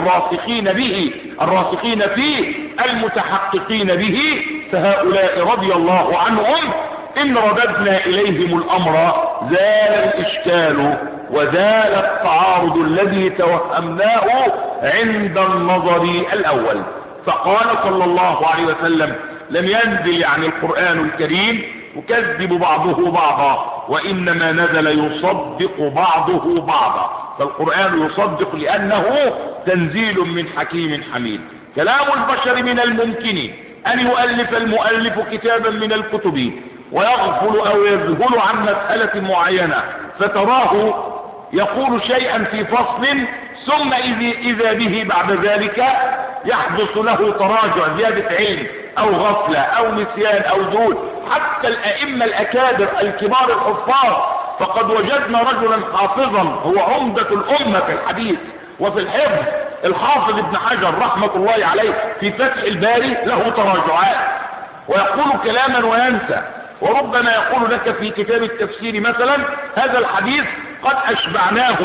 الراسخين فيه المتحققين به، فهؤلاء رضي الله عنهم إن رددنا إليهم الأمر زال الإشكال وزال التعارض الذي توهمناه عند النظر الأول. فقال صلى الله عليه وسلم: لم ينزل يعني القرآن الكريم يكذب بعضه بعضا، وإنما نزل يصدق بعضه بعضا. فالقرآن يصدق لأنه تنزيل من حكيم حميد. كلام البشر من الممكن أن يؤلف المؤلف كتابا من الكتب ويغفل أو يذهل عن مسألة معينة، فتراه يقول شيئا في فصل ثم إذا به بعد ذلك يحدث له تراجع، زيادة علم أو غفلة أو نسيان أو ذهول. حتى الأئمة الأكابر الكبار الحفاظ، فقد وجدنا رجلا حافظا هو عمدة الأمة في الحديث وفي الحفظ، الحافظ ابن حجر رحمة الله عليه في فتح الباري، له تراجعات ويقول كلاما وينسى. وربما يقول لك في كتاب التفسير مثلا: هذا الحديث قد أشبعناه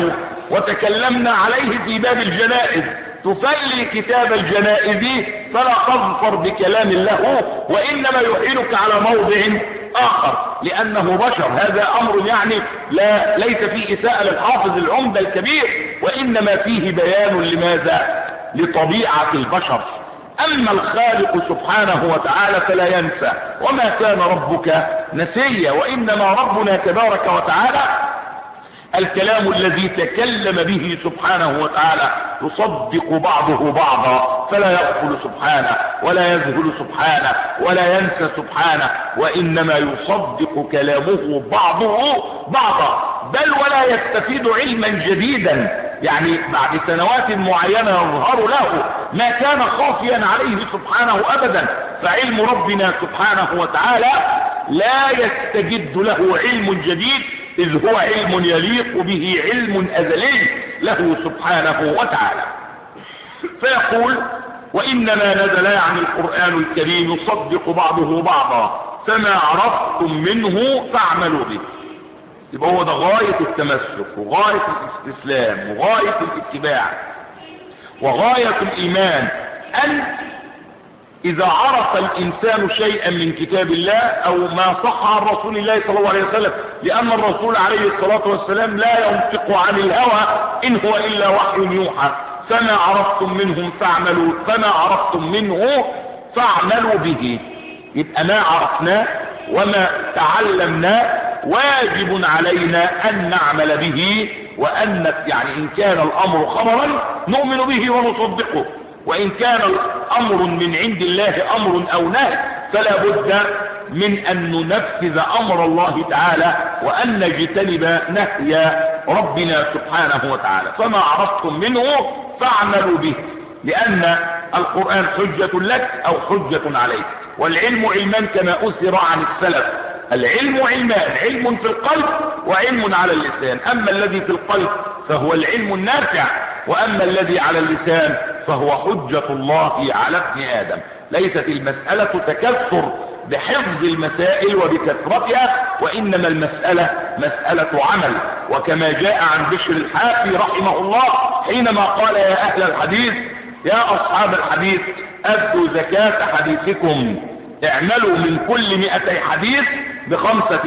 وتكلمنا عليه في باب الجنائز. تفلي كتاب الجنائز فلا تظفر بكلام له، وإنما يحيلك على موضع آخر لأنه بشر. هذا أمر يعني ليس فيه إساءة للحافظ العمدة الكبير، وإنما فيه بيان لماذا؟ لطبيعة البشر. أما الخالق سبحانه وتعالى فلا ينسى، وما كان ربك نسيا. وإنما ربنا تبارك وتعالى الكلام الذي تكلم به سبحانه وتعالى يصدق بعضه بعضا، فلا يغفل سبحانه ولا يذهل سبحانه ولا ينسى سبحانه، وإنما يصدق كلامه بعضه بعضا، بل ولا يستفيد علما جديدا. يعني بعد سنوات معينة يظهر له ما كان خافيا عليه سبحانه أبدا. فعلم ربنا سبحانه وتعالى لا يستجد له علم جديد، إذ هو علم يليق به، علم أزلي له سبحانه وتعالى. فيقول وإنما نزل يعني القرآن الكريم يصدق بعضه بعضا، فما عرفتم منه فاعملوا به. يبقى هو ده غاية التمسك وغاية الاستسلام وغاية الاتباع وغاية الإيمان، أن إذا عرف الإنسان شيئا من كتاب الله أو ما صح عن رسول الله صلى الله عليه وسلم، لأن الرسول عليه الصلاة والسلام لا ينطق عن الهوى إن هو إلا وحي يوحى. فما عرفتم منه فاعملوا به. يبقى ما عرفناه وما تعلمناه واجب علينا أن نعمل به، وأن يعني إن كان الأمر خبرا نؤمن به ونصدقه، وإن كان الأمر من عند الله أمر أو نهي فلا بد من أن ننفذ أمر الله تعالى وأن نجتنب نهي ربنا سبحانه وتعالى. فما عرفتم منه فاعملوا به، لأن القرآن حجة لك أو حجة عليك. والعلم علمان كما أثر عن السلف. العلم علمان، علم في القلب وعلم على اللسان. أما الذي في القلب فهو العلم النافع، وأما الذي على اللسان فهو حجة الله على ابن آدم. ليست المسألة تكثر بحفظ المسائل وبكثرتها، وإنما المسألة مسألة عمل. وكما جاء عن بشر الحافي رحمه الله حينما قال يا أهل الحديث يا أصحاب الحديث أدوا زكاة حديثكم، اعملوا من كل 200 حديث بخمسة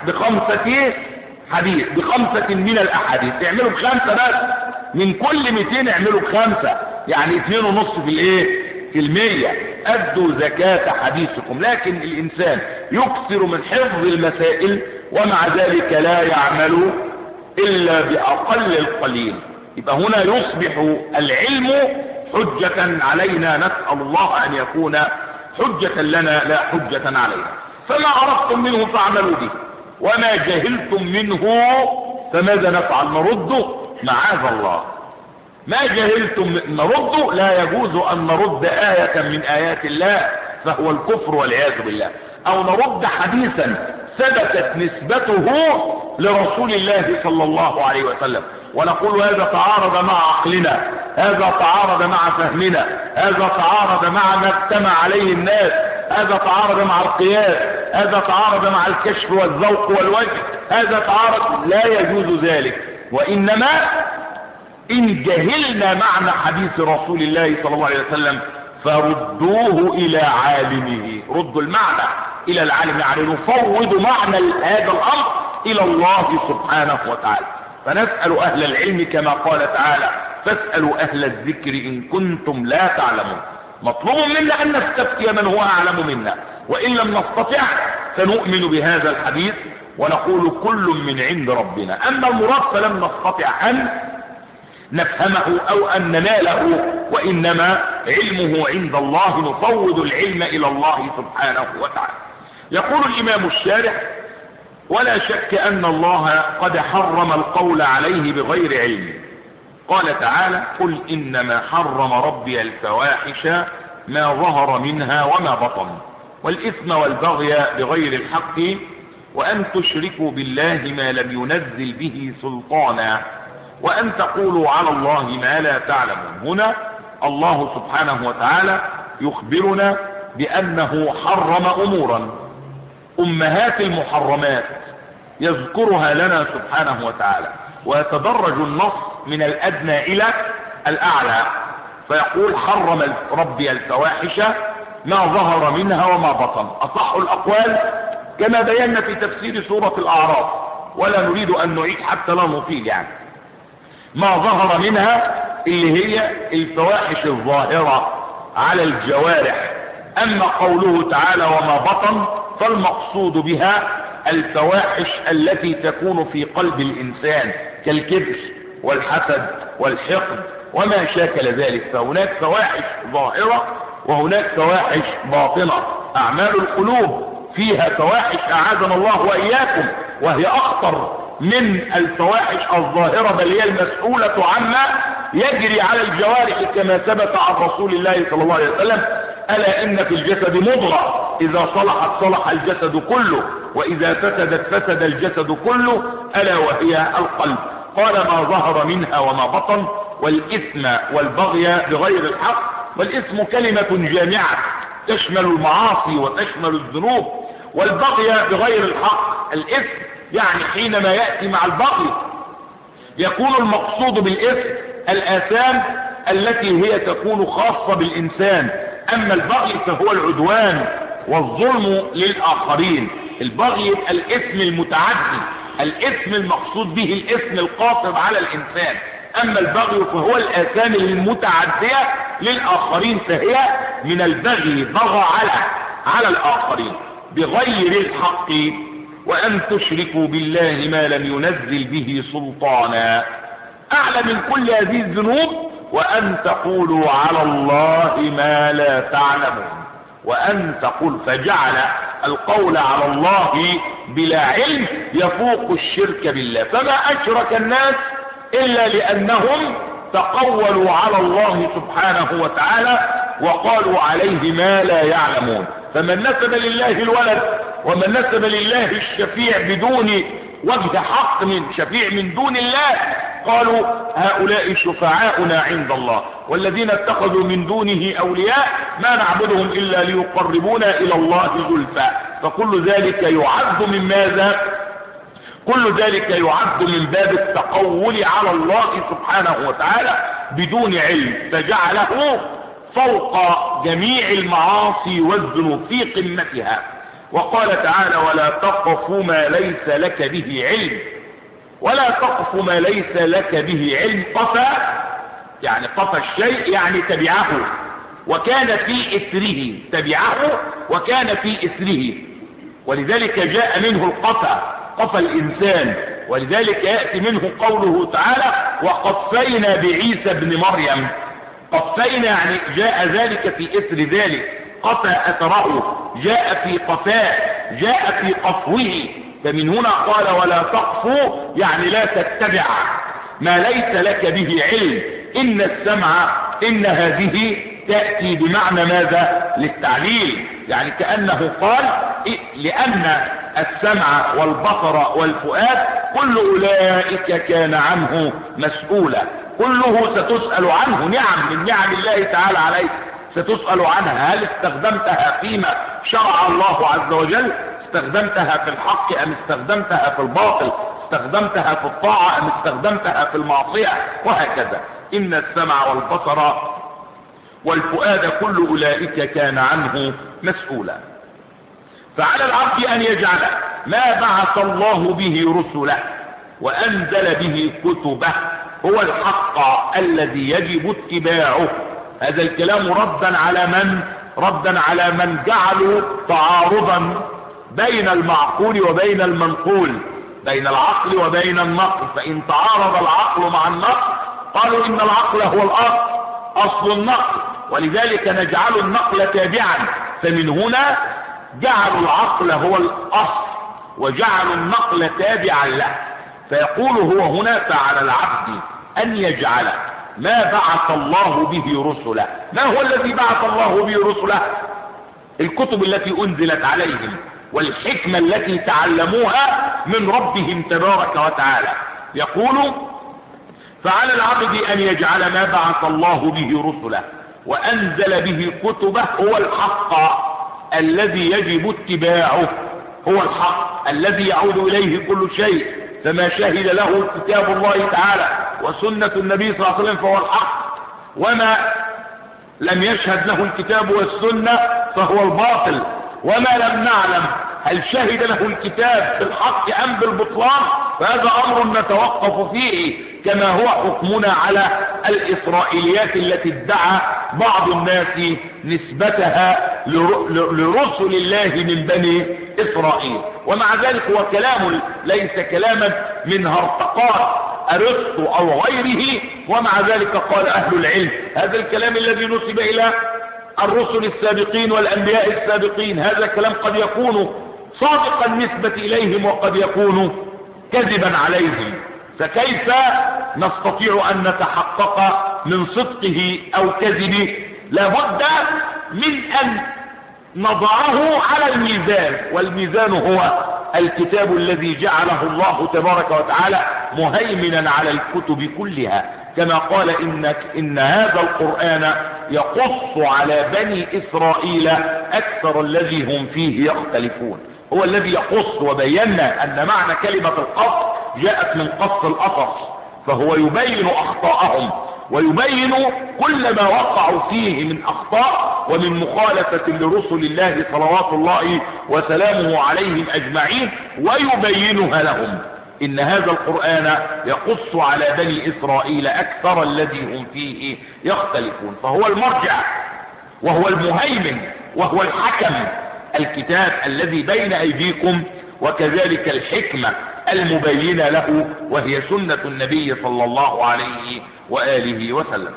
حديث، بخمسة من الأحاديث. اعملوا بخمسة بس، من كل 200 اعملوا بخمسة، يعني 2.5%. أدوا زكاة حديثكم. لكن الإنسان يكثر من حفظ المسائل ومع ذلك لا يعمل إلا بأقل القليل. يبقى هنا يصبح العلم حجة علينا، نسأل الله أن يكون حجة لنا لا حجة علينا. فما عرفتم منه فاعملوا به، وما جهلتم منه فماذا نفعل؟ نرده؟ معاذ الله. ما جهلتم نرده؟ لا يجوز أن نرد آية من آيات الله، فهو الكفر والعياذ بالله. أو نرد حديثا ثبتت نسبته لرسول الله صلى الله عليه وسلم ونقول هذا تعارض مع عقلنا، هذا تعارض مع فهمنا، هذا تعارض مع ما اجتمع عليه الناس، هذا تعارض مع القياس، هذا تعارض مع الكشف والذوق والوجه، هذا تعارض. لا يجوز ذلك. وإنما إن جهلنا معنى حديث رسول الله صلى الله عليه وسلم فردوه إلى عالمه. ردوا المعنى إلى العالم، يعني نفوض معنى هذا الأمر إلى الله سبحانه وتعالى. فنسأل أهل العلم كما قال تعالى فاسألوا أهل الذكر إن كنتم لا تعلمون. مطلوب منا أن نستفتي من هو أعلم منا، وإن لم نستطع فنؤمن بهذا الحديث ونقول كل من عند ربنا. أما المراد فلم نستطع أن نفهمه أو أن نناله، وإنما علمه عند الله، نفوض العلم إلى الله سبحانه وتعالى. يقول الإمام الشارح ولا شك أن الله قد حرم القول عليه بغير علم. قال تعالى قل إنما حرم ربي الفواحش ما ظهر منها وما بطن والإثم والبغي بغير الحق وأن تشركوا بالله ما لم ينزل به سلطانا وأن تقولوا على الله ما لا تعلمون. هنا الله سبحانه وتعالى يخبرنا بأنه حرم أمورا أمهات المحرمات يذكرها لنا سبحانه وتعالى، ويتدرج النص من الأدنى إلى الأعلى، فيقول حرم ربي الفواحش ما ظهر منها وما بطن. أصح الأقوال كما بينا في تفسير سورة الأعراف، ولا نريد أن نعيد حتى لا نطيل يعني. ما ظهر منها اللي هي الفواحش الظاهرة على الجوارح. أما قوله تعالى وما بطن فالمقصود بها الفواحش التي تكون في قلب الإنسان كالكبر والحسد والحقد وما شاكل ذلك. فهناك فواحش ظاهرة وهناك فواحش باطنة. أعمال القلوب فيها فواحش أعاذنا الله وإياكم، وهي أخطر من الفواحش الظاهرة، بل هي المسؤولة عما يجري على الجوارح كما ثبت عن رسول الله صلى الله عليه وسلم: ألا إن في الجسد مضغة إذا صلحت صلح الجسد كله وإذا فسدت فسد الجسد كله ألا وهي القلب. قال ما ظهر منها وما بطن، والإثم والبغي بغير الحق. والإثم كلمة جامعة تشمل المعاصي وتشمل الذنوب، والبغي بغير الحق. الإثم يعني حينما يأتي مع البغي يكون المقصود بالإثم الآثام التي هي تكون خاصة بالإنسان، أما البغي فهو العدوان والظلم للآخرين. البغي الإثم المتعدي، الإثم المقصود به الإثم القاصر على الإنسان، أما البغي فهو الآثام المتعدية للآخرين، فهي من البغي، بغى على الآخرين بغير الحق، وأن تشركوا بالله ما لم ينزل به سلطانا. أعلى من كل هذه الذنوب وأن تقولوا على الله ما لا تعلمون. وأن تقول، فجعل القول على الله بلا علم يفوق الشرك بالله. فما أشرك الناس إلا لأنهم تقولوا على الله سبحانه وتعالى وقالوا عليه ما لا يعلمون. فمن نسب لله الولد ومن نسب لله الشفيع بدون وجه حق من شفيع من دون الله قالوا هؤلاء شفعاؤنا عند الله، والذين اتخذوا من دونه أولياء ما نعبدهم إلا ليقربونا إلى الله زلفى. فكل ذلك يعد من ماذا؟ كل ذلك يعد من باب التقول على الله سبحانه وتعالى بدون علم، فجعله فوق جميع المعاصي والذنوب في قمتها. وقال تعالى ولا تقف ما ليس لك به علم. ولا تقف ما ليس لك به علم. قفى يعني قفى الشيء يعني تبعه وكان في إثره، تبعه وكان في إثره، ولذلك جاء منه القفى، قفى الإنسان، ولذلك يأتي منه قوله تعالى وقفينا بعيسى ابن مريم. قفينا يعني جاء ذلك في إثر ذلك، قفى أثره، جاء في قفاه، جاء في قفوه. فمن هنا قال ولا تقفوا يعني لا تتبع ما ليس لك به علم. إن السمع، إن هذه تأتي بمعنى ماذا؟ للتعليل، يعني كأنه قال لأن السمع والبصر والفؤاد كل أولئك كان عنه مسؤولا، كله ستسأل عنه. نعم من نعم الله تعالى عليك ستسأل عنها. هل استخدمتها فيما شرع الله عز وجل؟ استخدمتها في الحق أم استخدمتها في الباطل؟ استخدمتها في الطاعة أم استخدمتها في المعصية؟ وهكذا. إن السمع والبصر والفؤاد كل أولئك كان عنه مسؤولا. فعلى العبد أن يجعل ما بعث الله به رسله وأنزل به كتبه هو الحق الذي يجب اتباعه. هذا الكلام ردا على من؟ ردا على من جعلوا تعارضا بين المعقول وبين المنقول، بين العقل وبين النقل. فإن تعارض العقل مع النقل قالوا إن العقل هو الأصل، أصل النقل، ولذلك نجعل النقل تابعا. فمن هنا جعلوا العقل هو الأصل وجعلوا النقل تابعا له. فيقول هو هنا فعلى العبد أن يجعل ما بعث الله به رسله. ما هو الذي بعث الله به رسله؟ الكتب التي أنزلت عليهم والحكمة التي تعلموها من ربهم تبارك وتعالى. يقول فعلى العبد أن يجعل ما بعث الله به رسله وأنزل به كتبه هو الحق الذي يجب اتباعه، هو الحق الذي يعود إليه كل شيء. فما شهد له كتاب الله تعالى وسنة النبي صلى الله عليه وسلم فهو الحق، وما لم يشهد له الكتاب والسنة فهو الباطل. وما لم نعلم هل شهد له الكتاب بالحق أم بالبطلان فهذا أمر نتوقف فيه، كما هو حكمنا على الإسرائيليات التي ادعى بعض الناس نسبتها لرسل الله من بني إسرائيل. ومع ذلك هو كلام ليس كلاما من هرطقات أرسطو أو غيره، ومع ذلك قال أهل العلم هذا الكلام الذي نسب إلى الرسل السابقين والأنبياء السابقين هذا كلام قد يكون صادقا نسبة إليهم وقد يكون كذبا عليهم، فكيف نستطيع أن نتحقق من صدقه أو كذبه؟ لابد من أن نضعه على الميزان، والميزان هو الكتاب الذي جعله الله تبارك وتعالى مهيمنا على الكتب كلها، كما قال إن هذا القرآن يقص على بني إسرائيل أكثر الذي هم فيه يختلفون. هو الذي يقص، وبينا أن معنى كلمة القص جاءت من قص القصص، فهو يبين أخطاءهم ويبين كل ما وقعوا فيه من أخطاء ومن مخالفة لرسل الله صلوات الله وسلامه عليهم أجمعين، ويبينها لهم. إن هذا القرآن يقص على بني إسرائيل أكثر الذي هم فيه يختلفون، فهو المرجع وهو المهيمن وهو الحكم، الكتاب الذي بين أيديكم، وكذلك الحكمة المبينة له وهي سنة النبي صلى الله عليه وآله وسلم.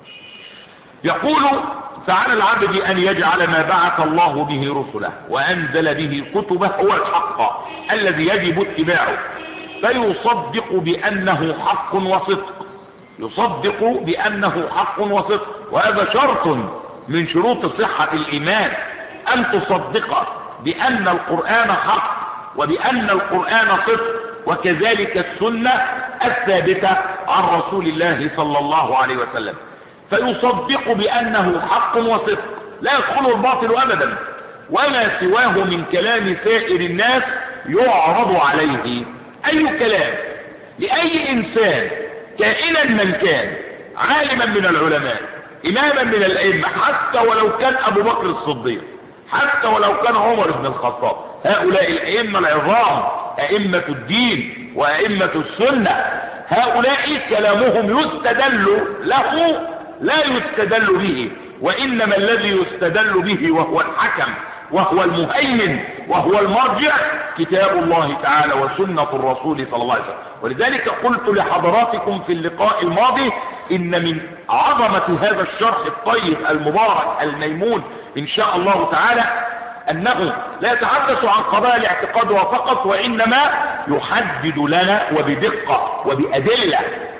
يقول فعلى العبد أن يجعل ما بعث الله به رسله وأنزل به كتبه هو الحق الذي يجب اتباعه، فيصدق بأنه حق وصدق، يصدق بأنه حق وصدق، وهذا شرط من شروط صحة الإيمان، أن تصدق بأن القرآن حق وبأن القرآن صدق، وكذلك السنة الثابتة عن رسول الله صلى الله عليه وسلم. فيصدق بأنه حق وصدق، لا يدخل الباطل أبدا، وما سواه من كلام سائر الناس يعرض عليه. أي كلام لأي إنسان كائنا من كان، عالما من العلماء، إماما من الأئمة، حتى ولو كان أبو بكر الصديق، حتى ولو كان عمر بن الخطاب، هؤلاء الأئمة العظام، أئمة الدين وأئمة السنة، هؤلاء كلامهم يستدل له لا يستدل به، وإنما الذي يستدل به وهو الحكم وهو المهيمن وهو المرجع كتاب الله تعالى وسنة الرسول صلى الله عليه وسلم. ولذلك قلت لحضراتكم في اللقاء الماضي إن من عظمة هذا الشرح الطيب المبارك الميمون إن شاء الله تعالى أنه لا يتحدث عن قضايا الاعتقاد فقط، وإنما يحدد لنا وبدقة وبأدلة،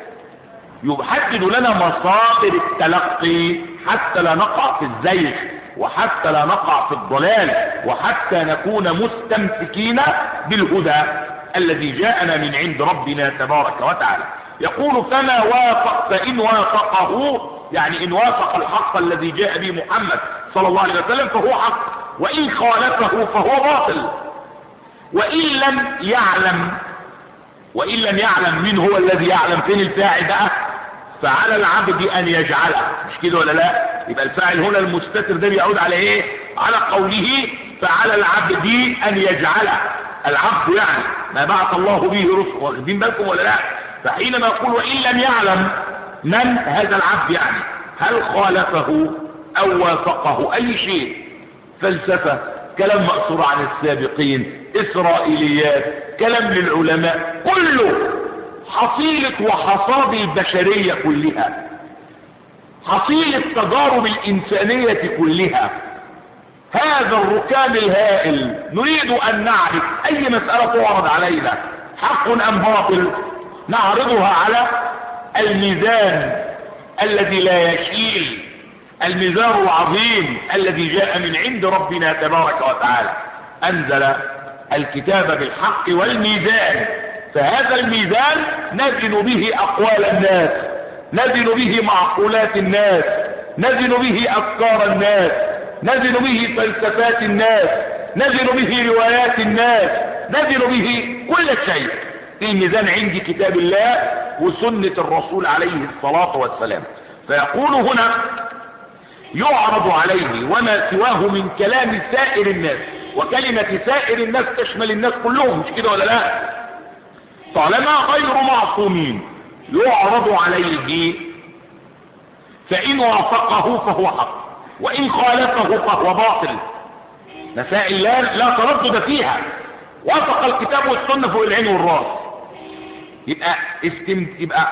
يحدد لنا مصادر التلقي حتى لا نقع في الزيغ وحتى لا نقع في الضلال، وحتى نكون مستمسكين بالهدى الذي جاءنا من عند ربنا تبارك وتعالى. يقول فما وافق، فإن وافقه يعني إن وافق الحق الذي جاء به محمد صلى الله عليه وسلم فهو حق، وإن خالفه فهو باطل. وإن لم يعلم من هو الذي يعلم، فين الفاعل بقى؟ فعلى العبد أن يجعله، مش كده ولا لا؟ يبقى الفاعل هنا المستتر ده بيعود على ايه؟ على قوله فعلى العبد أن يجعله، العبد يعني ما بعث الله به رسل، واخدين بالكم ولا لا؟ فحينما يقول وإن لم يعلم من هذا العبد، يعني هل خالفه أو وافقه أي شيء، فلسفة، كلام مأثور عن السابقين، إسرائيليات، كلام للعلماء، كله حصيلة وحصاد البشرية كلها، حصيلة تجارب الإنسانية كلها. هذا الركام الهائل نريد أن نعرف أي مسألة تعرض علينا حق أم باطل، نعرضها على الميزان الذي لا يشيل، الميزان العظيم الذي جاء من عند ربنا تبارك وتعالى. أنزل الكتاب بالحق والميزان، فهذا الميزان نزن به أقوال الناس، نزن به معقولات الناس، نزن به أفكار الناس، نزن به فلسفات الناس، نزن به روايات الناس، نزن به كل شيء. الميزان عندي كتاب الله وسنة الرسول عليه الصلاة والسلام. فيقول هنا يعرض عليه وما سواه من كلام سائر الناس، وكلمة سائر الناس تشمل الناس كلهم، مش كده ولا لا؟ طالما غير معصومين يعرض عليه، فإن وافقه فهو حق، وإن خالفه فهو باطل. مسائل لا تردد فيها، وافق الكتاب والسنة فوق العين والراس، يبقى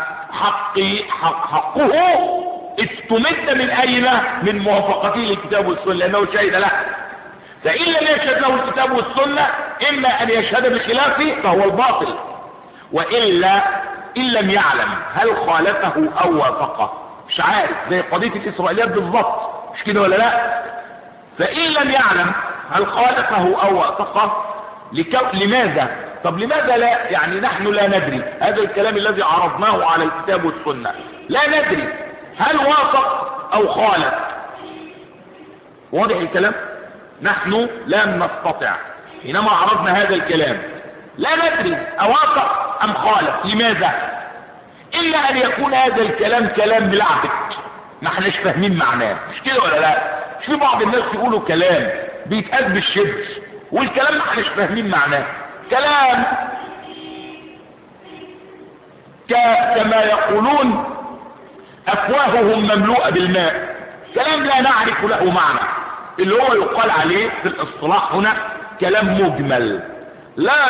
حقه استمد من أين؟ من موافقته للكتاب والسنة، لأنه شهد له. فإن لم يشهد له الكتاب والسنة إما أن يشهد بخلافه فهو الباطل، وإلا إن لم يعلم هل خالفه أو وافقه، مش عارف، زي قضية الإسرائيليات بالضبط، مش كده ولا لا؟ فإن لم يعلم هل خالفه أو وافقه لماذا؟ طب لماذا لا؟ يعني نحن لا ندري، هذا الكلام الذي عرضناه على الكتاب والسنة، لا ندري هل وافق أو خالف. واضح الكلام؟ نحن لم نستطع حينما عرضنا هذا الكلام، لا ندري أوافق أم خالف. لماذا؟ إلا أن يكون هذا الكلام كلام بالعبد، ما احناش فاهمين معناه، مش كده ولا لا؟ مش في بعض الناس يقولوا كلام بيتقال بالشبه، والكلام ما احناش فاهمين معناه، كلام كما يقولون أفواههم مملوءة بالماء، كلام لا نعرف له معنى، اللي هو يقال عليه في الاصطلاح هنا كلام مجمل لا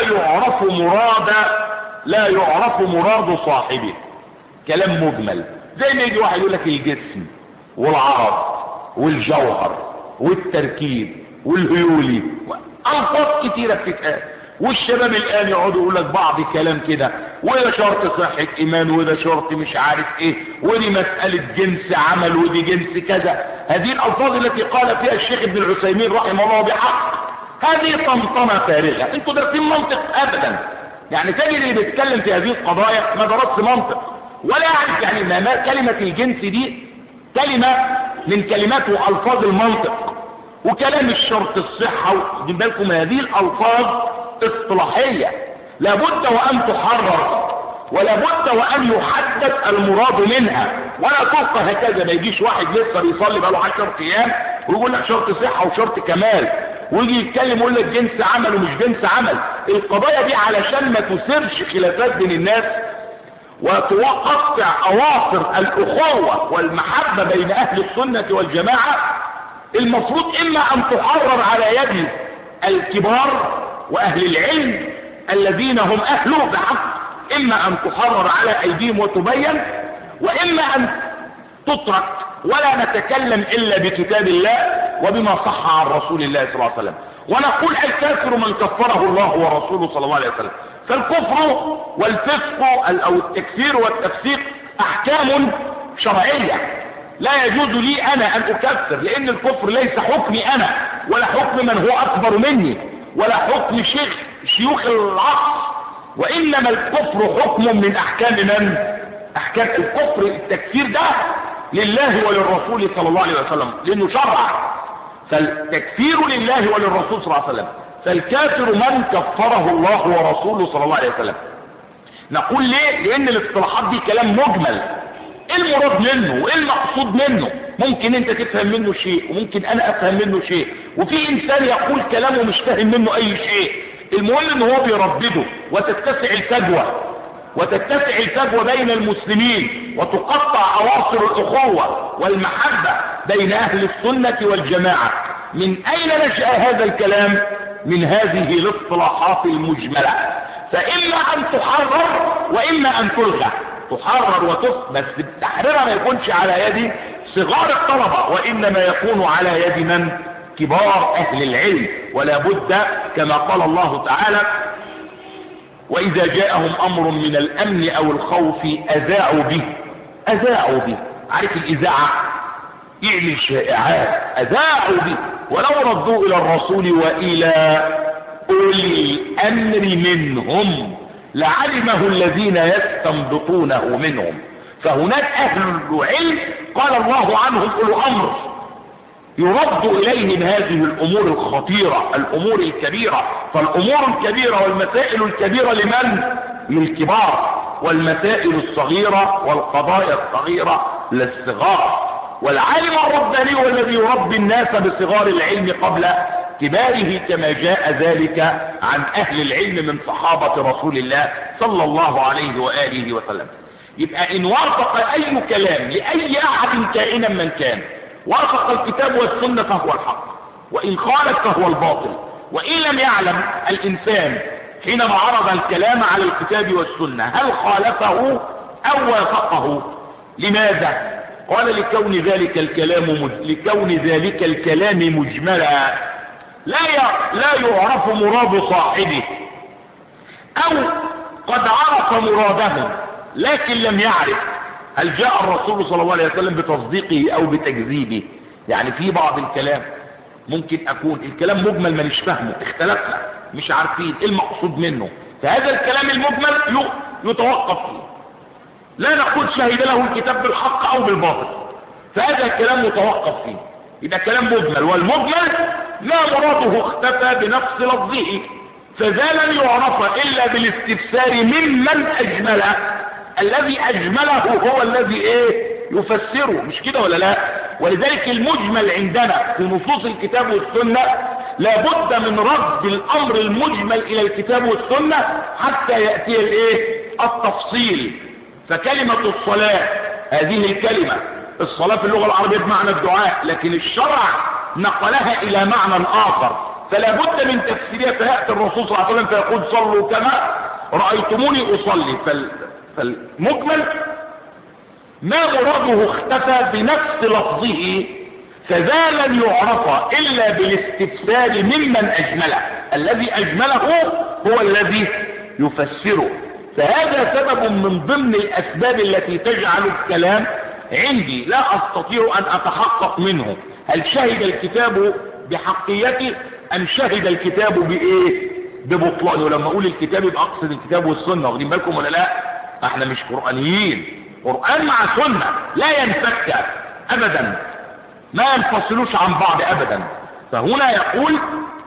يعرف مراد صاحبه، كلام مجمل. زي ما يجي واحد يقول لك الجسم والعرض والجوهر والتركيب والهيولي، ألفاظ كتيرة بتتقال، والشباب الآن يقعدوا يقول لك بعض كلام كده، وده شرط صحة إيمان، وده شرط مش عارف إيه، ودي مسألة جنس عمل، ودي جنس كذا. هذه الألفاظ التي قال فيها الشيخ ابن العثيمين رحمه الله بحق، هذه طمطمة فارغة. انتوا دارسين منطق أبدا؟ يعني تجد اللي بيتكلم في هذه القضايا ما درسش منطق ولا يعرف يعني ما كلمة الجنس دي كلمة من كلمات وألفاظ المنطق، وكلام الشرط الصحة، واخدين بالكم هذه الألفاظ اصطلاحية لابد وأن تحرر، ولابد وأن يحدد المراد منها، ولا تلقى هكذا. ما يجيش واحد لسه بيصلي بقاله 10 أيام ويقول لك شرط صحة وشرط كمال، ويجي يتكلم يقول لك جنس عمل ومش جنس عمل. القضايا دي علشان ما تثيرش خلافات بين الناس وتقطع أواصر الأخوة والمحبة بين أهل السنة والجماعة، المفروض إما أن تحرر على يد الكبار وأهل العلم الذين هم أهله بحق، إما أن تحرر على أيديهم وتبين، وإما أن تترك ولا نتكلم إلا بكتاب الله وبما صح عن رسول الله صلى الله عليه وسلم، ونقول الكافر من كفره الله ورسوله صلى الله عليه وسلم. فالكفر والفسق أو التكفير والتفسيق أحكام شرعية، لا يجوز لي أنا أن أكفر، لأن الكفر ليس حكمي أنا ولا حكم من هو أكبر مني ولا حكم شيوخ العصر، وإنما الكفر حكم من أحكام من؟ أحكام الكفر. التكفير ده لله وللرسول صلى الله عليه وسلم لأنه شرع، فالتكفير لله وللرسول صلى الله عليه وسلم، فالكافر من كفره الله ورسوله صلى الله عليه وسلم. نقول ليه؟ لأن الاصطلاحات دي كلام مجمل، ايه المراد منه وايه المقصود منه؟ ممكن انت تفهم منه شيء وممكن انا افهم منه شيء، وفي انسان يقول كلامه مش فاهم منه اي شيء. المهم ان هو بيردده وتتسع الفجوة بين المسلمين، وتقطع اواصر الاخوة والمحبة بين اهل السنة والجماعة. من اين نشأ هذا الكلام؟ من هذه الاصطلاحات المجملة، فاما ان تحرر واما ان تلغى. تحرر وتفق، بس التحرير ما يكونش على يد صغار الطلبة، وإنما يكون على يد من؟ كبار أهل العلم. ولا بد كما قال الله تعالى: وإذا جاءهم أمر من الأمن أو الخوف أذاعوا به. عارف الإذاعة؟ يعمل شائعات، أذاعوا به. ولو ردوا إلى الرسول وإلى أولي الأمر منهم لعلمه الذين يستنبطونه منهم. فهناك أهل العلم قال الله عنهم أولو أمر، يرد إليه من هذه الأمور الخطيرة، الأمور الكبيرة. فالأمور الكبيرة والمسائل الكبيرة لمن؟ للكبار. والمسائل الصغيرة والقضايا الصغيرة للصغار. والعالم الرباني هو الذي يربي الناس بصغار العلم قبل كباره، كما جاء ذلك عن أهل العلم من صحابة رسول الله صلى الله عليه وآله وسلم. يبقى إن وافق أي كلام لأي أحد كائنا من كان، وافق الكتاب والسنة فهو الحق، وإن خالف فهو الباطل. وإن لم يعلم الإنسان حينما عرض الكلام على الكتاب والسنة هل خالفه أو وافقه. لماذا؟ قال لكون ذلك الكلام مجملا لا يعرف مراد صاحبه، أو قد عرف مراده لكن لم يعرف هل جاء الرسول صلى الله عليه وسلم بتصديقه أو بتكذيبه. يعني في بعض الكلام ممكن أكون الكلام مجمل مانيش فاهمه، اختلفنا مش عارفين ايه المقصود منه، فهذا الكلام المجمل يتوقف فيه، لا نقول شهد له الكتاب بالحق أو بالباطل، فهذا الكلام متوقف فيه، يبقى كلام مجمل. والمجمل ما مراده اختفى بنفس لفظه، فذا لن يعرف إلا بالاستفسار ممن أجمله. الذي أجمله هو الذي يفسره، مش كده ولا لا؟ ولذلك المجمل عندنا في نصوص الكتاب والسنة لابد من رد الأمر المجمل إلى الكتاب والسنة حتى يأتي التفصيل. فكلمة الصلاة هذه الكلمة، الصلاة في اللغة العربية بمعنى الدعاء، لكن الشرع نقلها إلى معنى آخر، فلا بد من تفسيرها. فيأتي الرسول صلى الله عليه وسلم فيقول صلوا كما رأيتموني أصلي. فالمجمل ما مراده اختفى بنفس لفظه، فذا لن يعرف إلا بالاستفسار ممن أجمله. الذي أجمله هو الذي يفسره. فهذا سبب من ضمن الأسباب التي تجعل الكلام عندي لا أستطيع أن أتحقق منه هل شهد الكتاب بحقيته أم شهد الكتاب ببطلانه. ولما أقول الكتاب يبقى أقصد الكتاب والسنة، واخدين بالكم ولا لا؟ احنا مش قرآنيين، قرآن مع سنة لا ينفك أبدا، ما ينفصلوش عن بعض أبدا. فهنا يقول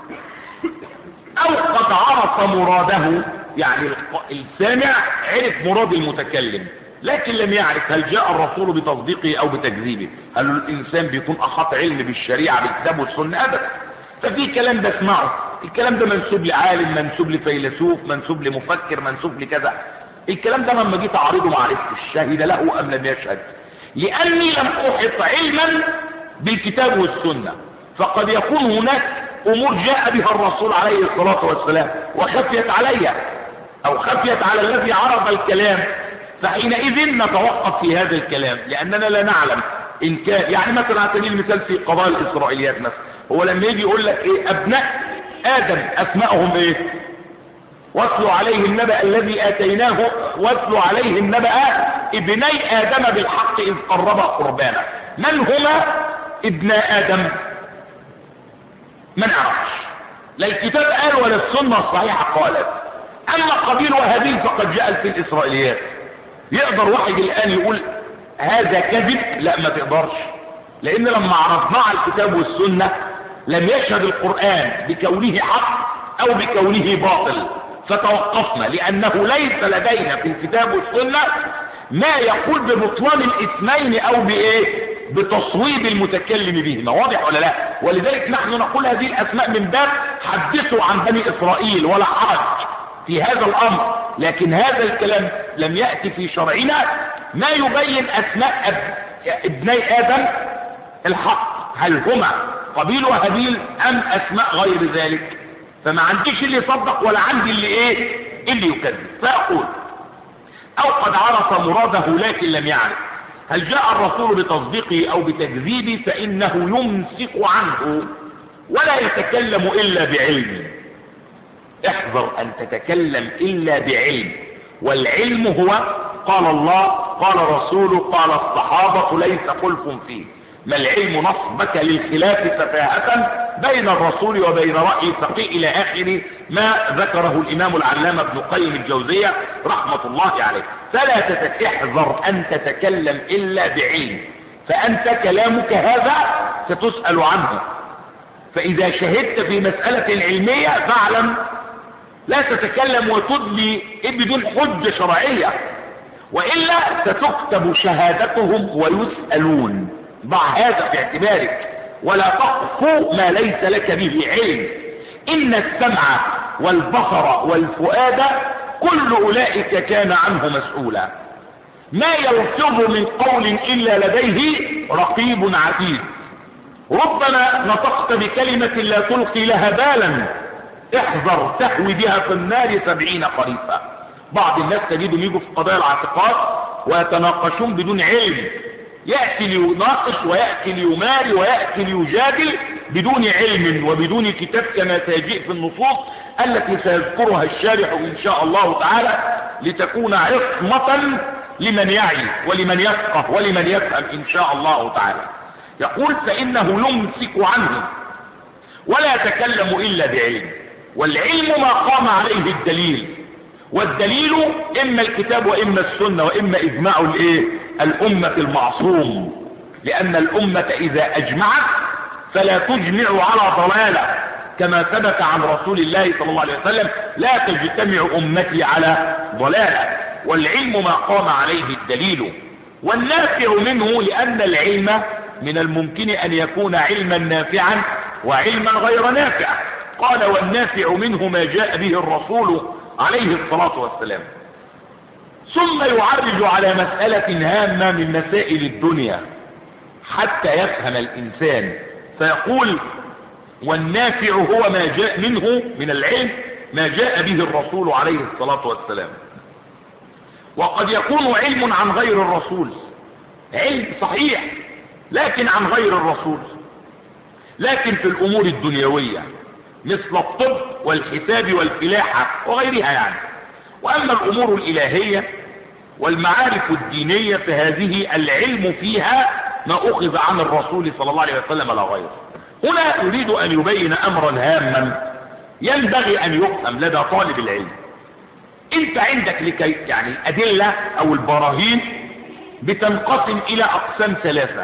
أو قد عرف مراده، يعني السامع عرف مراد المتكلم لكن لم يعرف هل جاء الرسول بتصديقه أو بتكذيبه. هل الإنسان بيكون أحاط علم بالشريعة بالكتاب والسنة؟ أبدا. ففي كلام بسمعه، الكلام ده منسوب لعالم، منسوب لفيلسوف، منسوب لمفكر، منسوب لكذا. الكلام ده لما جيت أعرضه ما عرفتش شهد له أم لم يشهد، لأني لم أحط علما بالكتاب والسنة. فقد يكون هناك أمور جاء بها الرسول عليه الصلاة والسلام وخفيت علي أو خفيت على الذي عرض الكلام، فحينئذ نتوقف في هذا الكلام لأننا لا نعلم إن كان. يعني مثلا على سبيل المثال في قضايا الإسرائيليات مثلا، هو لما يجي يقول لك أبناء آدم أسمائهم واتلوا عليه النبأ الذي آتيناه، واتلوا عليه النبأ ابني آدم بالحق إذ قربا قربانا. من هما ابناء آدم؟ ما نعرفش، لا الكتاب قال ولا السنة الصحيحة قالت. أما قبيل وهابيل فقد جاءت في الإسرائيليات. يقدر واحد الآن يقول هذا كذب؟ لا، ما تقدرش، لأن لما عرضنا على الكتاب والسنة لم يشهد القرآن بكونه حق أو بكونه باطل، فتوقفنا لأنه ليس لدينا في الكتاب والسنة ما يقول ببطلان الاثنين أو بتصويب المتكلم بهما. واضح ولا لا؟ ولذلك نحن نقول هذه الأسماء من باب حدثوا عن بني إسرائيل ولا حرج في هذا الأمر، لكن هذا الكلام لم يأتي في شرعنا ما يبين أسماء ابني آدم الحق، هل هما قبيل وهابيل أم أسماء غير ذلك. فما عنديش اللي يصدق ولا عندي اللي يكذب. فأقول أو قد عرف مراده لكن لم يعرف هل جاء الرسول بتصديقه أو بتكذيبه، فإنه يمسك عنه ولا يتكلم إلا بعلم. احذر أن تتكلم إلا بعلم، والعلم هو قال الله قال رسوله قال الصحابة ليس خلف فيه. ما العلم نصبك للخلاف سفاهة بين الرسول وبين رأي فقيه إلى آخر ما ذكره الإمام العلامة ابن قيم الجوزية رحمة الله عليه. فلا تحذر أن تتكلم إلا بعلم، فأنت كلامك هذا ستسأل عنه. فإذا شهدت في مسألة علمية فاعلم لا تتكلم وتدلي بدون حجة شرعية، وإلا ستكتب شهادتهم ويسألون. ضع هذا في اعتبارك ولا تقف ما ليس لك به علم. إن السمع والبصر والفؤاد كل أولئك كان عنه مسؤولا. ما يلفظ من قول إلا لديه رقيب عتيد. ربما نطقت بكلمة لا تلقي لها بالا، احذر تهوي بها في النار 70 خريفا. بعض الناس تجدهم يجوا في قضايا الاعتقاد ويتناقشون بدون علم، يأتي ليناقش ويأتي ليماري ويأتي ليجادل بدون علم وبدون كتاب كما سيجيء في النصوص التي سيذكرها الشارح إن شاء الله تعالى لتكون عصمة لمن يعي ولمن يفقه ولمن يفهم إن شاء الله تعالى. يقول فإنه يمسك عنه ولا يتكلم إلا بعلم، والعلم ما قام عليه الدليل، والدليل إما الكتاب وإما السنة وإما إجماع الأمة المعصوم، لأن الأمة إذا أجمعت فلا تجمع على ضلالة كما ثبت عن رسول الله صلى الله عليه وسلم لا تجتمع أمتي على ضلالة. والعلم ما قام عليه الدليل، والنافع منه لأن العلم من الممكن أن يكون علما نافعا وعلما غير نافع. قال والنافع منه ما جاء به الرسول عليه الصلاة والسلام. ثم يعرج على مسألة هامة من مسائل الدنيا حتى يفهم الإنسان، فيقول والنافع هو ما جاء منه من العلم ما جاء به الرسول عليه الصلاة والسلام. وقد يكون علم عن غير الرسول، علم صحيح لكن عن غير الرسول، لكن في الأمور الدنيوية مثل الطب والحساب والفلاحة وغيرها يعني. وأما الأمور الإلهية والمعارف الدينية فهذه العلم فيها ما أخذ عن الرسول صلى الله عليه وسلم لا غير. هنا يريد أن يبين أمرا هاما ينبغي أن يفهم لدى طالب العلم. أنت عندك لكي يعني الأدلة أو البراهين بتنقسم إلى أقسام ثلاثة.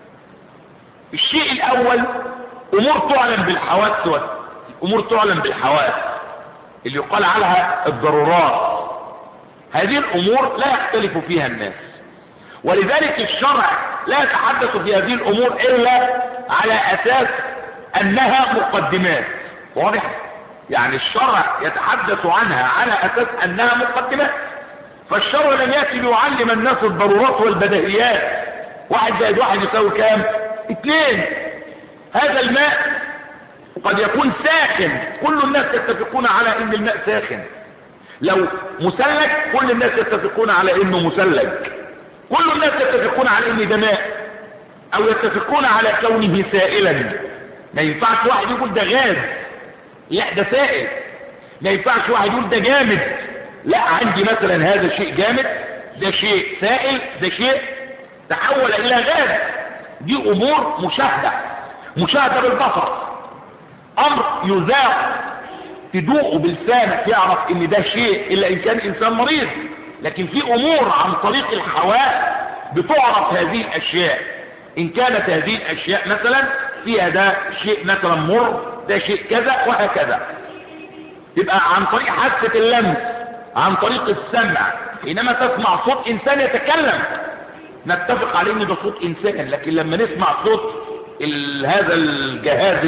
الشيء الأول أمور تعلم بالحواس، أمور تعلم بالحواس اللي يقال عليها الضرورات. هذه الأمور لا يختلف فيها الناس، ولذلك الشرع لا يتحدث في هذه الأمور إلا على أساس أنها مقدمات. واضح؟ يعني الشرع يتحدث عنها على أساس أنها مقدمات. فالشرع لم يأتي ليعلم الناس الضرورات والبديهيات. 1 زائد 1 يساوي كام؟ 2. هذا الماء قد يكون ساخن، كل الناس يتفقون على ان الماء ساخن. لو مسلك كل الناس يتفقون على انه مسلك، كل الناس يتفقون على ان ده ماء، او يتفقون على كونه سائلا. ما ينفعش واحد يقول ده غاز، لا ده سائل. ما ينفعش واحد يقول ده جامد، لا عندي مثلا هذا شيء جامد، ده شيء سائل، ده شيء تحول الى غاز. دي امور مشاهدة بالبصر، امر يذاق تدوقه بلسانك يعرف ان ده شيء الا ان كان انسان مريض. لكن في امور عن طريق الحواس بتعرف هذه الاشياء. ان كانت هذه الاشياء مثلا فيها ده شيء مثلا مر، ده شيء كذا وهكذا. يبقى عن طريق حاسة اللمس، عن طريق السمع. حينما تسمع صوت انسان يتكلم نتفق على ان ده صوت انسان، لكن لما نسمع صوت هذا الجهاز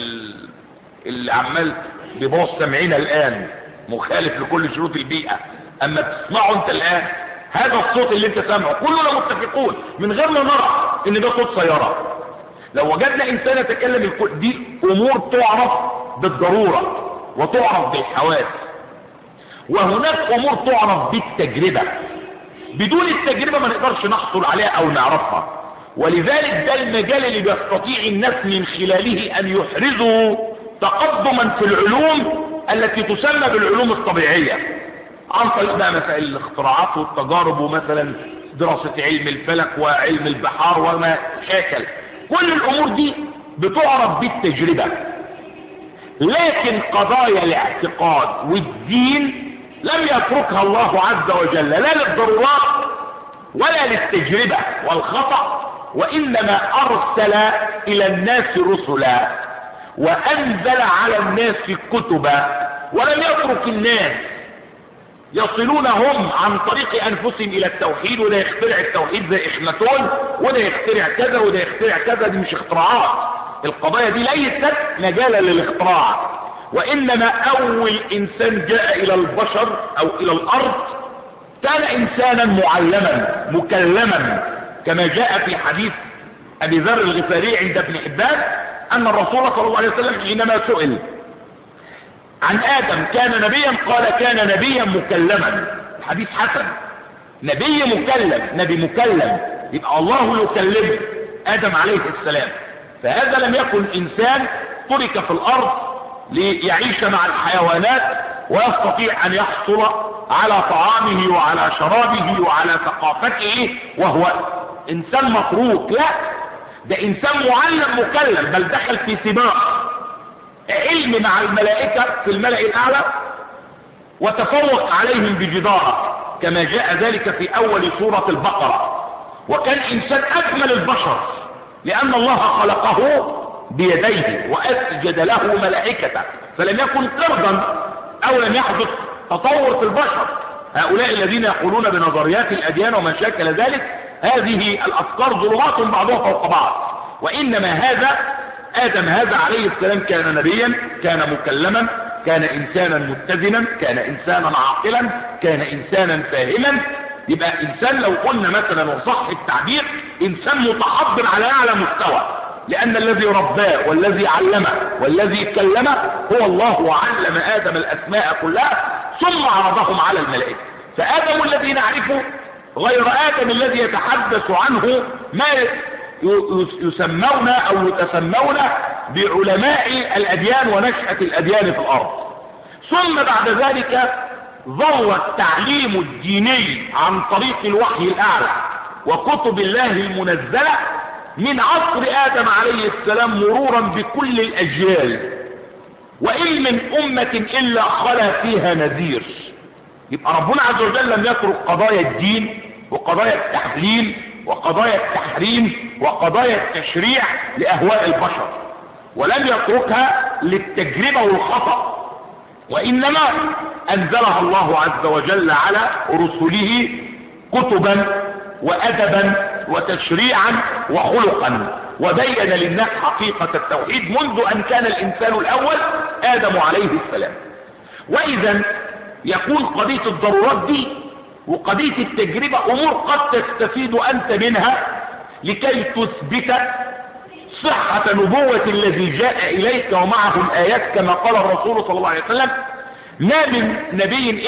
اللي عمال بيبوظ سمعنا الان مخالف لكل شروط البيئة، اما تسمعه انت الان هذا الصوت اللي انت سامعه كلنا متفقون من غير ما نرى ان ده صوت سيارة. لو وجدنا انسان يتكلم دي امور تعرف بالضرورة وتعرف بالحواس. وهناك امور تعرف بالتجربة، بدون التجربة ما نقدرش نحصل عليها او نعرفها. ولذلك ده المجال اللي بيستطيع الناس من خلاله ان يحرزوا تقدما في العلوم التي تسمى بالعلوم الطبيعية، عن طريق بقى مسائل الاختراعات والتجارب، ومثلا دراسة علم الفلك وعلم البحار وما شاكل. كل الامور دي بتعرف بالتجربة. لكن قضايا الاعتقاد والدين لم يتركها الله عز وجل لا للضرورات ولا للتجربة والخطأ، وإنما أرسل إلى الناس رسلا وأنزل على الناس كتبا، ولم يترك الناس يصلون هم عن طريق أنفسهم إلى التوحيد، وده يخترع التوحيد زي إخناتون، وده يخترع كذا وده يخترع كذا. دي مش اختراعات، القضايا دي ليست مجالا للاختراع، وإنما أول إنسان جاء إلى البشر أو إلى الأرض كان إنسانا معلما مكلما، كما جاء في حديث أبي ذر الغفاري عند ابن حبان أن الرسول صلى الله عليه وسلم حينما سئل عن آدم كان نبيا قال كان نبيا مكلما. الحديث حسن، نبي مكلم، نبي مكلم، يبقى الله يكلم آدم عليه السلام. فهذا لم يكن إنسان ترك في الأرض ليعيش مع الحيوانات ويستطيع أن يحصل على طعامه وعلى شرابه وعلى ثقافته وهو إنسان متروك، لا، ده إنسان معلم مكلم، بل دخل في سباق علم مع الملائكة في الملأ الأعلى وتفوق عليهم بجدارة، كما جاء ذلك في أول سورة البقرة. وكان إنسان أكمل البشر لأن الله خلقه بيديه وأسجد له ملائكته، فلم يكن قردا أو لم يحدث تطور في البشر. هؤلاء الذين يقولون بنظريات الأديان وما شاكل ذلك، هذه الأفكار ظلمات بعضها فوق بعض. وإنما هذا آدم هذا عليه السلام كان نبيا، كان مكلما، كان إنسانا متزنا، كان إنسانا عاقلا، كان إنسانا فاهما. يبقى إنسان لو قلنا مثلا وصح التعبير إنسان متحضر على أعلى مستوى، لأن الذي رباه والذي علمه والذي كلمه هو الله، وعلم آدم الأسماء كلها ثم عرضهم على الملائكة. فآدم الذي نعرفه غير آدم الذي يتحدث عنه ما يسمون أو يتسمون بعلماء الأديان ونشأة الأديان في الأرض. ثم بعد ذلك ظل التعليم الديني عن طريق الوحي الأعلى وكتب الله المنزلة من عصر آدم عليه السلام مرورا بكل الأجيال، وإن من أمة إلا خلا فيها نذير. يبقى ربنا عز وجل لم يترك قضايا الدين وقضايا التحليل وقضايا التحريم وقضايا التشريع لأهواء البشر، ولم يتركها للتجربة والخطأ، وإنما أنزلها الله عز وجل على رسله كتبا وأدبا وتشريعا وخلقا، وبين للناس حقيقة التوحيد منذ أن كان الإنسان الأول آدم عليه السلام. وإذا يكون قضية الضرورات دي وقضية التجربة أمور قد تستفيد أنت منها لكي تثبت صحة نبوة الذي جاء إليك ومعه الآيات، كما قال الرسول صلى الله عليه وسلم: ما من نبي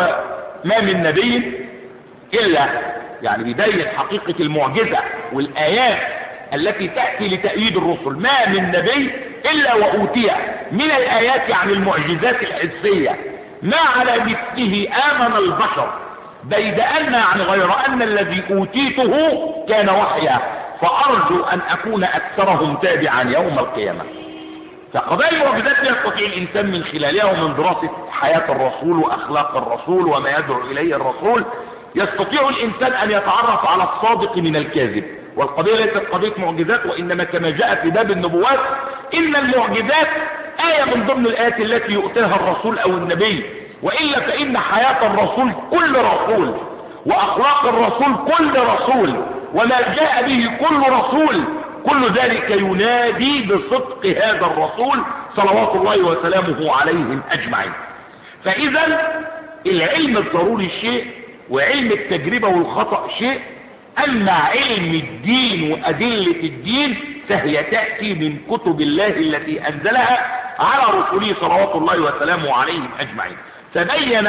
إلا يعني بداية حقيقة المعجزة والآيات التي تأتي لتأييد الرسل، ما من نبي إلا وأوتي من الآيات يعني المعجزات الحسية ما على مثله آمن البشر، بيد أن يعني غير أن الذي أوتيته كان وحيا، فأرجو أن أكون أكثرهم تابعا يوم القيامة. فقضايا المعجزات يستطيع الإنسان من خلالها ومن دراسة حياة الرسول وأخلاق الرسول وما يدعو إليه الرسول يستطيع الإنسان أن يتعرف على الصادق من الكاذب. والقضية ليست قضية معجزات، وإنما كما جاء في باب النبوات إن المعجزات آية من ضمن الآيات التي يؤتاها الرسول أو النبي، وإلا فإن حياة الرسول كل رسول، وأخلاق الرسول كل رسول، وما جاء به كل رسول، كل ذلك ينادي بصدق هذا الرسول صلوات الله وسلامه عليهم أجمعين. فإذا العلم الضروري شيء، وعلم التجربة والخطأ شيء، أما علم الدين وأدلة الدين فهي تأتي من كتب الله التي أنزلها على رسوله صلوات الله وسلامه عليهم أجمعين. فبين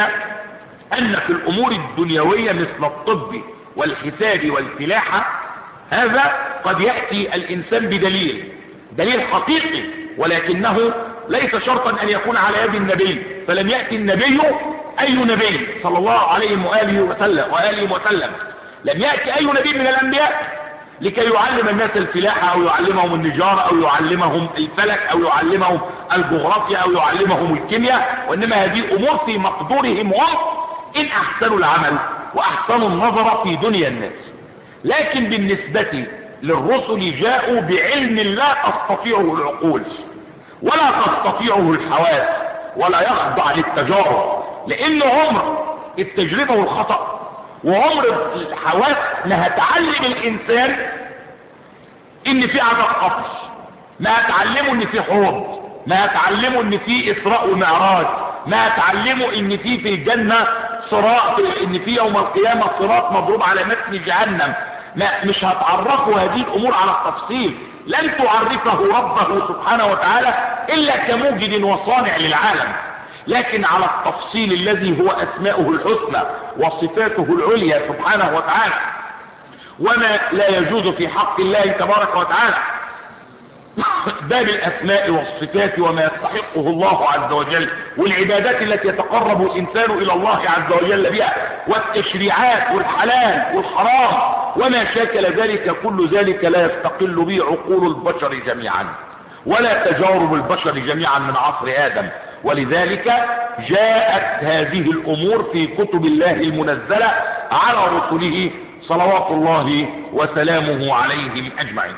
أن في الأمور الدنيوية مثل الطب والحساب والفلاحة هذا قد يأتي الإنسان بدليل حقيقي، ولكنه ليس شرطا أن يكون على يد النبي، فلم يأتي النبي أي نبي صلى الله عليه وآله وسلم لم يأتي أي نبي من الأنبياء لكي يعلم الناس الفلاحة أو يعلمهم النجارة أو يعلمهم الفلك أو يعلمهم الجغرافيا أو يعلمهم الكيمياء، وإنما هذه أمور في مقدورهم هم إن أحسنوا العمل وأحسنوا النظر في دنيا الناس. لكن بالنسبة للرسل جاءوا بعلم لا تستطيعه العقول ولا تستطيعه الحواس ولا يخضع للتجارب، لأن عمر التجربة والخطأ، وعمر الحواس ما هتعلم الإنسان إن في عذاب قبر، ما هتعلمه إن في حوض، ما هتعلمه إن في إسراء ومعراج، ما هتعلمه إن في الجنة صراط، إن في يوم القيامة صراط مضروب على متن جهنم. مش هتعرفه هذه الأمور على التفصيل، لن تعرفه ربه سبحانه وتعالى إلا كموجد وصانع للعالم، لكن على التفصيل الذي هو أسماؤه الحسنى وصفاته العليا سبحانه وتعالى، وما لا يجوز في حق الله تبارك وتعالى، باب الأسماء والصفات وما يستحقه الله عز وجل، والعبادات التي يتقرب الإنسان إلى الله عز وجل بها، والتشريعات والحلال والحرام وما شاكل ذلك، كل ذلك لا يستقل به عقول البشر جميعا ولا تجارب البشر جميعا من عصر آدم. ولذلك جاءت هذه الأمور في كتب الله المنزلة على رسله صلوات الله وسلامه عليهم أجمعين.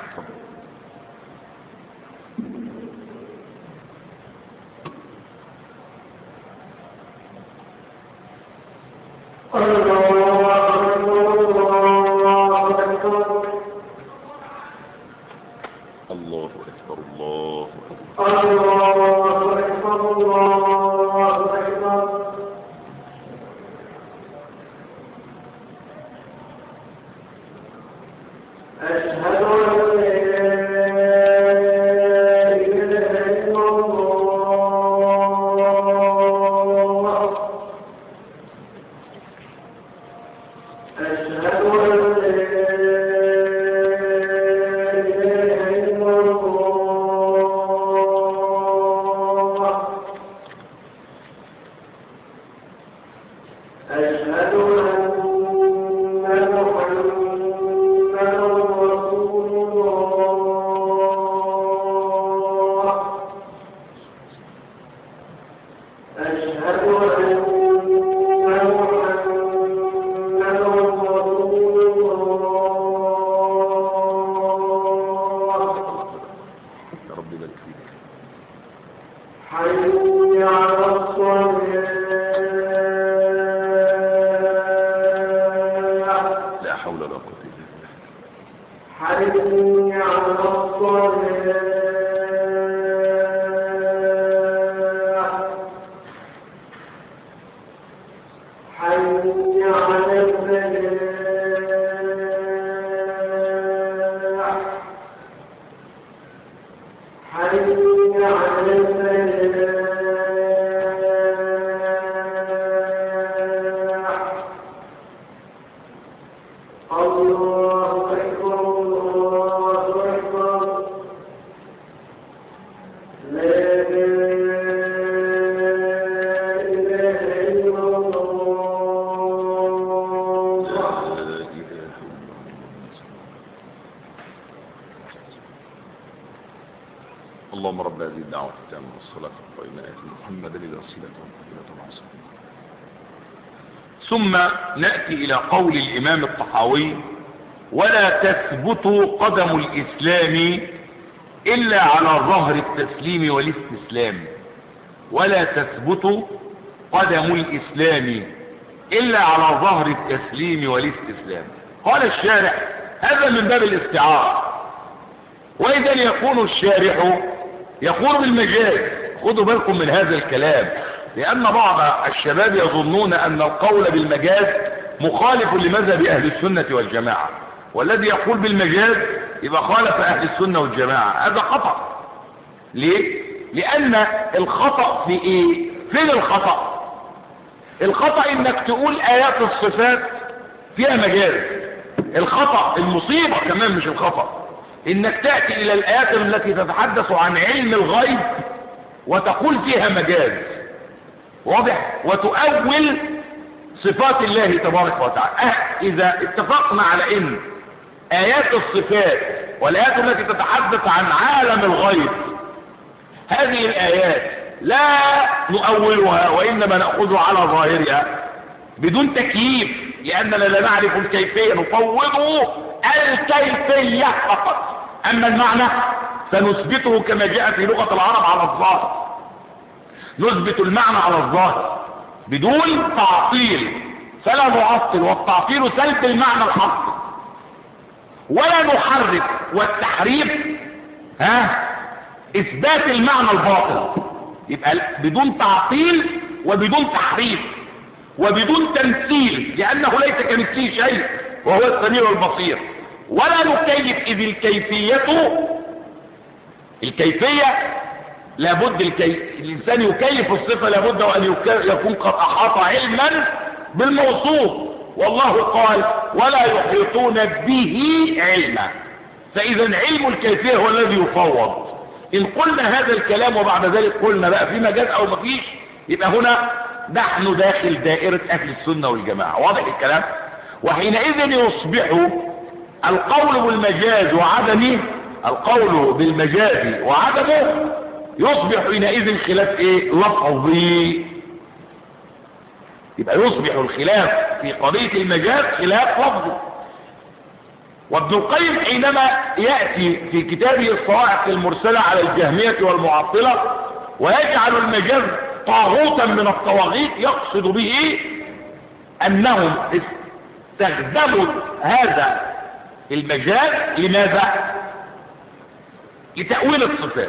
الله أكبر الله أكبر. أشهد أن اللهم رب هذه الدعوة التامة والصلاة القائمة آت محمدا الوسيلة والفضيلة والعظيم. ثم نأتي إلى قول الإمام الطحاوي: ولا تثبت قدم الإسلام إلا على ظهر التسليم والاستسلام. ولا تثبت قدم الإسلام إلا على ظهر التسليم والاستسلام. قال الشارح: هذا من باب الاستعارة، وإذا يكون الشارح يقول بالمجاز. خذوا بالكم من هذا الكلام، لأن بعض الشباب يظنون أن القول بالمجاز مخالف لمذهب أهل السنة والجماعة، والذي يقول بالمجاز يبقى خالف أهل السنة والجماعة. هذا خطأ. ليه؟ لأن الخطأ في إيه؟ فين الخطأ؟ الخطأ إنك تقول آيات الصفات فيها مجاز. الخطأ المصيبة كمان مش الخطأ إنك تأتي إلى الآيات التي تتحدث عن علم الغيب وتقول فيها مجاز، واضح؟ وتؤول صفات الله تبارك وتعالى. إذا اتفقنا على إن آيات الصفات والآيات التي تتحدث عن عالم الغيب هذه الآيات لا نؤولها وإنما نأخذها على ظاهرها بدون تكييف، لأننا لا نعرف الكيفية، نفوض الكيفية فقط، أما المعنى سنثبته كما جاء في لغة العرب على الظاهر. نثبت المعنى على الظاهر بدون تعطيل فلا نعطل، والتعطيل سلب المعنى الحق، ولا نحرف، والتحريف اثبات المعنى الباطل. يبقى بدون تعطيل وبدون تحريف وبدون تمثيل، لانه ليس كمثله شيء وهو السميع البصير. ولا نكيف، اذ الكيفية لابد الانسان يكيف الصفة، لابد وان يكون قد احاط علما بالموصوف، والله قال ولا يحيطون به علما. فاذا علم الكيفية هو الذي يفوض. ان قلنا هذا الكلام وبعد ذلك قلنا بقى في مجاز او مفيش، يبقى هنا نحن داخل دائرة اهل السنة والجماعة. واضح الكلام؟ وحينئذ يصبح القول بالمجاز وعدمه يصبح حينئذ خلاف ايه؟ لفظي. يبقى يصبح الخلاف في قضية المجاز خلاف لفظي. وابن القيم حينما يأتي في كتابه الصواعق المرسلة على الجهمية والمعطلة ويجعل المجاز طاغوتا من الطواغيت، يقصد به أنهم استخدموا هذا المجاز لماذا؟ لتأويل الصفات.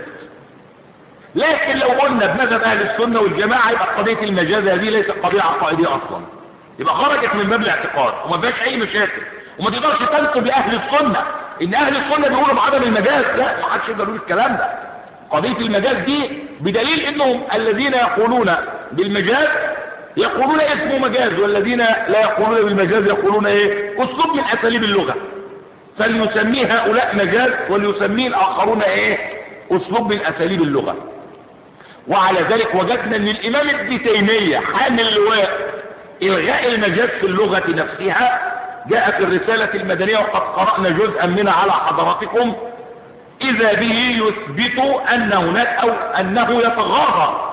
لكن لو قلنا بمذهب أهل السنة والجماعة يبقى قضية المجاز هذه ليست قضية عقائدية أصلا، يبقى خرجت من باب الاعتقاد وما فيهاش أي مشاكل، وما تقدرش تنسب لأهل السنة إن أهل السنة بيقولوا بعدم المجاز. لا، ما حدش يقدر يقول الكلام ده. قضية المجاز دي بدليل إنهم الذين يقولون بالمجاز يقولون اسمه مجاز، والذين لا يقولون بالمجاز يقولون ايه؟ أسلوب من أساليب اللغة، فليسميه هؤلاء مجاز وليسميه الآخرون ايه؟ أسلوب من أساليب اللغة. وعلى ذلك وجدنا ان الامام ابن تيمية حامل لواء الغاء المجاز في اللغة نفسها، جاء في الرسالة المدنية وقد قرأنا جزءا منها على حضراتكم، اذا به يثبت ان هناك او انه يتغاضى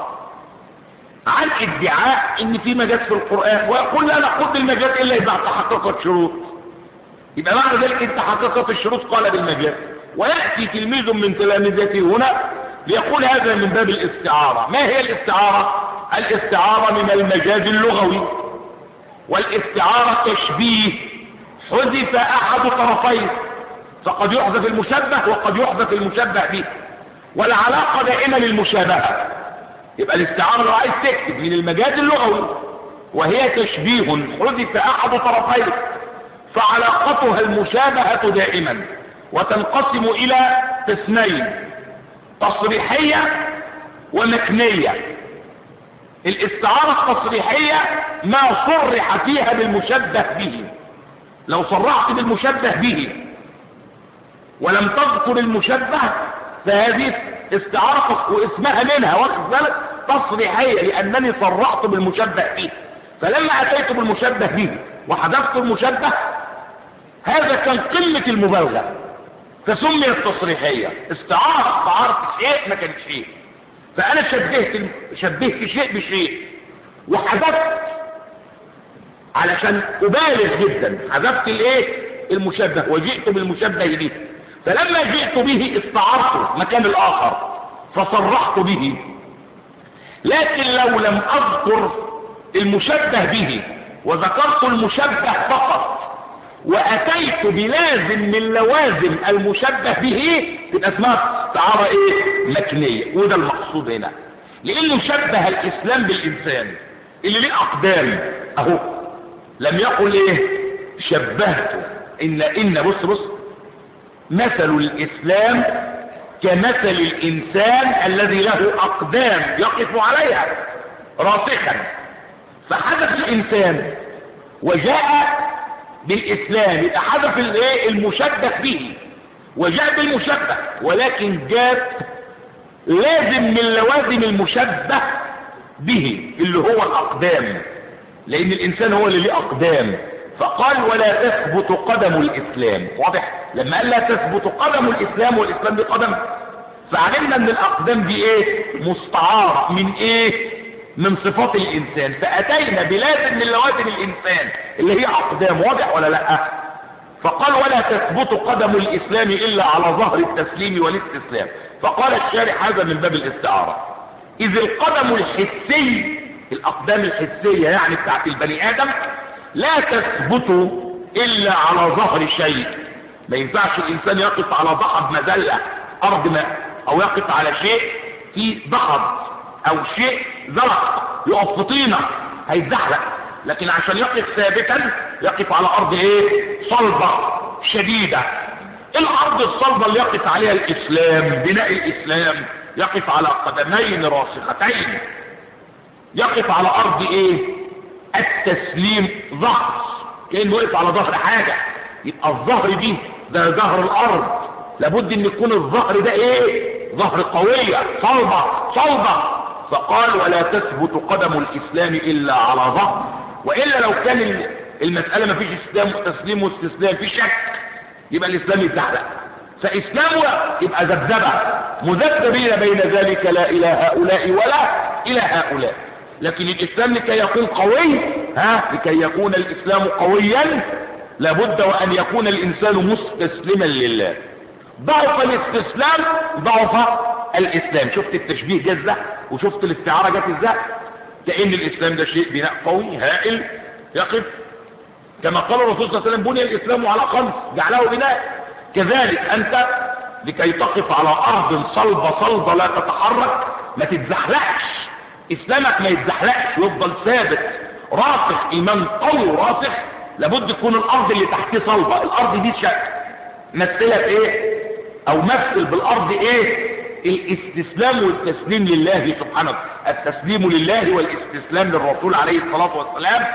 عن ادعاء ان في مجاز في القرآن، ويقول لا نقول بالمجاز الا اذا تحققت شروط. يبقى معنى ذلك ان تحققت الشروط قال بالمجاز. ويأتي تلميذ من تلامذته هنا ليقول هذا من باب الاستعارة. ما هي الاستعارة؟ الاستعارة من المجاز اللغوي، والاستعارة تشبيه حذف احد طرفين، فقد يحذف المشبه وقد يحذف المشبه به، والعلاقة دائما للمشابهة. يبقى الاستعارة لو عايز تكتب من المجاز اللغوي وهي تشبيه حذف احد طرفين فعلاقتها المشابهة دائما، وتنقسم الى قسمين: تصريحية ومكنية. الاستعارة التصريحية ما صرح فيها بالمشبه به. لو صرحت بالمشبه به ولم تذكر المشبه فهذه استعارة واسمها منها واخد بالك تصريحية، لأنني صرحت بالمشبه به. فلما أتيت بالمشبه به وحذفت المشبه هذا كان قمة المبالغة، فسميت تصريحية. استعارت شيء ما كانت شيء، فأنا شبهت شيء بشيء وحذفت علشان أبالغ جدا، حذفت المشبه وجئت بالمشبه به. فلما جئت به استعرته مكان الآخر فصرحت به. لكن لو لم أذكر المشبه به وذكرت المشبه فقط وأتيت بلازم من لوازم المشبه به تبقى اسمها استعارة مكنية. وده المقصود هنا، لأنه شبه الإسلام بالإنسان اللي ليه أقدام أهو. لم يقل شبهته إن بص مثل الإسلام كمثل الإنسان الذي له أقدام يقف عليها راسخا، فحدث الإنسان وجاء بالإسلام يبقى حدث المشبه به وجاء بالمشبه، ولكن جاء لازم من لوازم المشبه به اللي هو الأقدام، لأن الإنسان هو اللي ليه أقدام. فقال ولا تثبت قدم الإسلام. واضح؟ لما قال لا تثبت قدم الإسلام والإسلام بقدم، فعلمنا ان الأقدام دي مستعارة من من صفات الإنسان، فأتينا بلازم من لوازم الإنسان اللي هي أقدام. واضح ولا لا؟ فقال ولا تثبت قدم الإسلام إلا على ظهر التسليم والاستسلام. فقال الشارح هذا من باب الاستعارة، إذ القدم الحسي، الأقدام الحسية يعني بتاعت البني آدم، لا تثبت إلا على ظهر شيء. ما ينفعش الإنسان يقف على ضحض مذلة أرض ماء، أو يقف على شيء في ضحض أو شيء زلق، يقف في طينة هيتزحلق. لكن عشان يقف ثابتا يقف على أرض إيه؟ صلبة شديدة. الأرض الصلبة اللي يقف عليها الإسلام، بناء الإسلام، يقف على قدمين راسختين، يقف على أرض إيه؟ التسليم، ظهر، كأنه وقف على ظهر حاجة. يبقى الظهر دي ده ظهر الأرض، لابد ان يكون الظهر ده ايه؟ ظهر قوية صلبة. فقال ولا تثبت قدم الإسلام إلا على ظهر. وإلا لو كان المسألة ما فيش تسليم واستسلام، في شك، يبقى الإسلام يتزحلق. فإسلامه يبقى ذبذبة مذبذبين بين ذلك، لا إلى هؤلاء ولا إلى هؤلاء. لكن الإسلام لكي يكون قوي، لكي يكون الإسلام قويا لابد وأن يكون الإنسان مستسلما لله. ضعف الاستسلام ضعف الإسلام. شفت التشبيه جزة وشفت الاستعارة جت ازاي؟ كأن الإسلام ده شيء بناء قوي هائل يقف، كما قال الرسول صلى الله عليه وسلم بني الإسلام على 5 جعله بناء. كذلك أنت لكي تقف على أرض صلبة لا تتحرك، ما تتزحلقش، إسلامك ما يتزحلقش، يفضل ثابت راسخ، إيمان قوي راسخ. لابد تكون الأرض اللي تحتيه صلبة. الأرض دي شكل مثلت إيه؟ أو مثل بالأرض إيه؟ الاستسلام والتسليم لله سبحانه، التسليم لله والاستسلام للرسول عليه الصلاة والسلام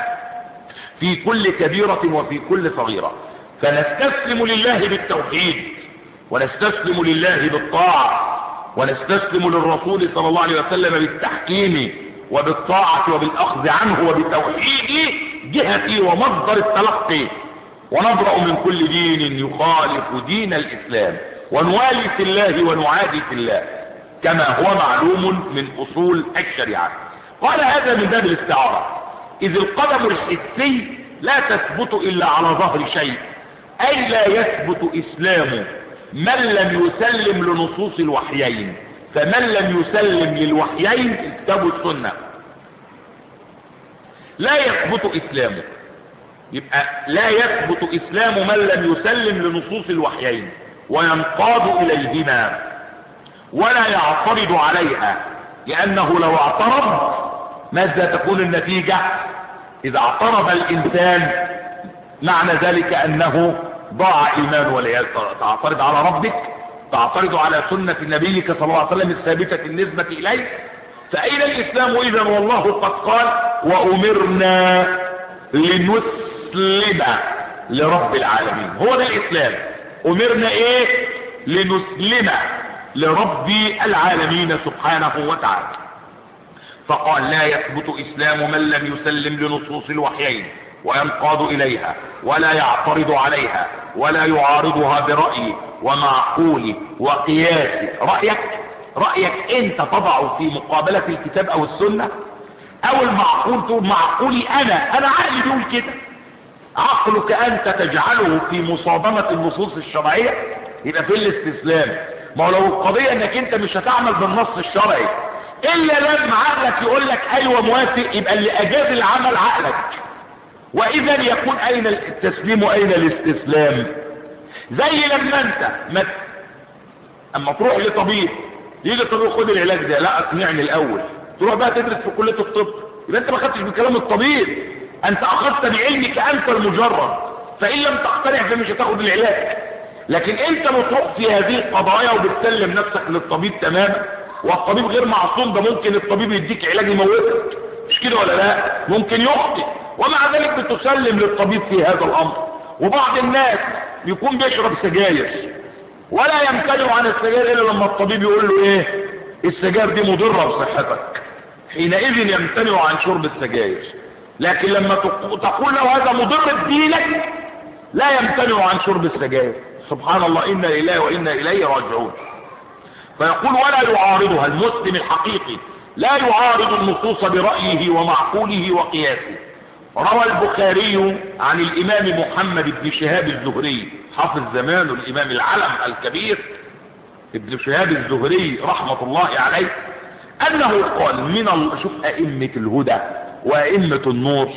في كل كبيرة وفي كل صغيرة. فنستسلم لله بالتوحيد، ونستسلم لله بالطاعة، ونستسلم للرسول صلى الله عليه وسلم بالتحكيم وبالطاعة وبالأخذ عنه وبتوحيد جهتي ومصدر التلقي، ونبرأ من كل دين يخالف دين الإسلام، ونوالي في الله ونعادي في الله كما هو معلوم من أصول الشريعة. قال هذا من باب الاستعارة، إذ القدم الحسي لا تثبت إلا على ظهر شيء، أي لا يثبت إسلام من لم يسلم لنصوص الوحيين. فمن لم يسلم للوحيين الكتاب والسنة لا يثبت إسلامه. يبقى لا يثبت إسلام من لم يسلم لنصوص الوحيين وينقاد إليهما ولا يعترض عليها، لأنه لو اعترض ماذا تكون النتيجة؟ إذا اعترض الإنسان معنى ذلك أنه ضاع إيمان والعياذ. تعترض على ربك، تعترض على سنة نبيك صلى الله عليه وسلم الثابتة النسبة إليه. فأين الإسلام إذن؟ والله قد قال وأمرنا لنسلم لرب العالمين. هو ده الإسلام. أمرنا إيه؟ لنسلم لرب العالمين سبحانه وتعالى. فقال لا يثبت إسلام من لم يسلم لنصوص الوحيين وينقاد إليها ولا يعترض عليها ولا يعارضها برأيه ومعقوله وقياسه. رأيك أنت تضع في مقابلة الكتاب أو السنة، أو المعقول تقول معقولي أنا عقلي بيقول كده. عقلك أنت تجعله في مصادمة النصوص الشرعية، يبقى في الاستسلام. ما هو لو القضية أنك أنت مش هتعمل بالنص الشرعي إلا لما عقلك يقول لك أيوة موافق، يبقى اللي أجاز العمل عقلك. وإذا يكون أين التسليم وأين الاستسلام؟ زي لما أنت أما تروح لطبيب، يجي الطبيب خد العلاج ده، لا اقنعني الأول، تروح بقى تدرس في كلية الطب، يبقى أنت ما خدتش بكلام الطبيب، أنت أخذت بعلمك أنت المجرد، فإن لم تقتنع فمش هتاخد العلاج. لكن أنت بتروح في هذه القضايا وبتسلم نفسك للطبيب تماما، والطبيب غير معصوم، ده ممكن الطبيب يديك علاج يموتك، مش كده ولا لا؟ ممكن يخطئ، ومع ذلك بتسلم للطبيب في هذا الأمر. وبعض الناس يكون بيشرب سجاير ولا يمتنع عن السجاير إلا لما الطبيب يقول له إيه؟ السجاير دي مضرة بصحتك، حينئذ يمتنع عن شرب السجاير. لكن لما تقول له هذا مضر بدينك لا يمتنع عن شرب السجاير. سبحان الله، إنا لله وإنا إليه راجعون. فيقول ولا يعارضها. المسلم الحقيقي لا يعارض النصوص برأيه ومعقوله وقياسه. روى البخاري عن الإمام محمد بن شهاب الزهري حافظ زمانه، الإمام العلم الكبير ابن شهاب الزهري رحمة الله عليه، أنه قال شوف أئمة الهدى وأئمة النور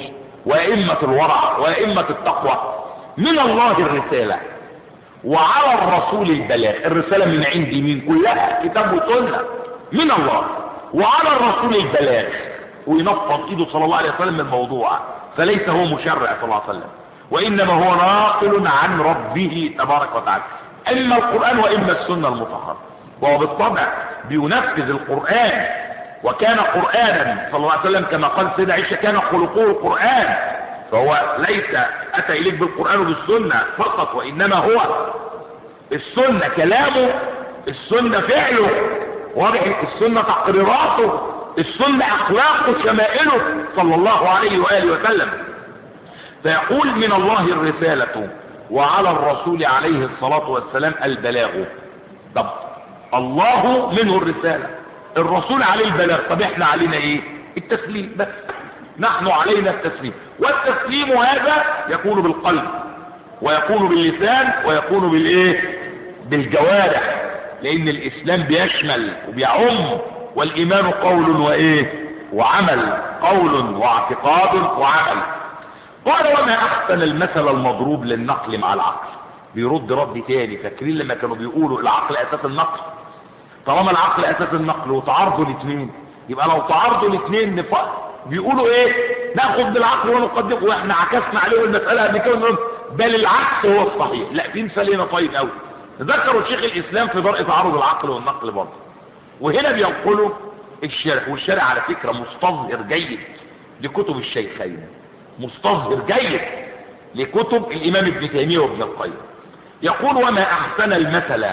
وأئمة الورع وأئمة التقوى. من الله الرسالة وعلى الرسول البلاغ. الرسالة من عند مين؟ كلها كتاب وسنة من الله، وعلى الرسول البلاغ، وينفض ايده صلى الله عليه وسلم من الموضوع، فليس هو مشرع صلى الله عليه وسلم، وإنما هو ناقل عن ربه تبارك وتعالى، إما القرآن وإما السنة المطهرة. وهو بالطبع بينفذ القرآن، وكان قرآنا صلى الله عليه وسلم كما قال سيدة عائشة كان خلقه القرآن، فهو ليس أتى إليك بالقرآن وبالسنة فقط، وإنما هو السنة كلامه، السنة فعله، واضح، السنة تقريراته، السنة أخلاقه شمائله صلى الله عليه وآله وسلم. فيقول من الله الرسالة وعلى الرسول عليه الصلاة والسلام البلاغ. طب الله منه الرسالة، الرسول عليه البلاغ، طب احنا علينا ايه؟ التسليم بس، نحن علينا التسليم، والتسليم هذا يكون بالقلب ويكون باللسان ويكون بالايه؟ بالجوارح، لان الاسلام بيشمل وبيعم، والايمان قول وايه؟ وعمل، قول واعتقاد وعمل. قال وما احسن المثل المضروب للنقل مع العقل. بيرد رد تاني، فاكرين لما كانوا بيقولوا العقل اساس النقل؟ طالما العقل اساس النقل وتعارضوا الاثنين، يبقى لو تعارضوا الاثنين بيقولوا ايه؟ ناخذ بالعقل ونقدمه، واحنا عكسنا عليه المساله قبل كده ونقول بل العكس هو الصحيح. لا، في مثال هنا طيب قوي ذكروا شيخ الاسلام في درء تعارض العقل والنقل برضه، وهنا بينقلوا الشارع، والشارع على فكره مستظهر جيد لكتب الشيخين، مستظهر جيد لكتب الامام ابن تيميه وابن القيم. يقول وما احسن المثل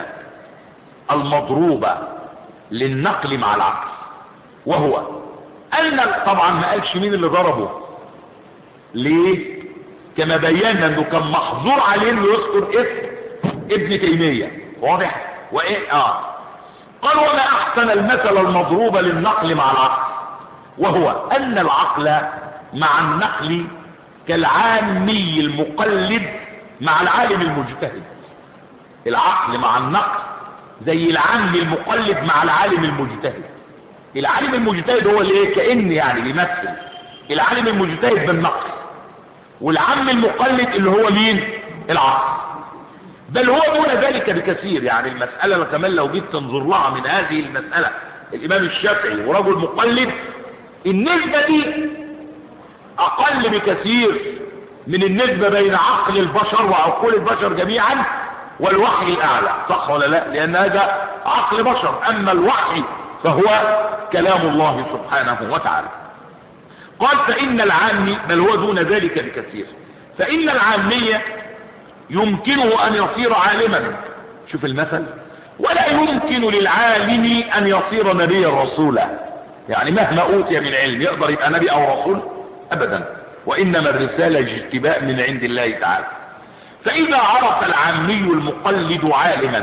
المضروب للنقل مع العقل، وهو ان طبعا ما قالش مين اللي ضربه، ليه؟ كما بينا انه كان محظور عليه انه يذكر اسم ابن تيميه، واضح؟ وايه قال وما احسن المثل المضروب للنقل مع العقل، وهو ان العقل مع النقل كالعامي المقلد مع العالم المجتهد. العقل مع النقل زي العامي المقلد مع العالم المجتهد. العالم المجتهد هو اللي ايه؟ كأن يعني بيمثل العالم المجتهد بالنقل، والعام المقلد اللي هو مين؟ العقل. بل هو دون ذلك بكثير، يعني المسألة كمان لو جيت تنظر لها من هذه المسألة الإمام الشافعي ورجل مقلد، النسبة دي أقل بكثير من النسبة بين عقل البشر وعقول البشر جميعا والوحي الأعلى، صح ولا لا؟ لأن هذا عقل بشر، أما الوحي فهو كلام الله سبحانه وتعالى. قال فإن العامي، بل هو دون ذلك بكثير، فإن العامية يمكنه أن يصير عالما، شوف المثل، ولا يمكن للعالم أن يصير نبيا رسولا، يعني مهما أوتي من علم يقدر يبقى نبي أو رسول؟ أبدا، وإنما الرسالة اجتباء من عند الله تعالى. فإذا عرف العامي المقلد عالما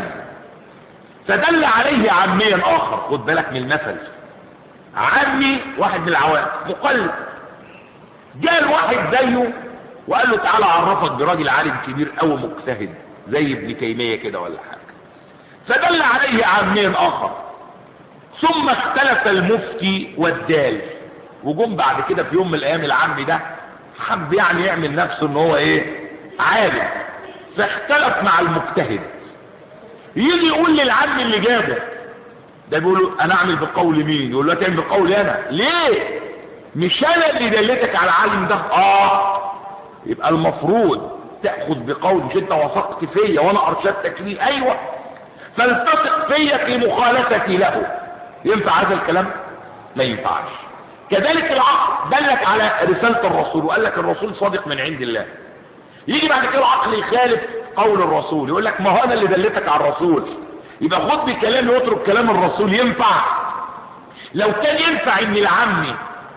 فدل عليه عاميا آخر، خد بالك من المثل، عامي واحد من العوام مقلد، جاء الواحد زيه وقال له تعالى اعرفك براجل عالم كبير قوي مجتهد زي ابن تيميه كده ولا حاجه، فدل عليه عاميا اخر. ثم اختلف المفتي والدال، وجم بعد كده في يوم من الايام العام ده حب يعني يعمل نفسه ان هو ايه؟ عالم، فاختلف مع المجتهد. يجي يقول للعم اللي جابه ده، بيقول له انا اعمل بقول مين؟ يقول له تعمل بقولي انا. ليه؟ مش انا اللي دلتك على العالم ده. يبقى المفروض تاخذ بقول، مش انت وثقت فيا وانا ارشدتك ليه؟ ايوه، فالتصق فيا في مخالفتي له. ينفع هذا الكلام؟ ما ينفعش. كذلك العقل دلك على رساله الرسول وقال لك الرسول صادق من عند الله، يجي بعد كده العقل يخالف قول الرسول، يقول لك ما هو انا اللي دلتك على الرسول، يبقى خد بكلامي واترك كلام الرسول. ينفع؟ لو كان ينفع ان العامي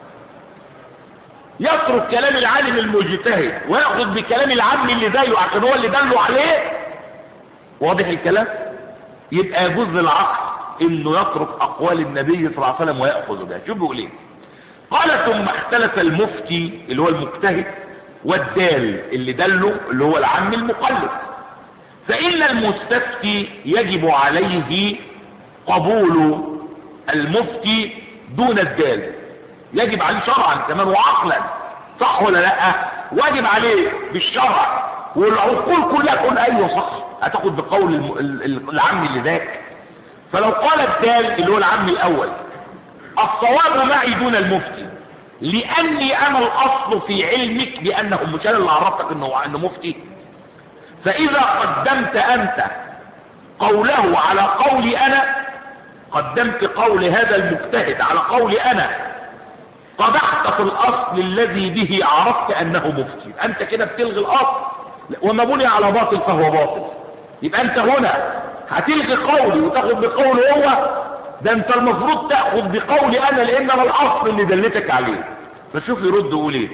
يترك كلام العالم المجتهد وياخذ بكلام العامي اللي زيه عشان هو اللي دله عليه، واضح الكلام؟ يبقى يجوز للعقل انه يترك اقوال النبي صلى الله عليه وسلم وياخذ بها. شوف بيقول ايه؟ قال ثم اختلف المفتي اللي هو المجتهد والدال اللي دله اللي هو العام المقلد، فإن المستفتي يجب عليه قبول المفتي دون الدال، يجب عليه شرعا كمان وعقلا، صح ولا لا؟ واجب عليه بالشرع، والعقول كلها تقول ايوه صح، هتاخد بقول العم اللي ذاك. فلو قال الدال اللي هو العم الاول الصواب معي دون المفتي، لاني انا الاصل في علمك بانه، مش انا اللي عرفتك انه مفتي، فاذا قدمت انت قوله على قولي انا، قدمت قول هذا المجتهد على قولي انا، قدحت في الاصل الذي به عرفت انه مفتي. انت كده بتلغي الاصل، وما بني على باطل فهو باطل. يبقى انت هنا هتلغي قولي وتاخد بقوله هو، ده انت المفروض تاخد بقولي انا، لان انا الاصل اللي دلتك عليه. فشوف يرد يقول ايه،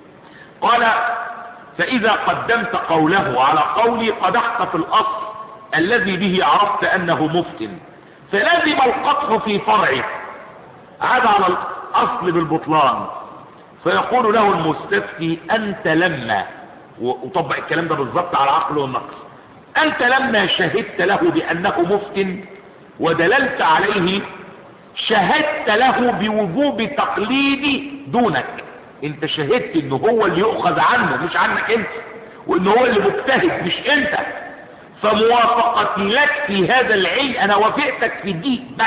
قال فاذا قدمت قوله على قولي قدحت في الاصل الذي به عرفت انه مفتن، فلازم القطع في فرعه، عاد على الاصل بالبطلان. فيقول له المستفتي انت لما، وطبق الكلام ده بالظبط على عقله والنقص، انت لما شهدت له بانه مفتن ودللت عليه، شهدت له بوجوب تقليدي دونك. انت شهدت انه هو اللي يؤخذ عنه مش عنك انت، وانه هو اللي مجتهد مش انت. فموافقتي لك في هذا العلم، انا وافقتك في دي بس،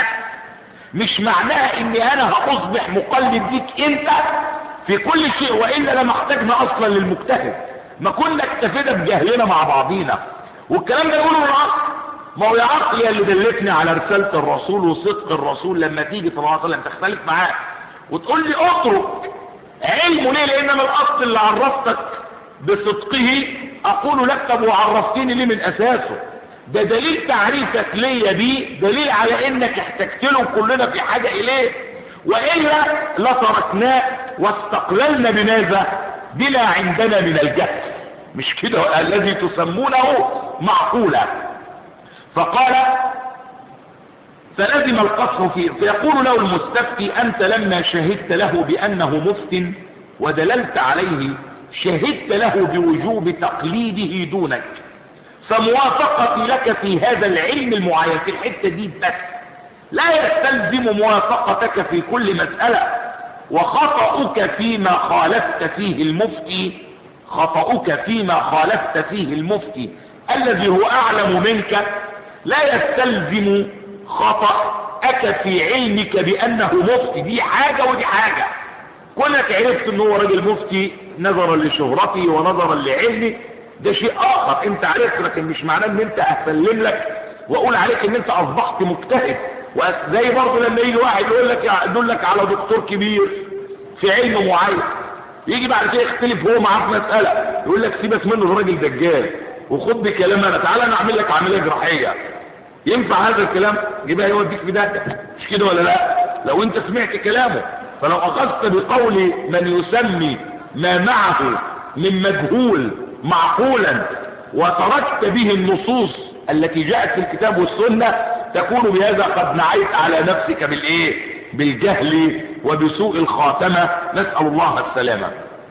مش معناها اني انا هاصبح مقلد ليك انت في كل شيء، والا لما احتاجنا اصلا للمجتهد ما كنا اكتفينا بجهلنا مع بعضينا. والكلام ده يقوله العقل، ما هو يا عقل يا اللي دلتني على رسالة الرسول وصدق الرسول، لما تيجي صلى الله عليه وسلم تختلف معاه وتقول لي اترك علمه ليه؟ لان انا الاصل اللي عرفتك بصدقه اقول لك طب وعرفتني ليه من اساسه؟ ده دليل تعريفك ليا بيه، دليل على انك احتجت له كلنا في حاجه اليه، والا لتركناه واستقللنا بماذا؟ بلا عندنا من الجهل، مش كده الذي تسمونه معقولا. فقال فلزم القصر فيه. فيقول له المستفتي انت لما شهدت له بانه مفتن ودللت عليه، شهدت له بوجوب تقليده دونك، فموافقتي لك في هذا العلم المعين في الحته دي بس، لا يستلزم موافقتك في كل مسألة. وخطأك فيما خالفت فيه المفتي، خطأك فيما خالفت فيه المفتي الذي هو أعلم منك، لا يستلزم خطأك في علمك بأنه مفتي. دي حاجة ودي حاجة. كونك عرفت أنه هو راجل مفتي نظرا لشهرتي ونظرا لعلمي ده شيء آخر، أنت عرفت، لكن مش معناه أن أنت أسلم لك وأقول عليك أن أنت أصبحت مجتهد. وزي برضه لما يجي واحد يقول لك على دكتور كبير في علم معين، يجي بعد كده يختلف هو معاه في مسألة، يقول لك سيبك منه الراجل دجال وخد بكلام انا، تعالى انا اعمل لك عمليه جراحيه. ينفع هذا الكلام؟ يبقى يوديك في ده، مش كده ولا لا؟ لو انت سمعت كلامه. فلو اخذت بقول من يسمي ما معه من مجهول معقولا وتركت به النصوص التي جاءت في الكتاب والسنه، تكون بهذا قد نعيت على نفسك بالايه؟ بالجهل وبسوء الخاتمه، نسال الله السلامه.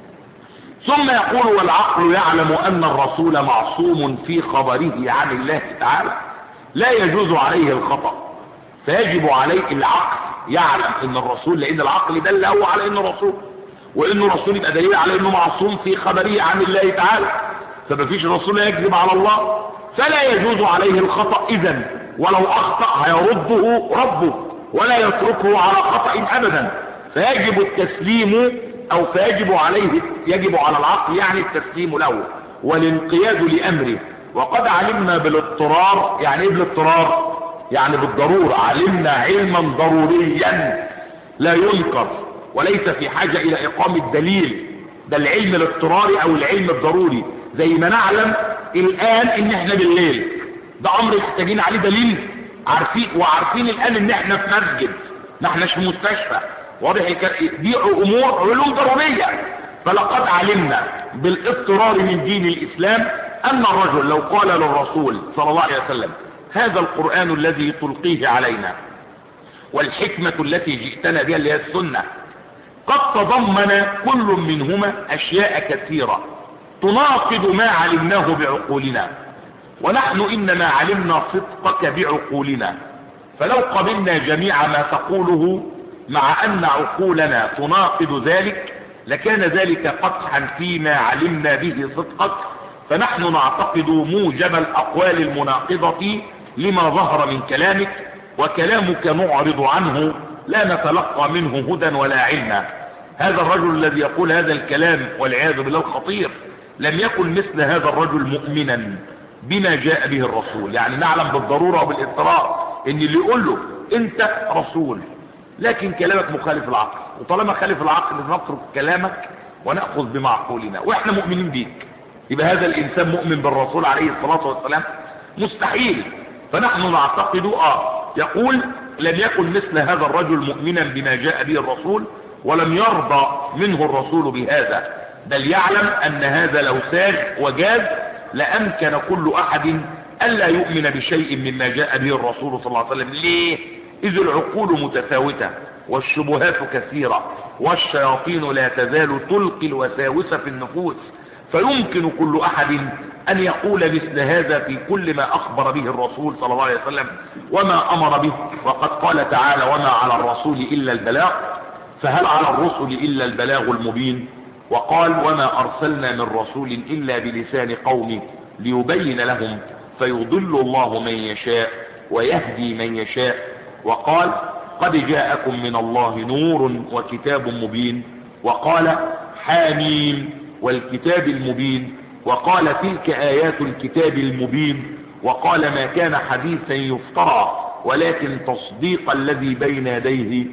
ثم يقول والعقل يعلم أن الرسول معصوم في خبره عن الله تعالى لا يجوز عليه الخطأ، فيجب عليه العقل يعلم أن الرسول، لأن العقل دل هو على أنه رسول، وأنه رسول يبقى دليل على أنه معصوم في خبره عن الله تعالى، فمفيش رسول يكذب على الله، فلا يجوز عليه الخطأ إذن، ولو أخطأ هيرده ربه ولا يتركه على خطأ أبدا. فيجب التسليم او فيجب عليه، يجب على العقل يعني التسليم له والانقياد لامره. وقد علمنا بالاضطرار، يعني ايه بالاضطرار؟ يعني بالضرورة، علمنا علما ضروريا لا ينكر وليس في حاجة الى اقامة دليل، ده العلم الاضطراري او العلم الضروري. زي ما نعلم الان ان احنا بالليل، ده امر محتاجين عليه دليل، عارفين الان ان احنا في مسجد، ما احناش في مستشفى، واضح؟ دي امور علوم ضروريه. فلقد علمنا بالاضطرار من دين الاسلام ان الرجل لو قال للرسول صلى الله عليه وسلم هذا القران الذي تلقيه علينا والحكمه التي جئتنا بها اللي هي السنه قد تضمن كل منهما اشياء كثيره تناقض ما علمناه بعقولنا، ونحن انما علمنا صدقك بعقولنا، فلو قبلنا جميع ما تقوله مع أن عقولنا تناقض ذلك لكان ذلك قدحا فيما علمنا به صدقك، فنحن نعتقد موجب الأقوال المناقضة لما ظهر من كلامك، وكلامك نعرض عنه لا نتلقى منه هدى ولا علما. هذا الرجل الذي يقول هذا الكلام والعياذ بالله الخطير لم يكن مثل هذا الرجل مؤمنا بما جاء به الرسول. يعني نعلم بالضرورة وبالاضطرار ان اللي يقول له انت رسول لكن كلامك مخالف العقل، وطالما خالف العقل نترك كلامك ونأخذ بمعقولنا واحنا مؤمنين بيك، يبقى هذا الانسان مؤمن بالرسول عليه الصلاة والسلام؟ مستحيل. فنحن نعتقد يقول لم يكن مثل هذا الرجل مؤمنا بما جاء به الرسول، ولم يرضى منه الرسول بهذا، بل يعلم ان هذا لو ساغ وجاز لأمكن كل أحد ألا يؤمن بشيء مما جاء به الرسول صلى الله عليه وسلم. ليه؟ إذ العقول متفاوتة والشبهات كثيرة والشياطين لا تزال تلقي الوساوس في النفوس، فيمكن كل أحد أن يقول مثل هذا في كل ما أخبر به الرسول صلى الله عليه وسلم وما أمر به. وقد قال تعالى وما على الرسول إلا البلاغ، فهل على الرسل إلا البلاغ المبين؟ وقال وما أرسلنا من رسول إلا بلسان قومه ليبين لهم فيضل الله من يشاء ويهدي من يشاء. وقال قد جاءكم من الله نور وكتاب مبين. وقال حاميم والكتاب المبين. وقال تلك آيات الكتاب المبين. وقال ما كان حديثا يفترى ولكن تصديق الذي بين يديه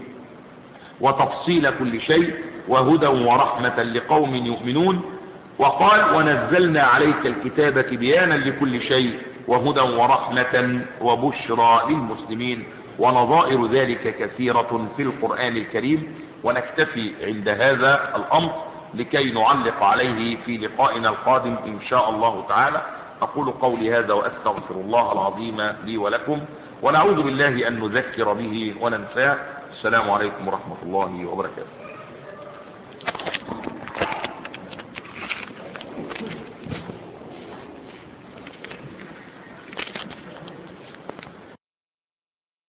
وتفصيل كل شيء وهدى ورحمة لقوم يؤمنون. وقال ونزلنا عليك الكتاب بيانا لكل شيء وهدى ورحمة وبشرى للمسلمين. ونظائر ذلك كثيرة في القرآن الكريم. ونكتفي عند هذا الأمر لكي نعلق عليه في لقائنا القادم إن شاء الله تعالى. أقول قولي هذا وأستغفر الله العظيم لي ولكم، ونعوذ بالله أن نذكر به وننساه. السلام عليكم ورحمة الله وبركاته.